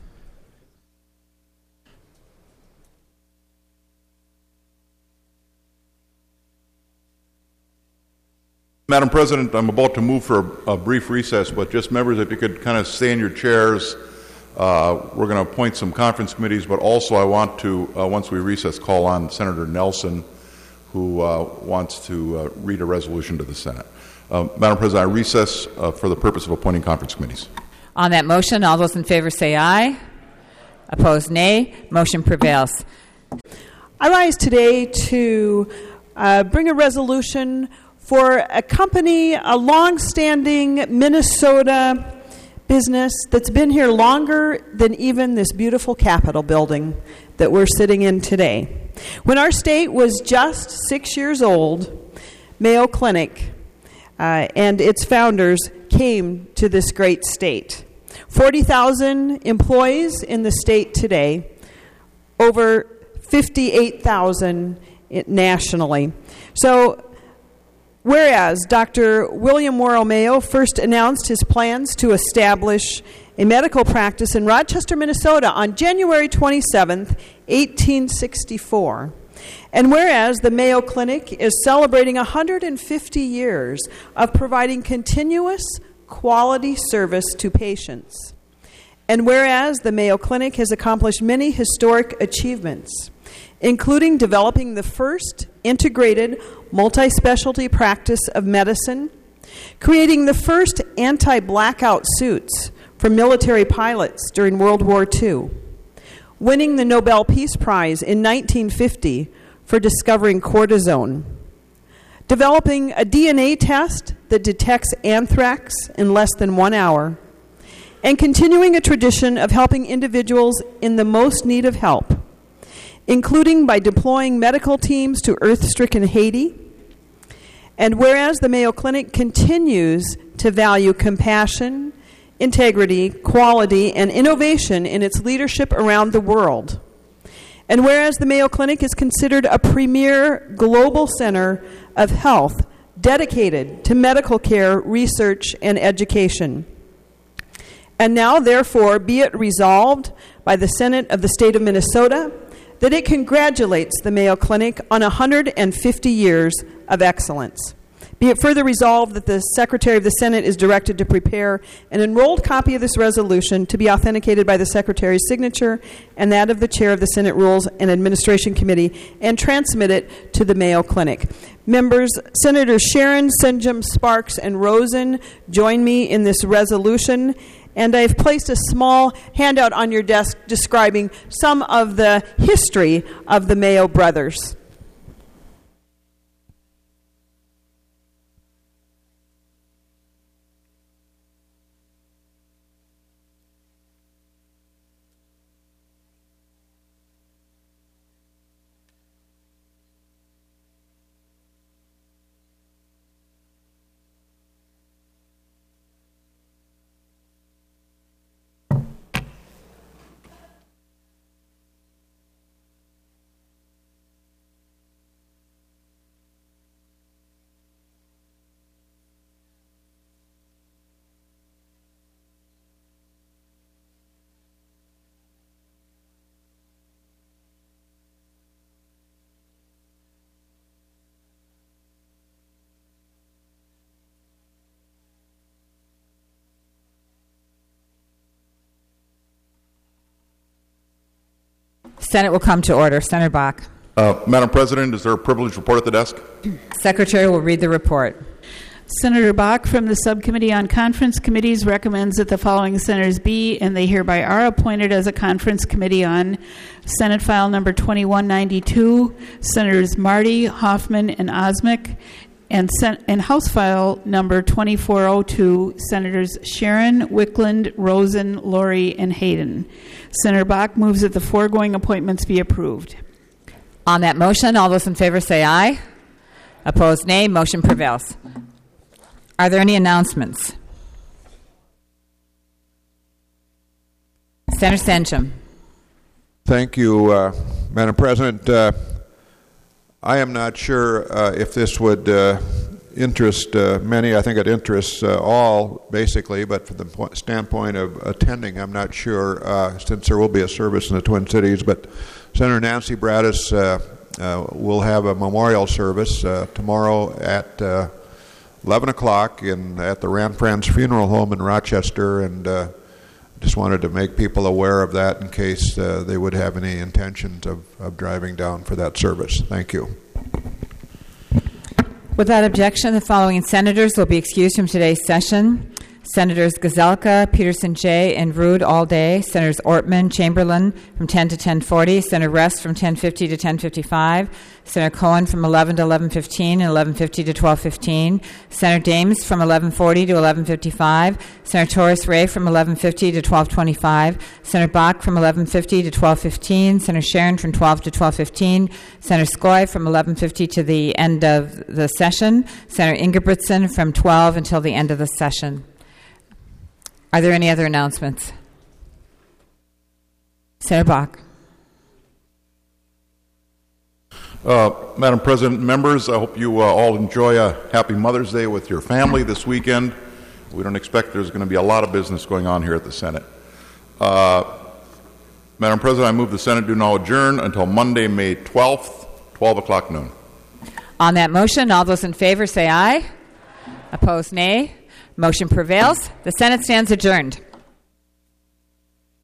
Madam President, I'm about to move for a brief recess, but just members, if you could kind of stay in your chairs. We're going to appoint some conference committees, but also I want to, once we recess, call on Senator Nelson, who wants to read a resolution to the Senate. Madam President, I recess for the purpose of appointing conference committees. On that motion, all those in favor say aye. Opposed, nay. Motion prevails. I rise today to bring a resolution for a company, a long-standing Minnesota business that's been here longer than even this beautiful Capitol building that we're sitting in today. When our state was just 6 years old, Mayo Clinic and its founders came to this great state. 40,000 employees in the state today, over 58,000 nationally. So, whereas Dr. William Morrow Mayo first announced his plans to establish a medical practice in Rochester, Minnesota on January 27th, 1864. And whereas the Mayo Clinic is celebrating 150 years of providing continuous quality service to patients. And whereas the Mayo Clinic has accomplished many historic achievements, including developing the first integrated multi-specialty practice of medicine, creating the first anti-blackout suits for military pilots during World War II, winning the Nobel Peace Prize in 1950 for discovering cortisone, developing a DNA test that detects anthrax in less than 1 hour, and continuing a tradition of helping individuals in the most need of help, including by deploying medical teams to earth-stricken Haiti. And whereas the Mayo Clinic continues to value compassion, integrity, quality, and innovation in its leadership around the world, and whereas the Mayo Clinic is considered a premier global center of health dedicated to medical care, research, and education. And now, therefore, be it resolved by the Senate of the State of Minnesota that it congratulates the Mayo Clinic on 150 years of excellence. Be it further resolved that the Secretary of the Senate is directed to prepare an enrolled copy of this resolution to be authenticated by the Secretary's signature and that of the Chair of the Senate Rules and Administration Committee and transmit it to the Mayo Clinic. Members, Senators Sharon, Senjum, Sparks, and Rosen join me in this resolution. And I've placed a small handout on your desk describing some of the history of the Mayo brothers. Senate will come to order. Senator Bach. Madam President, is there a privileged report at the desk? Secretary will read the report. Senator Bach from the Subcommittee on Conference Committees recommends that the following senators be, and they hereby are, appointed as a conference committee on Senate File Number 2192, Senators Marty, Hoffman, and Osmic, and House File Number 2402, Senators Sharon, Wickland, Rosen, Laurie, and Hayden. Senator Bach moves that the foregoing appointments be approved. On that motion, all those in favor say aye. Opposed, nay. Motion prevails. Are there any announcements? Senator Senchum. Thank you, Madam President. I am not sure if this would interest many. I think it interests all, basically, but from the standpoint of attending, I'm not sure, since there will be a service in the Twin Cities. But Senator Nancy Bradis will have a memorial service tomorrow at 11 o'clock at the Ranfranz Funeral Home in Rochester, and just wanted to make people aware of that in case they would have any intentions of driving down for that service. Thank you. Without objection, the following senators will be excused from today's session. Senators Gazelka, Peterson J., and Rude all day. Senators Ortman, Chamberlain from 10 to 10:40. Senator Rest from 10:50 to 10:55. Senator Cohen from 11 to 11:15 and 11:50 to 12:15. Senator Dames from 11:40 to 11:55. Senator Torres Ray from 11:50 to 12:25. Senator Bach from 11:50 to 12:15. Senator Sharon from 12 to 12:15. Senator Skoy from 11:50 to the end of the session. Senator Ingebrigtsen from 12 until the end of the session. Are there any other announcements? Senator Bach. Madam President, members, I hope you all enjoy a happy Mother's Day with your family this weekend. We don't expect there's going to be a lot of business going on here at the Senate. Madam President, I move the Senate do now adjourn until Monday, May 12th, 12 o'clock noon. On that motion, all those in favor say aye. Opposed, nay. Motion prevails. The Senate stands adjourned.